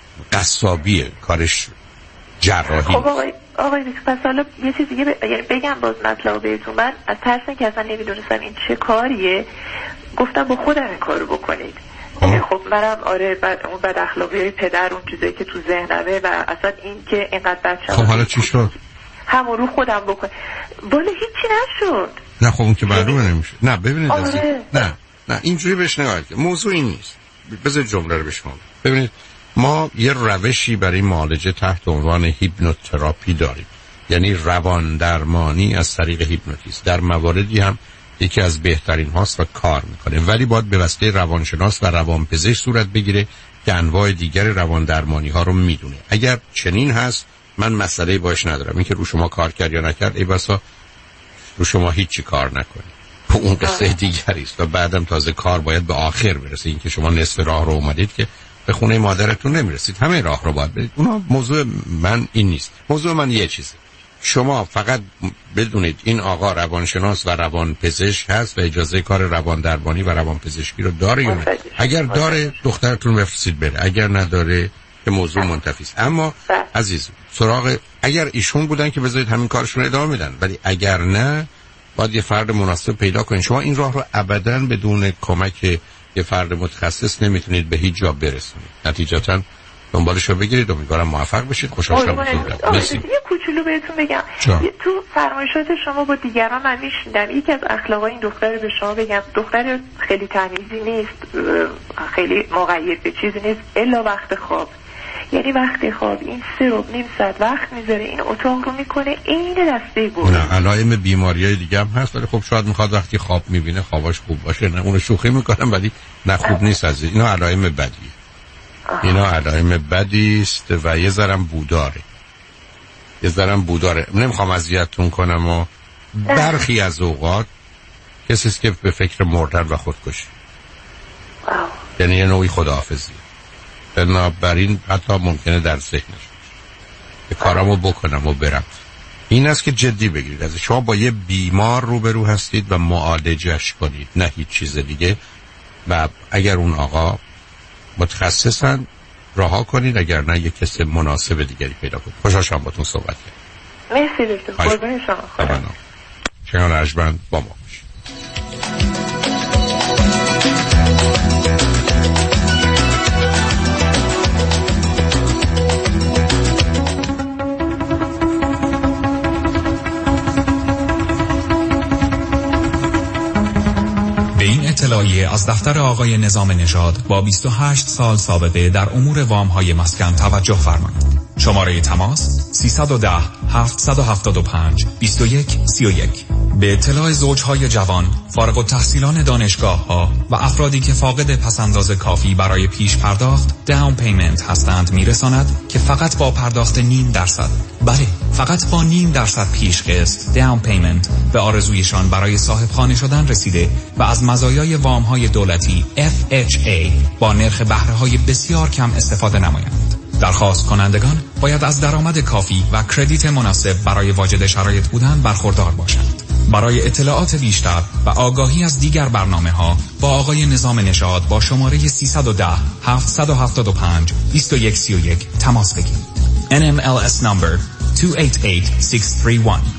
قصابیه، کارش جراحی. خب آقای پس حالا یه چیز دیگه بگم باز مطلب بهتون. من از ترس که اصلا نمیدونستم این چه کاریه گفتم با خودم این کارو بکنید. خب منم آره اون بد اخلاقی پدر اون چیزایی که تو ذهنمه و اصلا این که اینقدر بچه‌ها. خب حالا چی شد؟ همون رو خودم بکن. والا هیچی نشد. نه خب اون که معلومه نمیشه. نه ببینید نه اینجوری بهش نگاه کنید. موضوع این نیست. بذار جمله رو بشنوید. ببینید ما یه روشی برای معالجه تحت عنوان هیپنوتراپی داریم، یعنی روان درمانی از طریق هیپنوتیزم. در مواردی هم یکی از بهترین هاست و کار میکنه، ولی باید به واسطه روانشناس و روانپزشک صورت بگیره که انواع دیگر روان درمانی ها رو میدونه. اگر چنین هست من مسئله باش ندارم، اینکه رو شما کار کرد یا نکرد ای بسا رو شما هیچی کار نکنی، اون قصه دیگری است و بعدم تازه کار باید به آخر برسه. اینکه شما نصف راه رو اومدید که به خونه مادرتون نمیرسید، همه راه رو باید برید. اونا موضوع من این نیست. موضوع من یه چیزه، شما فقط بدونید این آقا روانشناس و روانپزشک هست و اجازه کار روان درمانی و روانپزشکی رو داره یا نه. اگر داره دخترتون بفرستید بره، اگر نداره که موضوع منتفی است. اما عزیز سراغ اگر ایشون بودن که بذارید همین کارشون ادامه میدن، ولی اگر نه باید یه فرد مناسب پیدا کنید. شما این راه رو ابداً بدون کمک یه فرد متخصص نمیتونید به هیچ جا برسونید. نتیجتاً دنبالش رو بگیرید. امیدوارم موفق بشید. خوشحال شدم. یه کوچولو بهتون بگم، تو فرمایشات شما با دیگران من میشنیدم یکی از اخلاقای این دختر به شما بگم، دختر خیلی تمیزی نیست، خیلی مقید به چیزی نیست الا وقت خواب. یعنی وقتی خواب این 3 ربع نیم ساعت وقت میذاره این اتاق رو میکنه این دسته بود. نه علائم بیماریای دیگه هم هست، ولی خب شاید میخواد وقتی خواب میبینه خوابش خوب باشه. نه اونو شوخی میکنم ولی نه خوب نیست از اینا علائم بدیه. اینا علائم بدی است و یه ذرم بوداره. نمیخوام اذیتتون کنم و برخی از اوقات کسی است که به فکر مردن و خودکشی، یعنی یه نوعی خداحافظی. بنابراین حتی ممکنه در ذهنش به کارامو بکنم و برم. این است که جدی بگیرید. از شما با یه بیمار روبرو هستید و معالجش کنید، نه هیچ چیز دیگه. و اگر اون آقا متخصصن رها کنید، اگر نه یک کس مناسب دیگری پیدا کنید. خوشحال شدم باتون صحبت کردم. مرسی دکتر. قربان شما. شنگان رجبند با ما باشید. به این اطلاعیه از دفتر آقای نظام نژاد با 28 سال سابقه در امور وام‌های مسکن توجه فرمایید. شماره تماس 310 775 2131. به اطلاع زوجهای جوان، فارغ التحصیلان دانشگاه‌ها و افرادی که فاقد پس‌انداز کافی برای پیش پرداخت داون پیمنت هستند میرساند که فقط با پرداخت 0.5%، بله فقط با 0.5% پیش قسط داون پیمنت به آرزویشان برای صاحب خانه شدن رسیده و از مزایای وام‌های دولتی FHA با نرخ بهره‌های بسیار کم استفاده نمایند. درخواست کنندگان باید از درآمد کافی و کردیت مناسب برای واجد شرایط بودن برخوردار باشند. برای اطلاعات بیشتر و آگاهی از دیگر برنامه‌ها با آقای نظام نژاد با شماره 310 775 2131 تماس بگیرید. NMLS number 288631.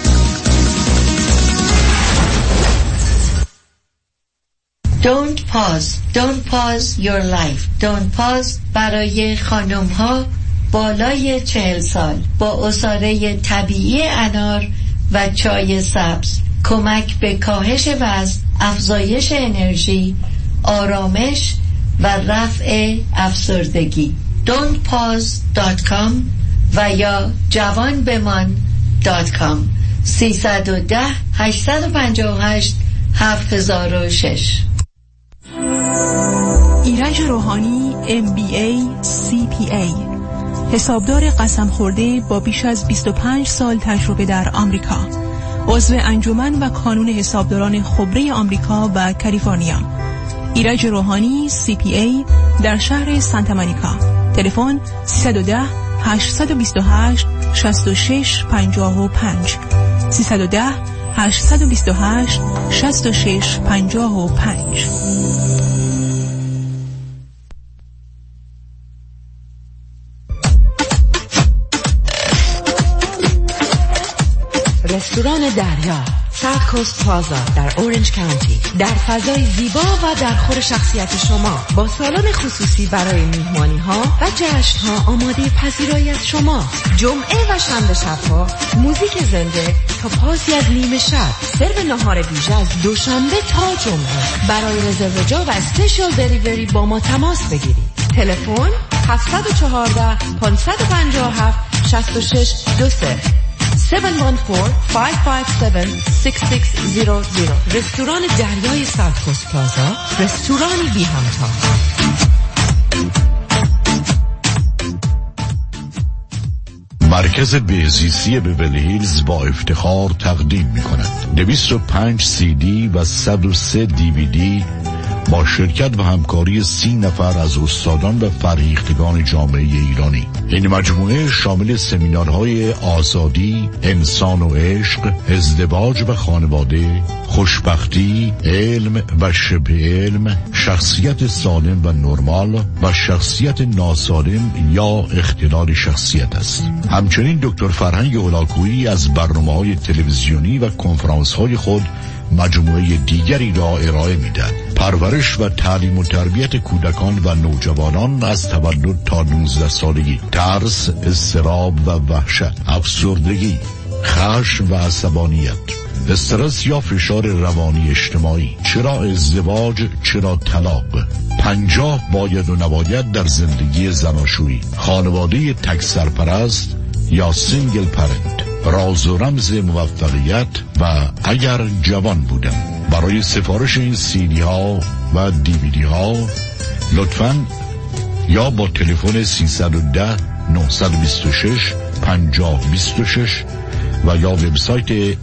Don't pause your life. Don't pause برای خانم ها بالای 40 سال با عصاره طبیعی انار و چای سبز. کمک به کاهش وزن، افزایش انرژی، آرامش و رفع افسردگی. don'tpause.com و یا جوانبمان.com 310 858 7006. ایرج روحانی MBA CPA، حسابدار قسم خورده با بیش از 25 سال تجربه در آمریکا، عضو انجمن و کانون حسابداران خبره آمریکا و کالیفرنیا. ایرج روحانی CPA در شهر سانتا مونیکا. تلفن 310 828 6655 310 828 6655. رستوران دریا ساوت کوست پلازا در اورنج کانتی، در فضای زیبا و در خور شخصیت شما، با سالن خصوصی برای میهمانی ها و جشن ها آماده پذیرایی از شما. جمعه و شنبه شبها موزیک زنده تا پاسی از نیمه شب. سرو نهار ویژه از دوشنبه تا جمعه. برای رزرو جا و اسپیشال دلیوری با ما تماس بگیرید. تلفن 714 557 6623 714-557-6600. رستوران دریای ساوت کوست پلازا، رستورانی بی همتا. مرکز بهزیستی بیورلی هیلز با افتخار تقدیم می کند 205 CD و 103 DVD با شرکت و همکاری 30 نفر از استادان و فرهیختگان جامعه ایرانی. این مجموعه شامل سمینارهای آزادی، انسان و عشق، ازدواج و خانواده، خوشبختی، علم و شبه علم، شخصیت سالم و نرمال و شخصیت ناسالم یا اختلال شخصیت است. همچنین دکتر فرهنگ هولاکویی از برنامه‌های تلویزیونی و کنفرانس‌های خود مجموعه دیگری را ارائه می‌دهد. پرورش و تعلیم و تربیت کودکان و نوجوانان از تولد تا 19 سالگی، ترس، اضطراب و وحشت، افسردگی، خشم و عصبانیت، استرس یا فشار روانی اجتماعی، چرا ازدواج، چرا طلاق، 50 باید و نباید در زندگی زناشویی، خانواده تک سرپرست یا سینگل پرنت، راز و رمز موفقیت و اگر جوان بودم. برای سفارش این CD ها و DVD ها لطفاً یا با تلفن 310 926 5026 و یا وبسایت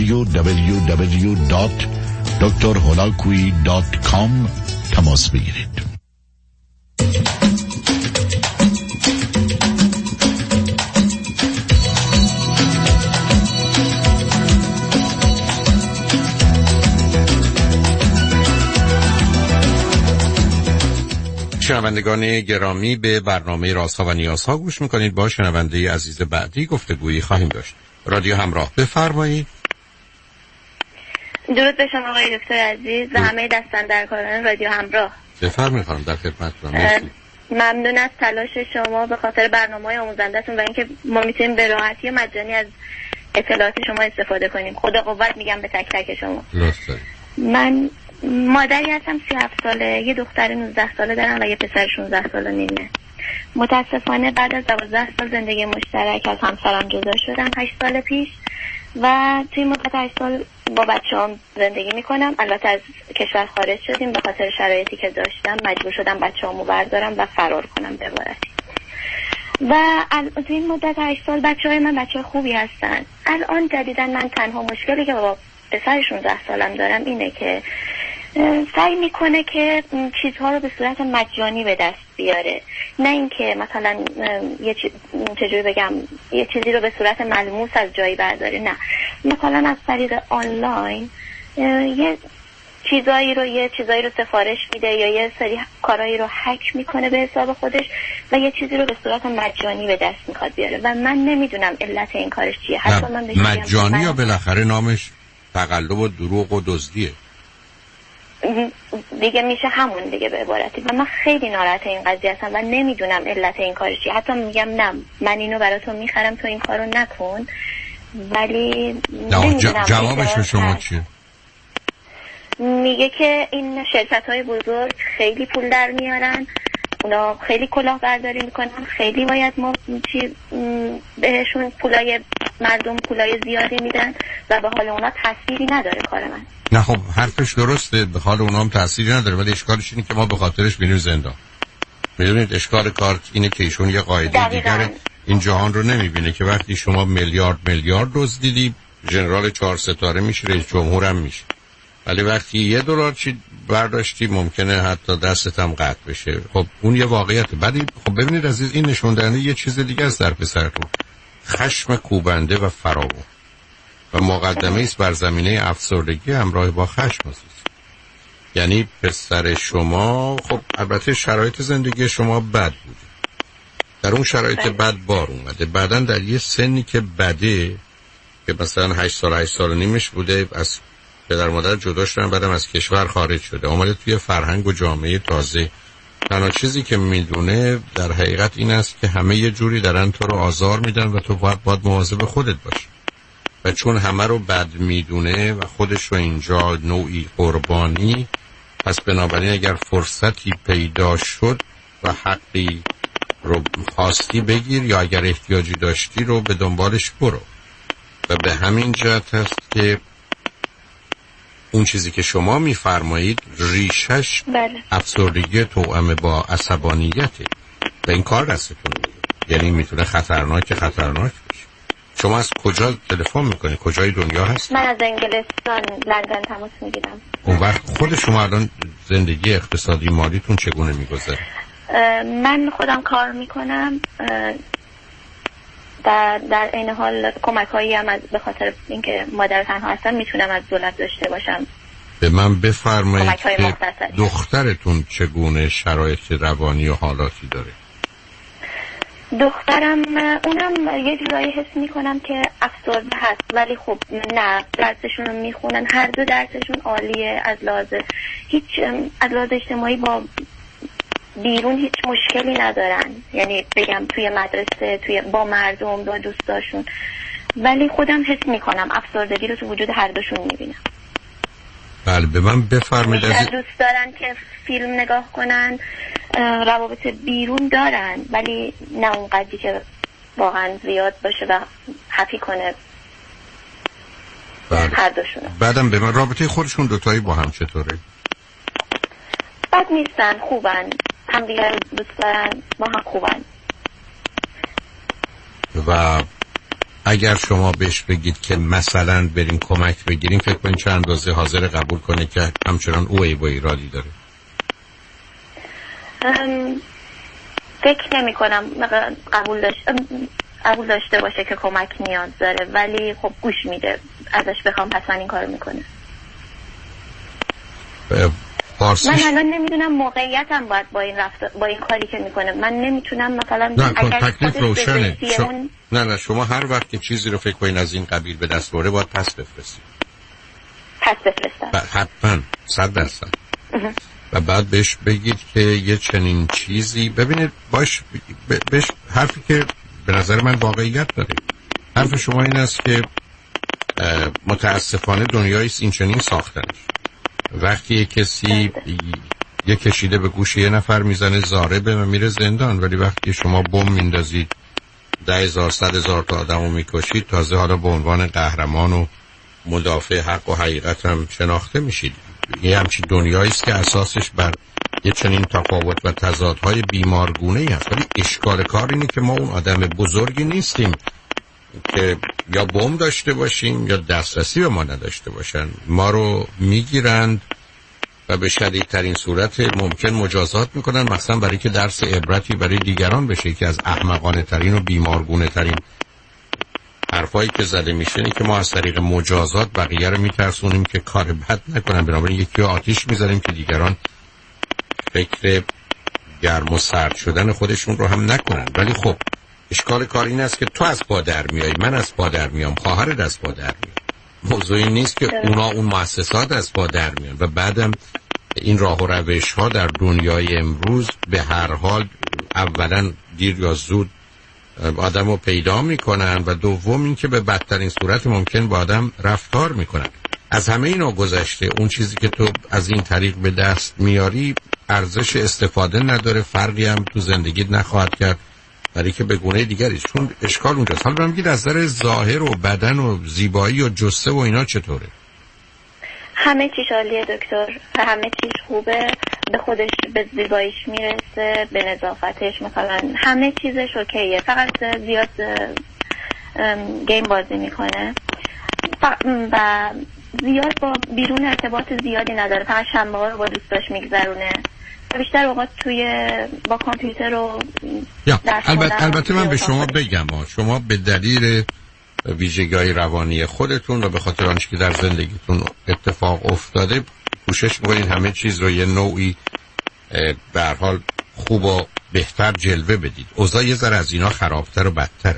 www.drholakui.com تماس بگیرید. شنوندگان گرامی، به برنامه رازها و نیازها گوش میکنید. با شنونده عزیز بعدی گفتگویی خواهیم داشت. رادیو همراه، بفرمایید. درود به شما آقای دکتر عزیز و همه دستاندرکاران رادیو همراه. بفرمایید خانم، در خدمتتونم. ممنون از تلاش شما به خاطر برنامه‌های آموزنده‌تون و اینکه ما میتونیم به راحتی و مجانی از اطلاعات شما استفاده کنیم. خدا قوت میگم به تک تک شما. من مادری هستم، 37 ساله، یه دختر 19 ساله دارم و یه پسر 16 ساله نیمه. متاسفانه بعد از 12 سال زندگی مشترک از همسرم جدا شدم 8 سال پیش و توی مدت 8 سال با بچه‌ام زندگی میکنم. البته از کشور خارج شدیم، به خاطر شرایطی که داشتم مجبور شدم بچه‌امو بردارم و فرار کنم به عبارتی. و توی این مدت 8 سال بچه‌های من بچه‌های خوبی هستن. الان جدیداً من تنها مشکلی که با پسر 16 سالم دارم اینه که سعی میکنه که چیزها رو به صورت مجانی به دست بیاره، نه اینکه مثلا چجوری بگم یه چیزی رو به صورت ملموس از جایی برداره، نه، مثلا از طریق آنلاین یه چیزایی رو سفارش میده یا یه سری کارهایی رو هک میکنه به حساب خودش و یه چیزی رو به صورت مجانی به دست میخواد بیاره و من نمیدونم علت این کارش چیه. حتی من مجانی یا بالاخره نامش تقلب و دروغ و دزدیه دیگه، میشه همون دیگه به عبارتی. و من خیلی ناراحت این قضیه هستم و نمیدونم علت این کارش چیه. حتی میگم نه، من اینو براتون میخرم، تو این کارو نکن، ولی جوابش به شما چیه؟ میگه که این شرکت‌های بزرگ خیلی پول در میارن، اونا خیلی کلاهبرداری میکنن، خیلی باید ما بهشون مردم پولای زیادی میدن و به حال اونا تأثیری نداره کار من. نه خب حرفش درسته، به حال اونا هم تأثیری نداره، ولی اشکالش اینه که ما به خاطرش میریم زندان. میدونید اشکال کار اینه که ایشون یه قاعده دیگه این جهان رو نمیبینه که وقتی شما میلیارد دزدیدی ژنرال 4 ستاره میشه، رئیس جمهور هم میشه، ولی وقتی $1 چی برداشتی ممکنه حتی دستت هم قطع بشه. خب اون یه واقعیته. بعدی خب ببینید عزیز، این نشون دهنده یه چیز دیگه است در پسرتون، خشم کوبنده و فراوان و مقدمه است بر زمینه افسردگی همراه با خشم است. یعنی پسر شما خب البته شرایط زندگی شما بد بود، در اون شرایط بد بار اومده، بعدن در یه سنی که بده که مثلا 8 سال و نیمش بوده از پدر مادر جدا شدن، بعدم از کشور خارج شده، اومده توی فرهنگ و جامعه تازه. تنها چیزی که میدونه در حقیقت این است که همه یه جوری دارن تو رو آزار میدن و تو باید مواظب خودت باشی. و چون همه رو بد میدونه و خودش رو اینجا نوعی قربانی، پس بنابراین اگر فرصتی پیدا شد و حقی رو خواستی بگیر یا اگر احتیاجی داشتی رو به دنبالش برو. و به همین جهت هست که اون چیزی که شما میفرمایید ریشش افسردگی توأم با عصبانیته و این کار دستتون میگیره. یعنی میتونه خطرناک بشه. شما از کجا تلفن میکنید؟ کجای دنیا هست؟ من از انگلستان، لندن تماس میگیرم. اون وقت خود شما الان زندگی اقتصادی مالیتون چگونه میگذره؟ من خودم کار میکنم، در این حال کمک هایی هم به خاطر اینکه مادر تنها هستم میتونم از دولت داشته باشم. به من بفرمایید که دخترتون چگونه شرایط روانی و حالاتی داره؟ دخترم اونم یه جورایی حس میکنم که افسرده هست، ولی خب نه، درسشون رو میخونن، هر دو درسشون عالیه، از لحاظ اجتماعی با بیرون هیچ مشکلی ندارن، یعنی بگم توی مدرسه، با مردم، با دوستاشون ولی خودم حس میکنم افسردگی رو تو وجود هر دوشون میبینم. بله به من بفرمایید. دوست دارن که فیلم نگاه کنن، روابط بیرون دارن ولی نه اون قدری که واقعا زیاد باشه و حفی کنه. بله. هر دوشون. بعدم به من رابطه خودشون دوتایی با هم چطوره؟ بد نیستن، خوبن، هم دیگر دوست دارن، با هم خوبن. و اگر شما بهش بگید که مثلا بریم کمک بگیریم، فکر کنید چند اندازه حاضر قبول کنه که همچنان او عیب و ایرادی داره؟ فکر نمی کنم قبول داشته باشه که کمک نیاز داره، ولی خب گوش میده. ازش بخوام حتما این کارو میکنه. من الان نمیدونم موقعیتم باید با این کاری که میکنه. من نمیتونم مثلا اگر تکلیف روشنه. نه شما هر وقت که چیزی رو فکر کنین از این قبیل به دست بره باید پس بفرستید. پس بفرستم حتما 100%. و بعد بهش بگید که یه چنین چیزی ببینید بهش حرفی که به نظر من واقعیت داره. حرف شما این است که متاسفانه دنیاییست این چنین ساختنش. وقتی یک کسی یک کشیده به گوش یه نفر میزنه ضاربه و میره زندان، ولی وقتی شما بم میندازید 10,000 100,000 تا آدمو میکشید، تازه حالا به عنوان قهرمان و مدافع حق و حقیقت هم شناخته میشید. یه همچین دنیایی است که اساسش بر یه چنین تفاوت و تضادهای بیمارگونه‌ای هست. ولی اشکال کار اینه که ما اون آدم بزرگی نیستیم که یا بم داشته باشیم یا دسترسی به ما نداشته باشن. ما رو میگیرند و به شدیدترین صورت ممکن مجازات میکنن، مثلا برای که درس عبرتی برای دیگران بشه. که از احمقانه ترین و بیمارگونه ترین حرفایی که زده میشه اینه که ما از طریق مجازات بقیه رو میترسونیم که کار بد نکنن، بنابراین یکی رو آتیش میذاریم که دیگران فکر گرم و سرد شدن خودشون رو هم نکنن. ولی خب اشکال کار این است که تو از پا در میای، من از پا در میام، خواهرت از پا در میاد. موضوعی نیست که اون مؤسسات از پا در میان. و بعدم این راه و روش ها در دنیای امروز به هر حال اولا دیر یا زود آدم رو پیدا میکنن و دوم این که به بدترین صورت ممکن با آدم رفتار میکنن. از همه اینا گذشته اون چیزی که تو از این طریق به دست میاری ارزش استفاده نداره، فرقی هم تو زندگیت نخواهد کرد، برای که به گونه دیگری. چون اشکال اونجاست. حالا برام بگید از نظر ظاهر و بدن و زیبایی و جسه و اینا چطوره؟ همه چیش عالیه دکتر، همه چیش خوبه، به خودش به زیباییش میرسه، به نظافتش، مثلا همه چیزش اوکیه. فقط زیاد گیم بازی میکنه و زیاد با بیرون ارتباط زیادی نداره. فقط شنبه ها رو با دوستاش میگذرونه، بیشتر اوقات با کامپیوتر و البته من به شما بگم شما به دلیل ویژگی‌های روانی خودتون و به خاطر آنچه که در زندگیتون اتفاق افتاده کوشش می‌کنید همه چیز رو یه نوعی به هر حال خوب و بهتر جلوه بدید. اوضاع یه ذره از اینا خرابتر و بدتره.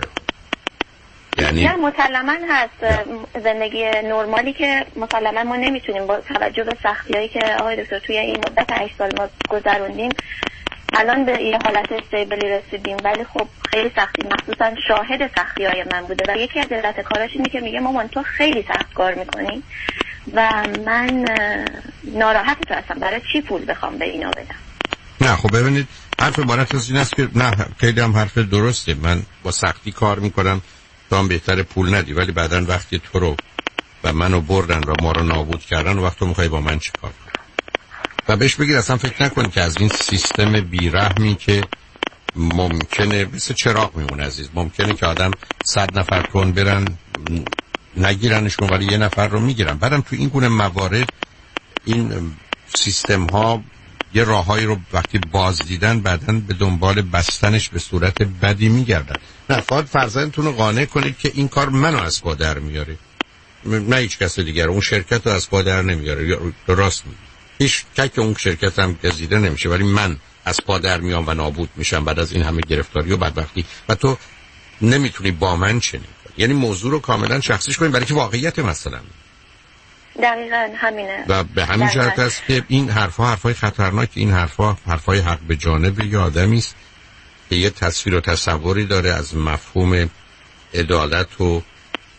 یعنی نه مسلماً هست زندگی نرمالی که مسلماً ما نمیتونیم با توجه به سختی‌هایی که آقای دکتر توی این مدت 8 سال ما گذروندیم الان به یه حالت استیبلی رسیدیم، ولی خب خیلی سختی، مخصوصا شاهد سختی‌های من بوده و یکی از علت کاراش اینه که میگه مامان تو خیلی سخت کار میکنی و من ناراحت هستم برای چی پول بخوام به اینا بدم. نه خب ببینید حرف عبارت از این است که نه خیلی هم حرف درسته، من با سختی کار میکنم تو هم بهتر پول ندی، ولی بعدن وقتی تو رو و منو بردن و ما رو نابود کردن وقت تو میخوای با من چی کار کنی؟ و بهش بگید اصلا فکر نکن که از این سیستم بیرحمی که ممکنه مثل چراغ میمونه عزیز، ممکنه که آدم 100 نفر کن برن نگیرنشون ولی یه نفر رو میگیرن. بعدم تو این گونه موارد این سیستم ها یه راههایی رو وقتی باز دیدن بعدن به دنبال بستنش به صورت بدی میگردن. نه فقط فرزندتون رو قانع کنید که این کار منو از پا در میاره، نه هیچ کس دیگر. اون شرکت رو از پا در نمیاره. راست میگی، هیچ که اون شرکت هم گزیده نمیشه، ولی من از پا در میام و نابود میشم بعد از این همه گرفتاری و بدبختی و تو نمیتونی با من چنین کنی. یعنی موضوع رو کاملا شخصیش کنیم برای که واقعیت مثلا دقیقاً همینه و به همین جهت است که این حرفای خطرناک، این حرفای حق به جانب یه آدمی است که یه تصویر و تصوری داره از مفهوم عدالت و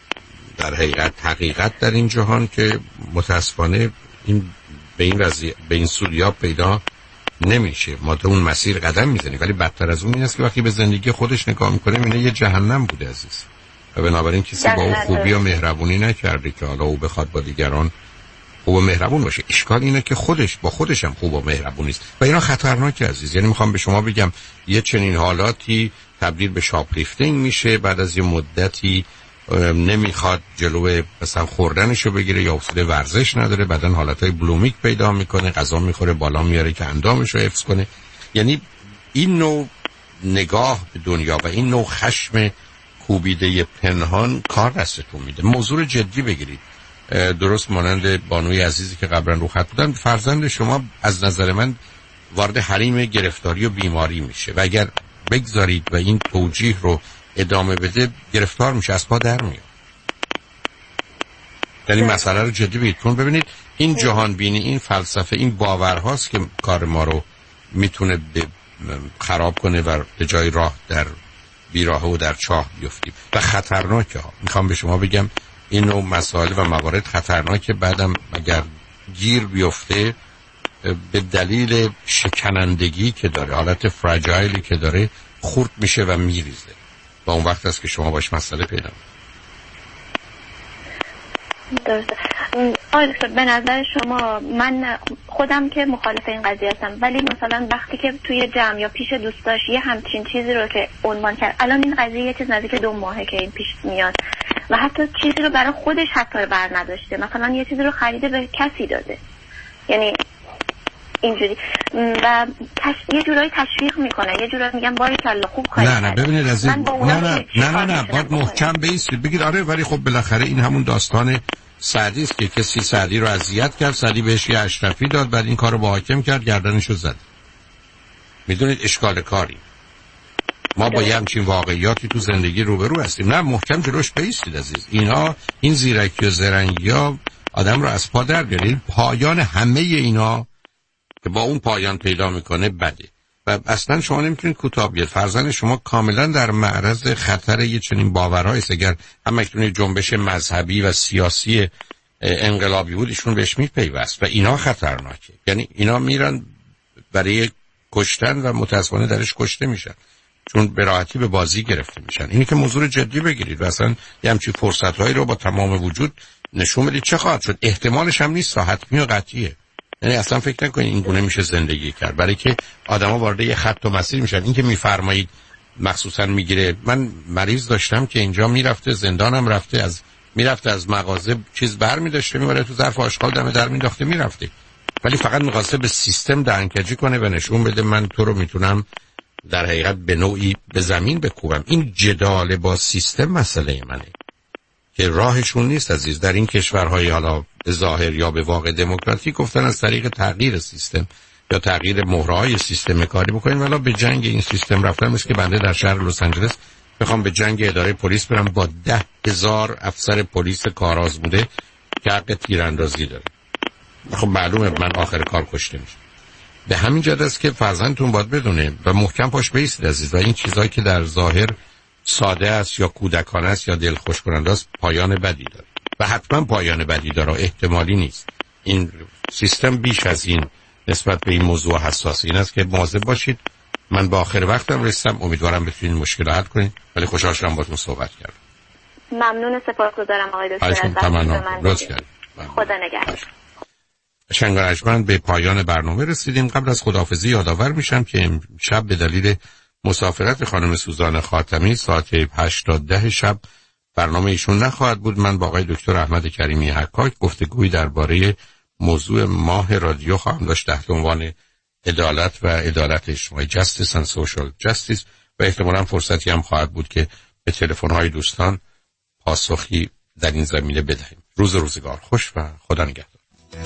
در حقیقت در این جهان که متاسفانه این به این سودیاب پیدا نمیشه. ما تو اون مسیر قدم میزنیم، ولی بدتر از اون این است که وقتی به زندگی خودش نگاه میکنه میبینه یه جهنم بوده عزیز، و بنابراین کسی با او خوبی و مهربونی نکرده که حالا او بخواد با دیگران خوب و مهربون باشه. اشکال اینه که خودش با خودش هم خوب و مهربون نیست و اینا خطرناکه عزیز. یعنی میخوام به شما بگم یه چنین حالاتی تبدیل به شاپلیفتینگ میشه، بعد از یه مدتی نمیخواد جلوی مثلا خوردنشو بگیره یا حوصله ورزش نداره، بدن حالتهای بلومیک پیدا میکنه، غذا میخوره بالا میاره که اندامشو حفظ کنه. یعنی این نوع نگاه به دنیا و این نوع خشم کوبیده پنهان کار دستتون میده. موضوع جدی بگیرید. درست مانند بانوی عزیزی که قبلا رو خط بودن، فرزند شما از نظر من وارد حریم گرفتاری و بیماری میشه و اگر بگذارید و این توجیه رو ادامه بده گرفتار میشه، از پا در میاد. یعنی مسئله رو جدی بگیرید. چون ببینید این جهان بینی، این فلسفه، این باورهاست که کار ما رو میتونه خراب کنه و به جای راه در بیراه و در چاه بیفتیم و خطرناکه ها. میخوام به شما بگم این نوع مسائل و موارد خطرناکه. بعدم اگر گیر بیفته به دلیل شکنندگی که داره، حالت فراجایلی که داره، خورد میشه و میریزه و اون وقت است که شما باش مسئله پیدا درسته. به نظر شما، من خودم که مخالف این قضیه هستم، ولی مثلا وقتی که توی جمع یا پیش دوستاش یه همچین چیزی رو که عنوان کرد، الان این قضیه یه چیز نزدیک 2 ماهه که این پیش میاد و حتی چیزی رو برای خودش حتی بر نداشته، مثلا یه چیزی رو خریده به کسی داده، یعنی اینجوری و یه جورایی تشویق میکنه، یه جورایی میگم باریکلا خوب کاری نه ببینید از این نه باید محکم بایستید بگید آره، ولی خب بالاخره این همون داستان سعدی است که کسی سعدی رو اذیت کرد، سعدی بهش یه اشرفی داد، بعد این کارو با حاکم کرد، گردنشو زد. میدونید اشکال کاری ما با یه همچین واقعیاتی تو زندگی روبرو هستیم. نه محکم جلوش بایستید عزیز. این زیرکی و زرنگی ها آدم رو از پا در بیاره. پایان همه اینا که با اون پایان پیدا میکنه بده و اصلا شما نمیتونید کوتاه بیاد. فرزند شما کاملا در معرض خطر یه چنین باورهایی است. اگر هم اکنون جنبش مذهبی و سیاسی انقلابی بود ایشون بهش میپیوست و اینا خطرناکه. یعنی اینا میرن برای کشتن و متاسفانه درش کشته میشن چون به راحتی به بازی گرفته میشن. اینی که موضوع جدی بگیرید و اصلا یه همچین فرصت‌هایی رو با تمام وجود نشون بدید. چه خواهد شد؟ احتمالش هم نیست، حتمی و قطعیه. یعنی اصلا فکر نکنید این گونه میشه زندگی کرد، برای که آدما وارد یه خط و مسیر میشن. این که میفرمایید مخصوصا میگیره، من مریض داشتم که اینجا میرفته، زندانم رفته، میرفته از مغازه چیز برمی‌داشته میبره تو ظرف آشغال دم در مینداخته میرفته، ولی فقط می‌خواسته به سیستم دهنکجی کنه و نشون بده من تو رو میتونم در حقیقت به نوعی به زمین بکوبم. این جدال با سیستم مسئله منه که راهشون نیست عزیز. در این کشورهای حالا به ظاهر یا به واقع دموکراتیک گفتن از طریق تغییر سیستم یا تغییر مهرهای سیستم کاری بکنین، ولی به جنگ این سیستم رفتن مثل که بنده در شهر لس آنجلس بخوام به جنگ اداره پلیس برم با 10,000 افسر پلیس کارآزموده که حق تیراندازی داره. خب معلومه من آخر کار کشته میشم. به همین جهت است که فرزندتون باید بدونه و محکم پاش بایستید عزیز. و این چیزایی که در ظاهر ساده است یا کودکانه است یا دلخوش کننده است پایان بدی داره و حتما پایان بدی داره، احتمالی نیست. این سیستم بیش از این نسبت به این موضوع حساس. این است که مواظب باشید. من با آخر وقتم رسیدم، امیدوارم بتونید مشکل حل کنید، ولی خوشحال شدم باهاتون صحبت کردم. ممنون، سپاسگزارم آقای دکتر. خدا نگهدار. شنگرجمند به پایان برنامه رسیدیم. قبل از خداحافظی یادآور میشم که شب به دلیل مسافرت خانم سوزان خاتمی ساعت 8 تا 10 شب برنامه ایشون نخواهد بود. من با آقای دکتر احمد کریمی حکاک گفتگویی درباره موضوع ماه رادیو خواهم داشت تحت عنوان عدالت و عدالت اجتماعی، Justice and Social Justice، و احتمالاً فرصتی هم خواهد بود که به تلفن‌های دوستان پاسخی در این زمینه بدهیم. روزگار خوش و خدا نگهدار.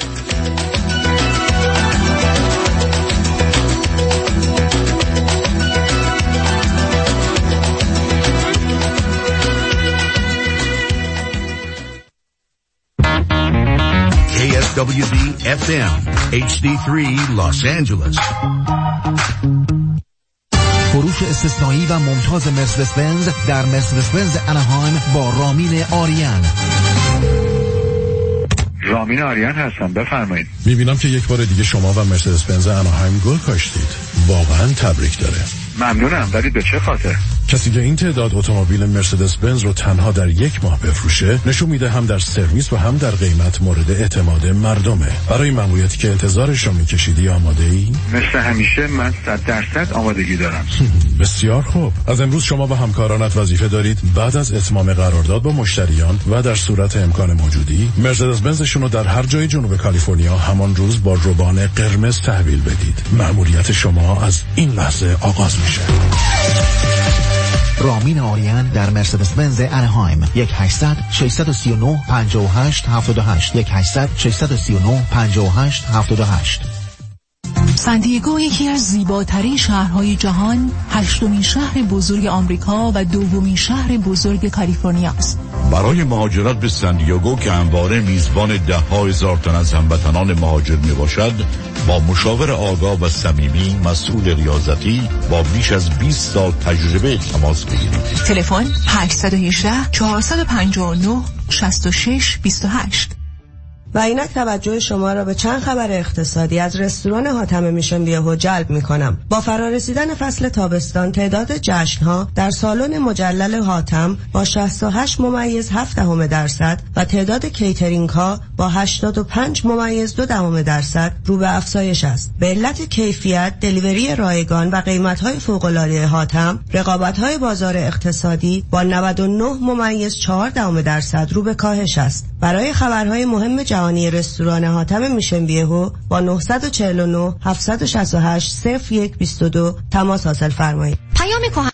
KSWB FM HD3 Los Angeles. فروش استثنایی و ممتاز مرسدس بنز در مرسدس بنز اناهایم با رامین آریان. رامین آریان هستم، بفرمایید. میبینم که یک بار دیگه شما و مرسدس بنز اناهایم گل کاشتید. واقعا تبریک داره. ممنونم، ولی به چه خاطر؟ کسی که این تعداد اتومبیل مرسدس بنز رو تنها در یک ماه بفروشه نشون میده هم در سرویس و هم در قیمت مورد اعتماد مردمه. برای ماموریتی که انتظارش رو میکشیدی آماده ای؟ مثل همیشه من 100% آمادگی دارم. بسیار خوب. از امروز شما و همکارانت وظیفه دارید بعد از اتمام قرارداد با مشتریان و در صورت امکان موجودی مرسدس بنزشون رو در هر جای جنوب کالیفرنیا همان روز با روبان قرمز تحویل بدید. ماموریت شما از این لحظه آغاز میشه. رامین آریان در مرسدس بنز اناهایم 1-800-639-58-78 1-800-639-58-78. سانتیاگو یکی از زیباترین شهرهای جهان، 8مین شهر بزرگ آمریکا و 2مین شهر بزرگ کالیفرنیا است. برای مهاجرت به سانتیاگو که همواره میزبان 10,000 تن از هموطنان مهاجر میباشد، با مشاور آگاه و صمیمی مسئول ریاضتی با بیش از 20 سال تجربه تماس بگیرید. تلفن 818-459-6628. و اینک توجه شما را به چند خبر اقتصادی از رستوران حاتم میشن بیهو جلب میکنم. با فرارسیدن فصل تابستان تعداد جشنها در سالن مجلل حاتم با 68.7% و تعداد کیترینگ ها با 85.2% رو به افزایش است. به علت کیفیت، دلیوری رایگان و قیمت های فوق العاده حاتم، رقابت های بازار اقتصادی با 99.4% رو به کاهش است. برای خبرهای مهم جهانی رستوران حاتم میشن بیهو با 949-768-0122 تماس حاصل فرمایید. پیام